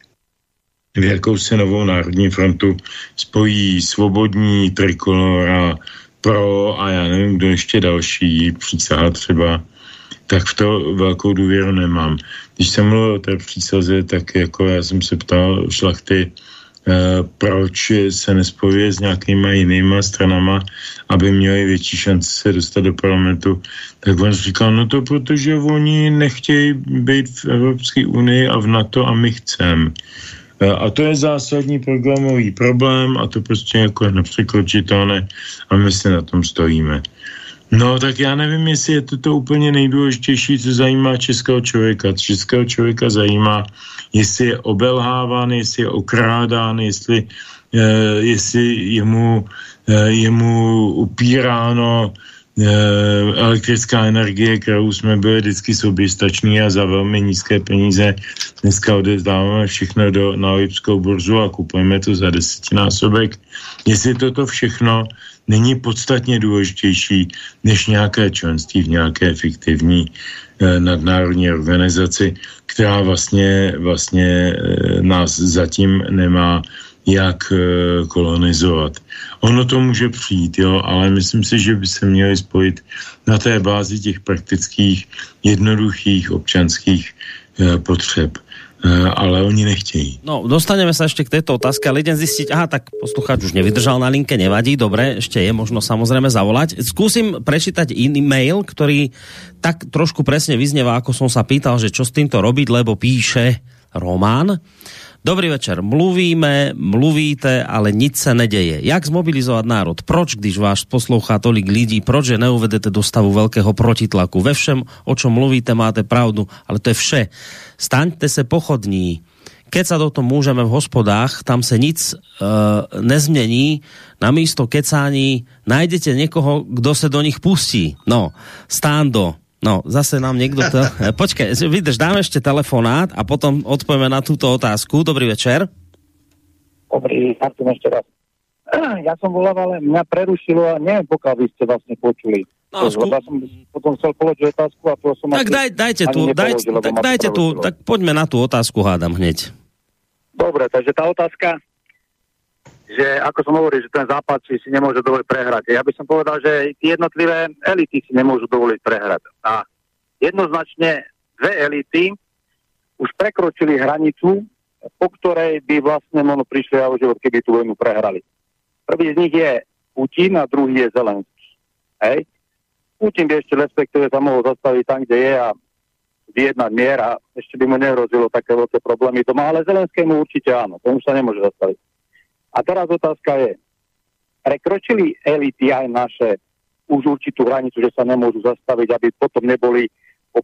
v jakousi novou národní frontu spojí Svobodní, Trikolora, Pro a já nevím, kdo ještě další, Přísaha třeba, tak v to velkou důvěru nemám. Když jsem mluvil o té přísaze, tak jako já jsem se ptal Šlachty, proč se nespojuje s nějakýma jinýma stranama, aby měli větší šanci se dostat do parlamentu, tak on říkal, no to protože oni nechtějí být v Evropské unii a v NATO a my chceme. A to je zásadní programový problém a to prostě jako je nepřekročitelné a my si na tom stojíme. No, tak já nevím, jestli je to úplně nejdůležitější, co zajímá českého člověka. Českého člověka zajímá, jestli je obelháván, jestli je okrádán, jestli jemu upíráno elektrická energie, kterou jsme byli vždycky soběstační a za velmi nízké peníze dneska odezdáváme všechno na Lipskou burzu a kupujeme to za 10násobek. Jestli toto všechno není podstatně důležitější než nějaké členství v nějaké fiktivní nadnárodní organizaci, která vlastně nás zatím nemá jak kolonizovat. Ono to může přijít, jo, ale myslím si, že by se měli spojit na té bázi těch praktických, jednoduchých občanských potřeb. Ale oni nechtějí. No, dostaneme sa ešte k tejto otázke, ale idem zistiť, tak poslucháč už nevydržal na linke, nevadí, dobre, ešte je možno samozrejme zavolať. Skúsim prečítať iný mail, ktorý tak trošku presne vyznieva, ako som sa pýtal, že čo s týmto robiť, lebo píše Roman. Dobrý večer, mluvíte, ale nic se neděje. Jak zmobilizovat národ? Proč, když vás poslouchá tolik lidí, proč je neuvedete do stavu veľkého protitlaku? Ve všem, o čom mluvíte, máte pravdu, ale to je vše. Staňte se pochodní. Keď sa do toho môžeme v hospodách, tam se nic nezmění. Namísto kecání najdete někoho, kdo se do nich pustí. No, Stando. No, zase nám niekto to... Počkaj, vydrž, dáme ešte telefonát a potom odpovieme na túto otázku. Dobrý večer. Dobrý, tak ešte raz. Ja som volal, ale mňa prerušilo a neviem, pokiaľ vy ste vlastne počuli. No, ja som potom chcel položiť otázku a to som... Tak dajte tu, tak poďme na tú otázku, hádam hneď. Dobre, takže tá otázka, že ako som hovoril, že ten západ si nemôže dovoliť prehrať. Ja by som povedal, že tie jednotlivé elity si nemôžu dovoliť prehrať. A jednoznačne dve elity už prekročili hranicu, po ktorej by vlastne prišli o život, keby tú vojnu prehrali. Prvý z nich je Putin a druhý je Zelenský. Hej? Putin by ešte respektíve sa mohol zastaviť tam, kde je a vyjednať mier a ešte by mu nehrozilo také veľké problémy doma, ale Zelenskému určite áno, to už sa nemôže zastaviť. A teraz otázka je, prekročili elity aj naše už určitú hranicu, že sa nemôžu zastaviť, aby potom neboli po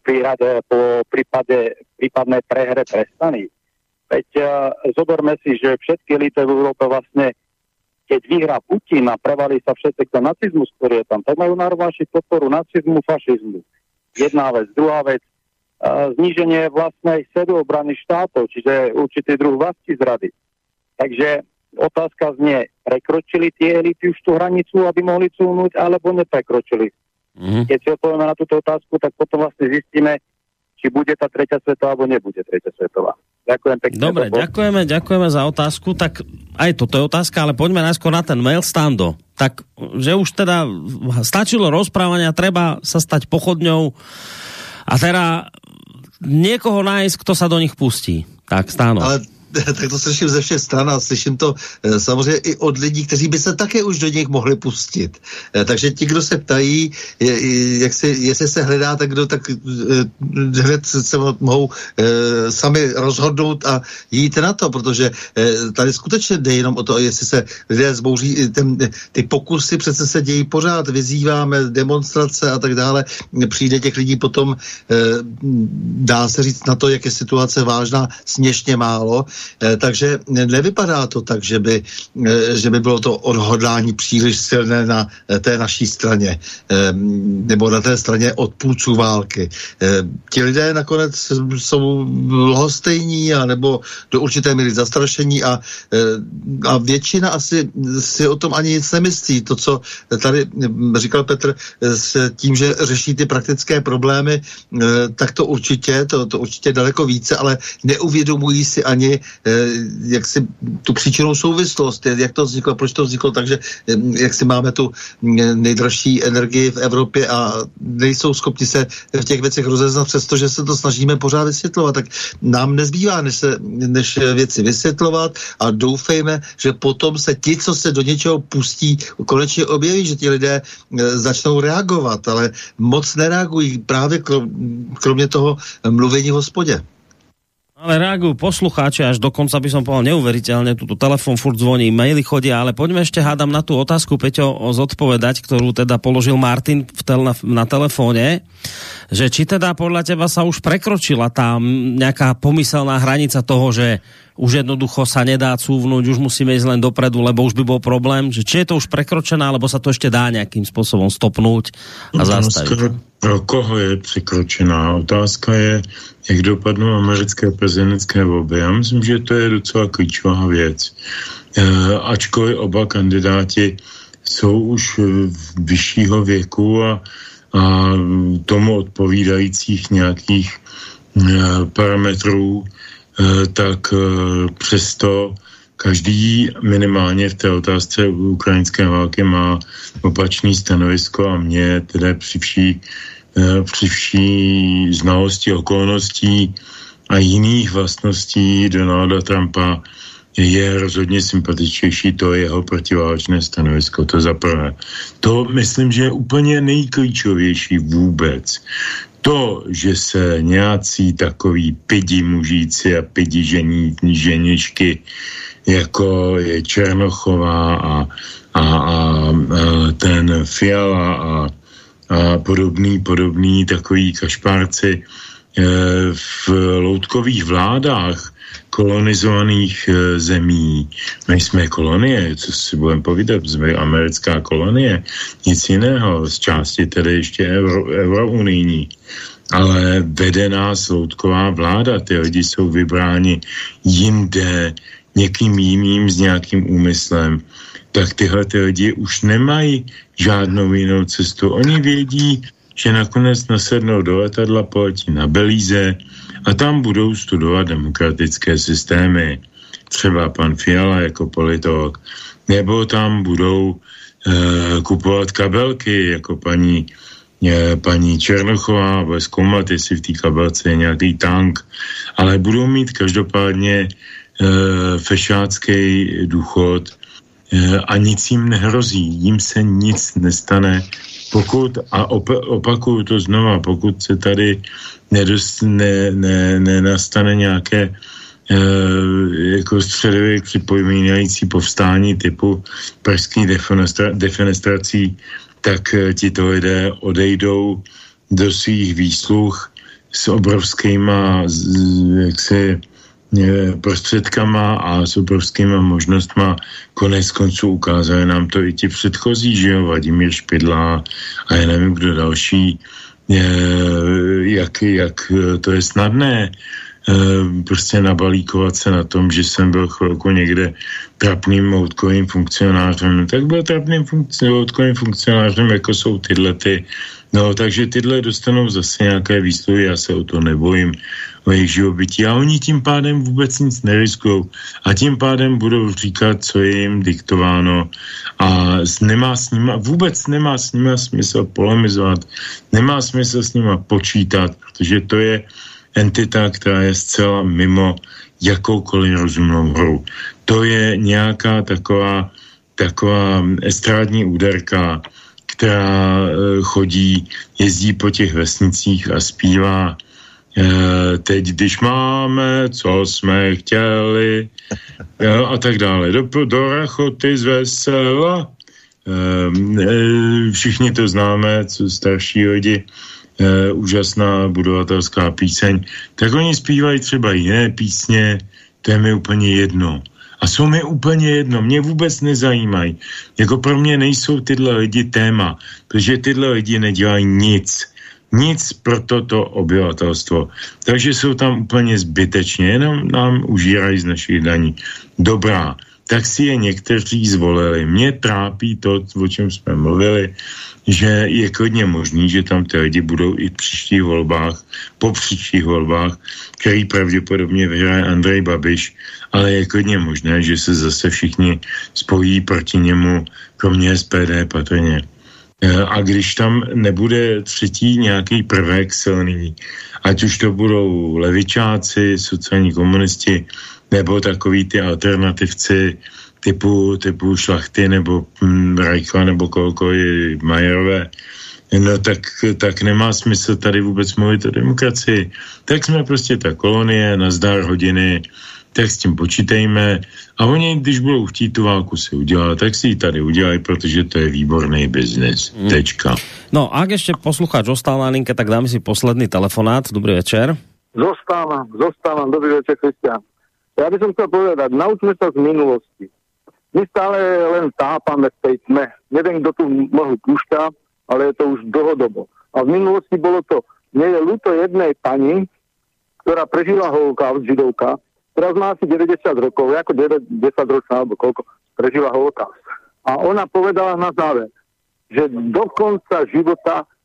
prípadnej prehre trestaní. Veď zoberme si, že všetky elity v Európe vlastne, keď vyhrá Putin a prevalí sa všetek ten nacizmus, ktorý je tam, tak majú národnáši podporu nacizmu, fašizmu. Jedna vec. Druhá vec, zníženie vlastnej sebeobrany štátov, čiže určitý druh vlasti zrady. Takže otázka znie, prekročili tie elity už tú hranicu, aby mohli cúnuť, alebo neprekročili? Keď si odpovieme na túto otázku, tak potom vlastne zistíme, či bude tá tretia svetová, alebo nebude tretia svetová. Ďakujem pekne. Dobre, ďakujeme za otázku. Tak aj toto je otázka, ale poďme najskôr na ten mail Stando. Tak, že už teda stačilo rozprávania, treba sa stať pochodňou a teda niekoho nájsť, kto sa do nich pustí. Tak, Stano. Ale tak to slyším ze všech stran a slyším to samozřejmě i od lidí, kteří by se také už do nich mohli pustit. Takže ti, kdo se ptají, jestli se hledá, tak kdo, tak hned se mohou sami rozhodnout a jít na to, protože tady skutečně jde jenom o to, jestli se lidé zbouří, ty pokusy přece se dějí pořád, vyzýváme demonstrace a tak dále, přijde těch lidí potom, dá se říct na to, jak je situace vážná, směšně málo. Takže nevypadá to tak, že by bylo to odhodlání příliš silné na té naší straně nebo na té straně odpůrců války. Ti lidé nakonec jsou lhostejní a nebo do určité míry zastrašení a většina asi si o tom ani nic nemyslí. To, co tady říkal Petr s tím, že řeší ty praktické problémy, tak to určitě daleko více, ale neuvědomují si ani jak si tu příčinnou souvislost, jak to vzniklo, proč to vzniklo, takže jak si máme tu nejdražší energii v Evropě a nejsou schopni se v těch věcech rozeznat, přestože se to snažíme pořád vysvětlovat, tak nám nezbývá, než věci vysvětlovat a doufejme, že potom se ti, co se do něčeho pustí, konečně objeví, že ti lidé začnou reagovat, ale moc nereagují právě kromě toho mluvení v hospodě. Ale reagujú poslucháči, až dokonca by som povedal neuveriteľne, tuto telefon furt zvoní, maily chodia, ale poďme ešte hádam na tú otázku, Peťo, zodpovedať, ktorú teda položil Martin na telefóne, že či teda podľa teba sa už prekročila tá nejaká pomyselná hranica toho, že už jednoducho sa nedá cúvnuť, už musíme ísť len dopredu, lebo už by bol problém, že či je to už prekročené, alebo sa to ešte dá nejakým spôsobom stopnúť a zastaviť. Pro koho je překročená? Otázka je, jak dopadnou americké prezidentské volby. Já myslím, že to je docela klíčová věc. Ačkoliv oba kandidáti jsou už vyššího věku a a tomu odpovídajících nějakých parametrů, tak přesto každý minimálně v té otázce ukrajinské války má opačný stanovisko a mě teda při vší znalosti okolností a jiných vlastností Donalda Trumpa je rozhodně sympatičnější to jeho protiválečné stanovisko, to za prvé. To myslím, že je úplně nejklíčovější vůbec. To, že se nějací takový pidi mužíci a pidi ženičky, jako je Černochová a ten Fiala a podobný takový kašpárci v loutkových vládách kolonizovaných zemí. My jsme kolonie, co si budeme povídat, jsme americká kolonie, nic jiného, z části tedy ještě eurounijní. Ale vede nás loutková vláda, ty lidi jsou vybráni jinde, někým jiným s nějakým úmyslem, tak tyhle ty lidi už nemají žádnou jinou cestu. Oni vědí, že nakonec nasednou do letadla, poletí na Belize a tam budou studovat demokratické systémy. Třeba pan Fiala jako politolog. Nebo tam budou kupovat kabelky jako paní Černochová, bude zkoumat, jestli v té kabelce je nějaký tank, ale budou mít každopádně fešácký důchod a nic jim nehrozí, jim se nic nestane, pokud, a opakuju to znova, pokud se tady nenastane nějaké jako středověk připomínající povstání typu pražských defenestrací, tak tito lidé odejdou do svých výsluh s obrovskýma prostředkama a s obrovskýma možnostma. Konec konců ukázali nám to i ti předchozí, že jo, Vladimír Špidla a já nevím, kdo další, jak to je snadné prostě nabalíkovat se na tom, že jsem byl chvilku někde trapným loutkovým funkcionářem, tak byl trapným loutkovým funkcionářem, jako jsou tyhle ty. No, takže tyhle dostanou zase nějaké výsluhy, já se o to nebojím, o jejich živobytí. A oni tím pádem vůbec nic neriskujou. A tím pádem budou říkat, co je jim diktováno. A vůbec nemá s nima smysl polemizovat, nemá smysl s nima počítat, protože to je entita, která je zcela mimo jakoukoliv rozumnou hru. To je nějaká taková estrádní úderka, která jezdí po těch vesnicích a zpívá teď, když máme, co jsme chtěli, a tak dále. Do rachoty z vesela. Všichni to známe, co starší lidi, úžasná budovatelská píseň. Tak oni zpívají třeba jiné písně, to je mi úplně jedno. A jsou mi úplně jedno, mě vůbec nezajímají. Jako pro mě nejsou tyhle lidi téma, protože tyhle lidi nedělají nic pro toto obyvatelstvo. Takže jsou tam úplně zbytečně, jenom nám užírají z našich daní. Dobrá, tak si je někteří zvolili. Mě trápí to, o čem jsme mluvili, že je klidně možný, že tam ty lidi budou i po příštích volbách, který pravděpodobně vyhraje Andrej Babiš, ale je klidně možné, že se zase všichni spojí proti němu, kromě SPD patrně. A když tam nebude třetí nějaký prvek silný, ať už to budou levičáci, sociální komunisti, nebo takový ty alternativci typu Šlachty nebo Reichla nebo kohokoliv Majerové, no tak nemá smysl tady vůbec mluvit o demokracii. Tak jsme prostě ta kolonie, nazdar hodiny, tak s tím počítejme a oni, když budou chtít tu válku si udělat, tak si ji tady udělají, protože to je výborný biznes. Tečka. No, ak ešte poslucháč ostal na linke, tak dáme si posledný telefonát. Dobrý večer. Zostávam. Dobrý večer, Kristián. Ja by som chcel povedať, naučme sa z minulosti. My stále len tápame v tej tme. Neviem, kto tu mlhu púšťa, ale je to už dlhodobo. A v minulosti bolo to, nie je ľúto jednej pani, ktorá prežila holokaust, židovka, teraz má asi 90 rokov, ako 10 ročná, alebo koľko, prežila holokaust. A ona povedala na záver, že do konca života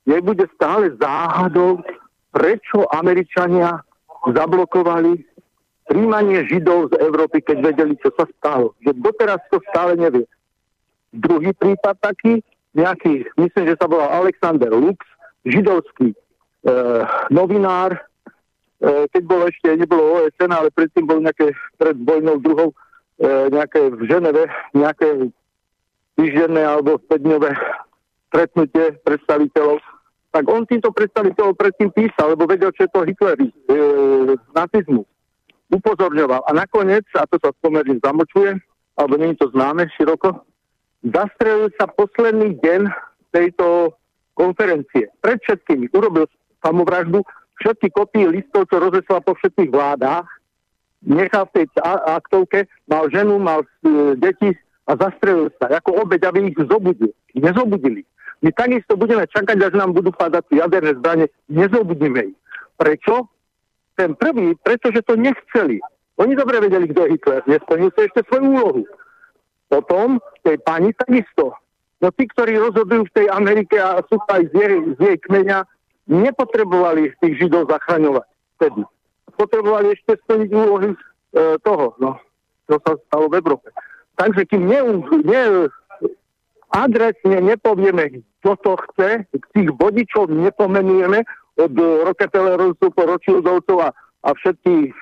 nebude stále záhadou, prečo Američania zablokovali príjmanie Židov z Európy, keď vedeli, čo sa stalo. Že doteraz to stále nevie. Druhý prípad taký, nejaký, myslím, že sa volal Alexander Lux, židovský novinár, keď bolo ešte, nebolo OSN, ale predtým bol nejaké pred vojnou druhou, nejaké v Ženeve, nejaké týždenné alebo 5-dňové stretnutie predstaviteľov. Tak on týmto predstaviteľov predtým písal, lebo vedel, čo je to Hitlerizmus, nacizmus. Upozorňoval. A nakoniec, a to sa pomerne zamlčuje, alebo nie je to známe široko, zastrelil sa posledný deň tejto konferencie. Pred všetkými urobil samovraždu, všetky kopie listov, čo rozeslal po všetkých vládách, nechal v tej aktovke, mal ženu, mal deti a zastrelil sa ako obeť, aby ich zobudil. Nezobudili. My takisto budeme čakať, až nám budú padať jaderné zbrane. Nezobudíme ich. Prečo? Ten prvý, pretože to nechceli. Oni dobre vedeli, kto je Hitler. Nesplnil sa ešte svoju úlohu. Potom tej pani takisto. No tí, ktorí rozhodujú v tej Amerike a sú aj z jej kmeňa, nepotrebovali tých Židov zachraňovať vtedy. Potrebovali ešte splniť úlohy toho, no, čo sa stalo v Európe. Takže kým adresne nepovieme, kto to chce, tých vodičov nepomenujeme od Rockefellerovcov po Rothschildovcov a všetky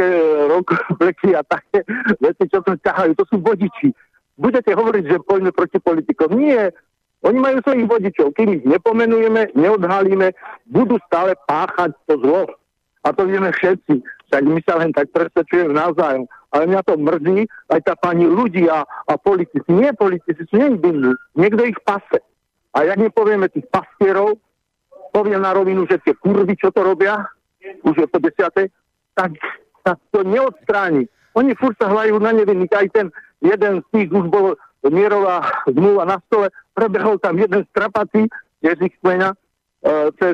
rockblacky a také veci, čo to ťahajú, to sú vodiči. Budete hovoriť, že poďme proti politikom. Nie. Oni majú svojich vodičov. Kým ich nepomenujeme, neodhalíme, budú stále páchať to zlo. A to vieme všetci. Tak my sa len tak presvedčujeme navzájom. Ale mňa to mrzí, aj tá pani ľudia a politici. Nie politici, sú nevinní. Niekto ich pase. A jak nepovieme tých pastierov, poviem na rovinu, že tie kurvy, čo to robia, už je po 10. tak to neodstráni. Oni furt sa hľajú na nevinných. Aj ten jeden z tých už bol mierová zmluva na stole, prebehol tam jeden strapací, jazyk kmeňa, cez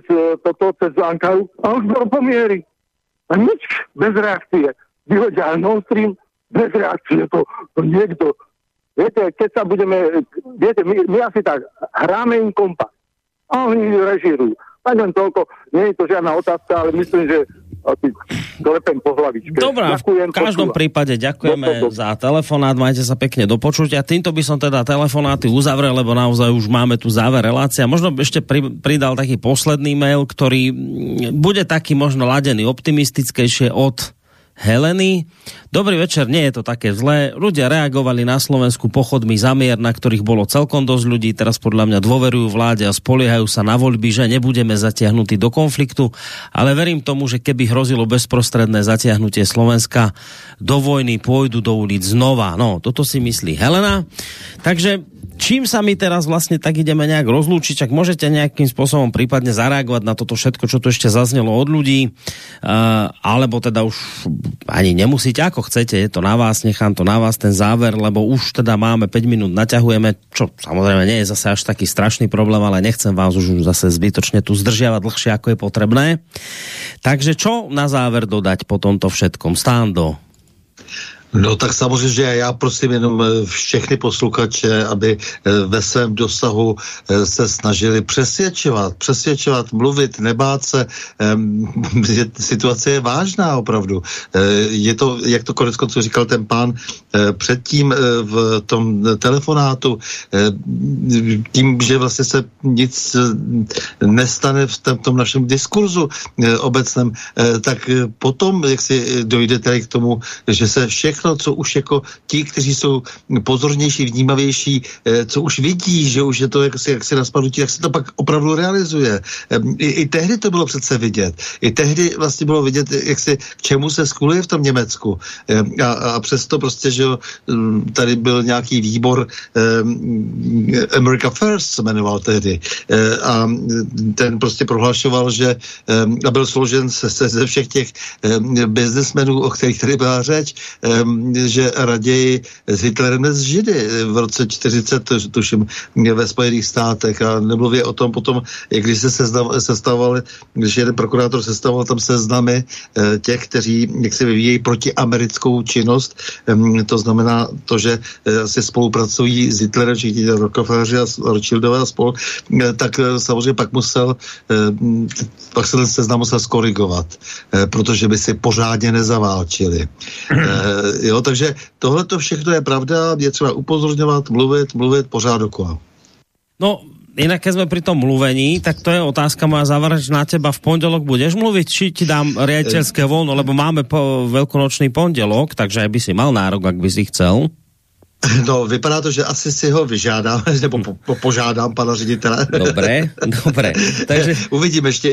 Ankaru a už bol po miery. A nič, bez reakcie. Vyhodia Nord Stream, bez reakcie. To niekto. Viete, keď sa budeme, viete, my asi tak hráme im kompas. A oni režírujú. Tak len toľko, nie je to žiadna otázka, ale myslím, že asi klepem po hlavičke. Dobrá, v každom prípade ďakujeme za telefonát, majte sa pekne do počutia. Týmto by som teda telefonáty uzavrel, lebo naozaj už máme tu záver relácia. Možno ešte pridal taký posledný mail, ktorý bude taký možno ladený optimistickejšie od Heleny. Dobrý večer, nie je to také zlé. Ľudia reagovali na Slovensku pochodmi za mier, na ktorých bolo celkom dosť ľudí. Teraz podľa mňa dôverujú vláde a spoliehajú sa na voľby, že nebudeme zatiahnutí do konfliktu. Ale verím tomu, že keby hrozilo bezprostredné zatiahnutie Slovenska do vojny, pôjdu do ulic znova. No, toto si myslí Helena. Takže čím sa my teraz vlastne tak ideme nejak rozlúčiť, ak môžete nejakým spôsobom prípadne zareagovať na toto všetko, čo tu ešte zaznelo od ľudí, alebo teda už ani nemusíte, ako chcete, je to na vás, nechám to na vás ten záver, lebo už teda máme 5 minút, naťahujeme, čo samozrejme nie je zase až taký strašný problém, ale nechcem vás už zase zbytočne tu zdržiavať dlhšie, ako je potrebné. Takže čo na záver dodať po tomto všetkom? Stando. No tak samozřejmě, že já prosím jenom všechny posluchače, aby ve svém dosahu se snažili přesvědčovat, mluvit, nebát se. Situace je vážná opravdu. Je to, jak to konec konců říkal ten pán předtím v tom telefonátu, tím, že vlastně se nic nestane v tom našem diskurzu obecném, tak potom, jak si dojde tady k tomu, že se všechno, co už jako ti, kteří jsou pozornější, vnímavější, co už vidí, že už je to jaksi na spadnutí, tak se to pak opravdu realizuje. I tehdy to bylo přece vidět. I tehdy vlastně bylo vidět, jak se, k čemu se skuluje v tom Německu. A přesto prostě, že tady byl nějaký výbor America First se jmenoval tehdy. A ten prostě prohlašoval, že a byl složen ze všech těch biznesmenů, o kterých tady byla řeč, že raději s Hitlerem než s Židy v roce 40, tuším, ve Spojených státech, a nemluvě o tom potom, když se sestavovali, když jeden prokurátor sestavoval tam seznamy těch, kteří jak se vyvíjejí protiamerickou činnost, to znamená to, že se spolupracují s Hitlerem, všichni Rockefelleri a Rothschildové a spol, tak samozřejmě pak se ten seznam musel skorigovat, protože by si pořádně nezaválčili. Jo, takže tohle to všechno je pravda, je třeba upozorňovat, mluvit pořád dokola. No, inak keď sme pri tom mluvení, tak to je otázka moja záverečná na teba. V pondelok budeš mluviť, či ti dám riaditeľské voľno, lebo máme veľkonočný pondelok, takže aj by si mal nárok, ak by si chcel. No, vypadá to, že asi si ho vyžádám, nebo požádám pana ředitele. Dobré. Takže uvidíme, ještě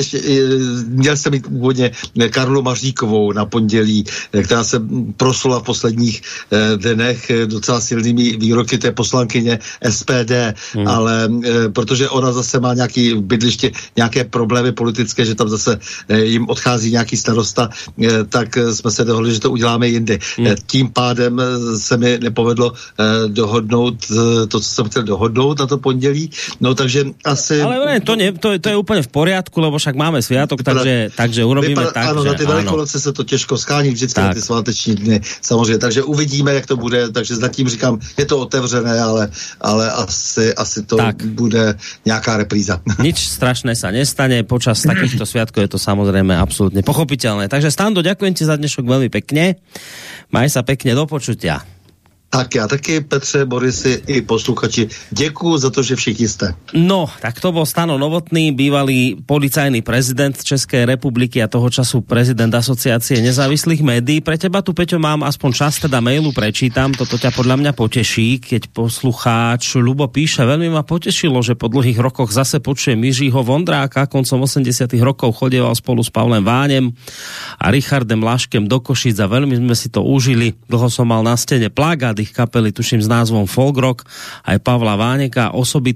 měl jsem mít původně Karlu Maříkovou na pondělí, která se proslula v posledních dnech docela silnými výroky té poslankyně SPD, ale protože ona zase má nějaký bydliště, nějaké problémy politické, že tam zase jim odchází nějaký starosta, tak jsme se dohodli, že to uděláme jindy. Tím pádem se mi nepovedlo dohodnout to, co jsem chtěl dohodnout na to pondělí. No takže asi... Ale ne, to je úplně v poriadku, lebo však máme sviatok, takže urobíme tak, ano, na ty Velikonoce se to těžko skání, vždycky tak. Na ty sváteční dny, samozřejmě, takže uvidíme, jak to bude, takže zatím říkám, je to otevřené, ale asi to tak. Bude nějaká repríza. Nič strašné sa nestane, počas takýchto sviatkov je to samozrejme absolútne pochopiteľné. Takže Stando, ďakujem ti za dnešok veľmi pekne. Maj sa pekne, do počutia. Tak já taky, Petře, Borisy i posluchači, děkuju za to, že všichni jste. No, tak to bol Stano Novotný, bývalý policajný prezident Českej republiky a toho času prezident Asociácie nezávislých médií. Pre teba tu, Peťo, mám aspoň časť teda mailu, prečítam, toto ťa podľa mňa poteší, keď poslucháč Ľubo píše, veľmi ma potešilo, že po dlhých rokoch zase počujem Jiřího Vondráka, koncom 80. rokov chodieval spolu s Pavlem Váňem a Richardem Laškem do Košíc a veľmi sme si to užili. Dlho som mal na stene plagát ich kapely, tuším s názvom Folk Rock, aj Pavla Váneho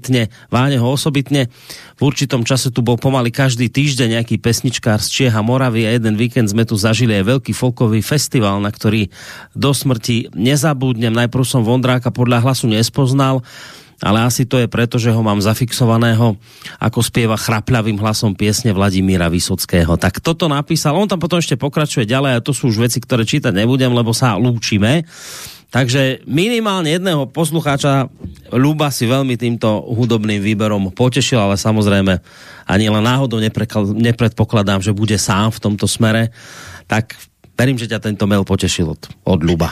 osobitne. V určitom čase tu bol pomaly každý týždeň nejaký pesničkár z Čiech a Moravy a jeden víkend sme tu zažili aj veľký folkový festival, na ktorý do smrti nezabudnem. Najprv som Vondráka podľa hlasu nespoznal, ale asi to je preto, že ho mám zafixovaného, ako spieva chrapľavým hlasom piesne Vladimíra Vysockého. Tak toto napísal, on tam potom ešte pokračuje ďalej a to sú už veci, ktoré čítať nebudem, lebo sa lúčime. Takže minimálne jedného poslucháča Ľuba si veľmi týmto hudobným výberom potešil, ale samozrejme ani len náhodou nepredpokladám, že bude sám v tomto smere. Tak verím, že ťa tento mail potešil od Ľuba.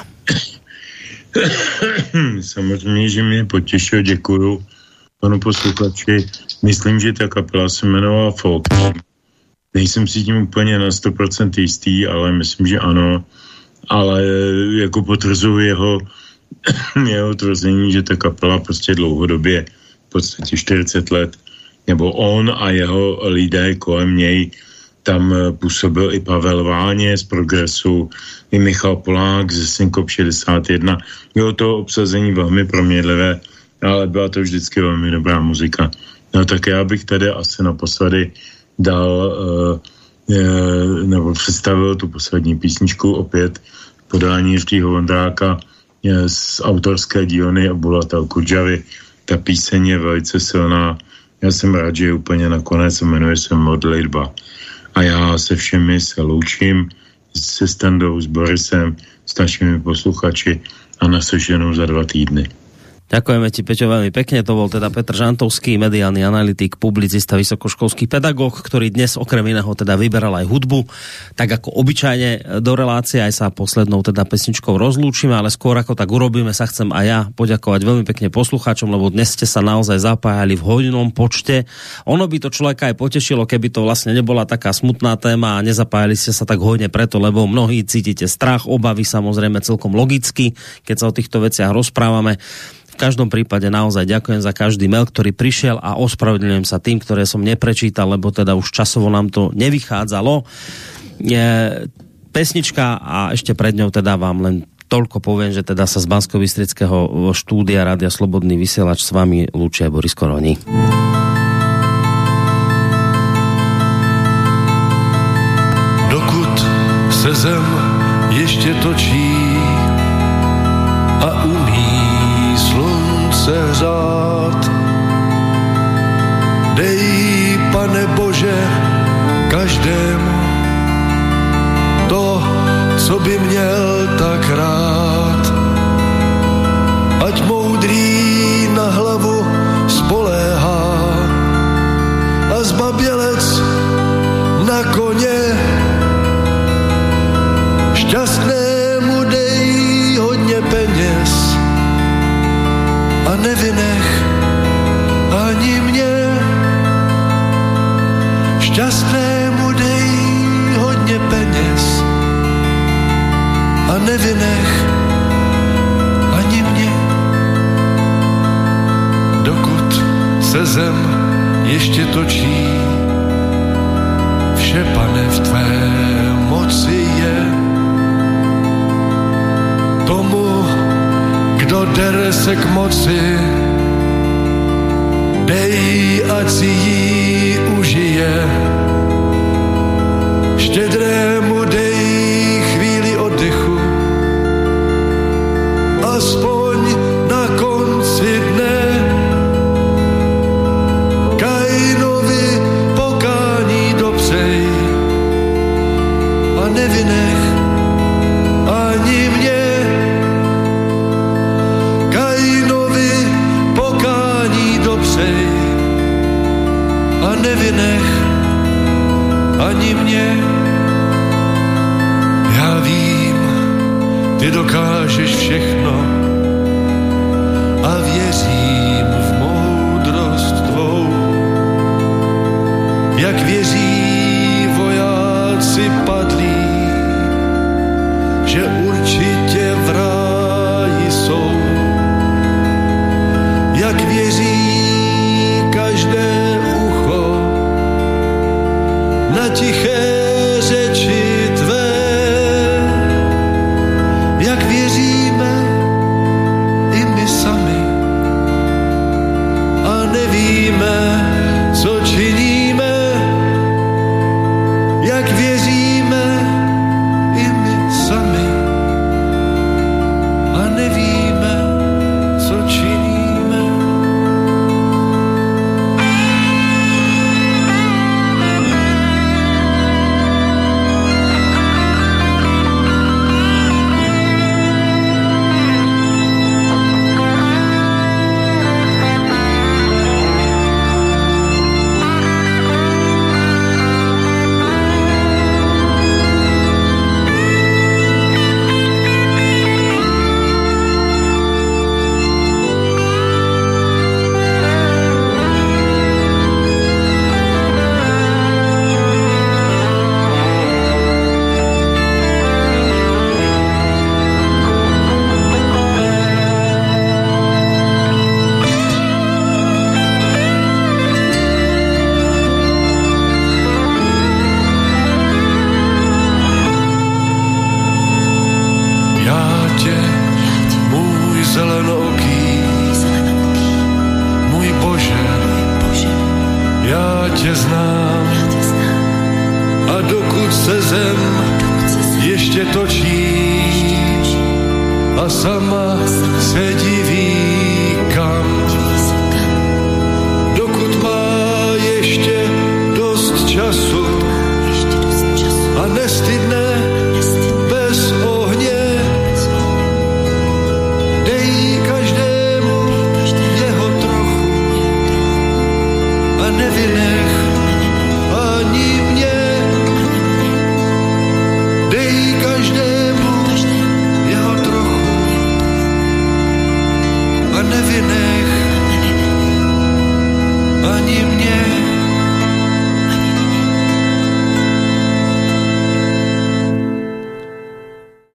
Samozřejmě, že mě potěšil, děkuju panu posluchači. Myslím, že ta kapela se jmenovala Folk. Nejsem si tím úplně na 100% jistý, ale myslím, že ano. Ale jako potvrzuji jeho tvrzení, že ta kapela prostě dlouhodobě, v podstatě 40 let, nebo on a jeho lidé kolem něj, tam působil i Pavel Váně z Progresu, i Michal Polák ze Synkop 61. Bylo to obsazení velmi proměnlivé, ale byla to vždycky velmi dobrá muzika. No tak já bych tady asi naposledy dal nebo představil tu poslední písničku opět podání Jiřího Vondráka z autorské dílny Bulata Kudžavy. Ta píseň je velice silná. Já jsem rád, že je úplně nakonec, jmenuje se Modlitba. A já se všemi se loučím, se Standou, s Borisem, s našimi posluchači a naslyšenou za 2 týdny. Ďakujeme ti, Peťo, veľmi pekne. To bol teda Petr Žantovský, mediálny analytik, publicista, vysokoškolský pedagóg, ktorý dnes okrem iného teda vyberal aj hudbu. Tak ako obyčajne do relácie aj sa poslednou teda pesničkou rozlúčime, ale skôr ako tak urobíme, sa chcem aj ja poďakovať veľmi pekne poslucháčom, lebo dnes ste sa naozaj zapájali v hojnom počte. Ono by to človeka aj potešilo, keby to vlastne nebola taká smutná téma a nezapájali ste sa tak hojne preto, lebo mnohí cítite strach, obavy, samozrejme celkom logicky, keď sa o týchto veciach rozprávame. V každom prípade naozaj ďakujem za každý mail, ktorý prišiel a ospravedlňujem sa tým, ktoré som neprečítal, lebo teda už časovo nám to nevychádzalo. Pesnička a ešte pred ňou teda vám len toľko poviem, že teda sa z Banskobystrického štúdia Rádia Slobodný vysielač s vami lúčia Boris Koroni. Dokud se zem ještě točí, a umí slunce hřát. Dej, Pane Bože, každému to, co by měl tak rád. Ať moudrý na hlavu spoléhá a zbabělec na koně. Šťastnému dej hodně peněz a nevynech ani mě. Šťastnému dej hodně peněz a nevynech ani mě. Dokud se zem ještě točí, vše, Pane, v tvé moci je. Tomu, kdo dere se k moci, dej, ať si jí užije. Štědrému dej chvíli oddechu, aspoň na konci dne. Kainovi pokání dopřej a nevynech ani mě. Kainovi pokání dopřej a nevynech ani mě. Já vím, ty dokážeš všechno a věřím v moudrost tvou. Jak věří vojáci padlí, že určitě v ráji jsou. Jak věří každé ucho na tiché řeči tvé. Jak věříme i my sami a nevíme, co činíme. Jak věříme i my sami a nevíme, co činíme. Ani mě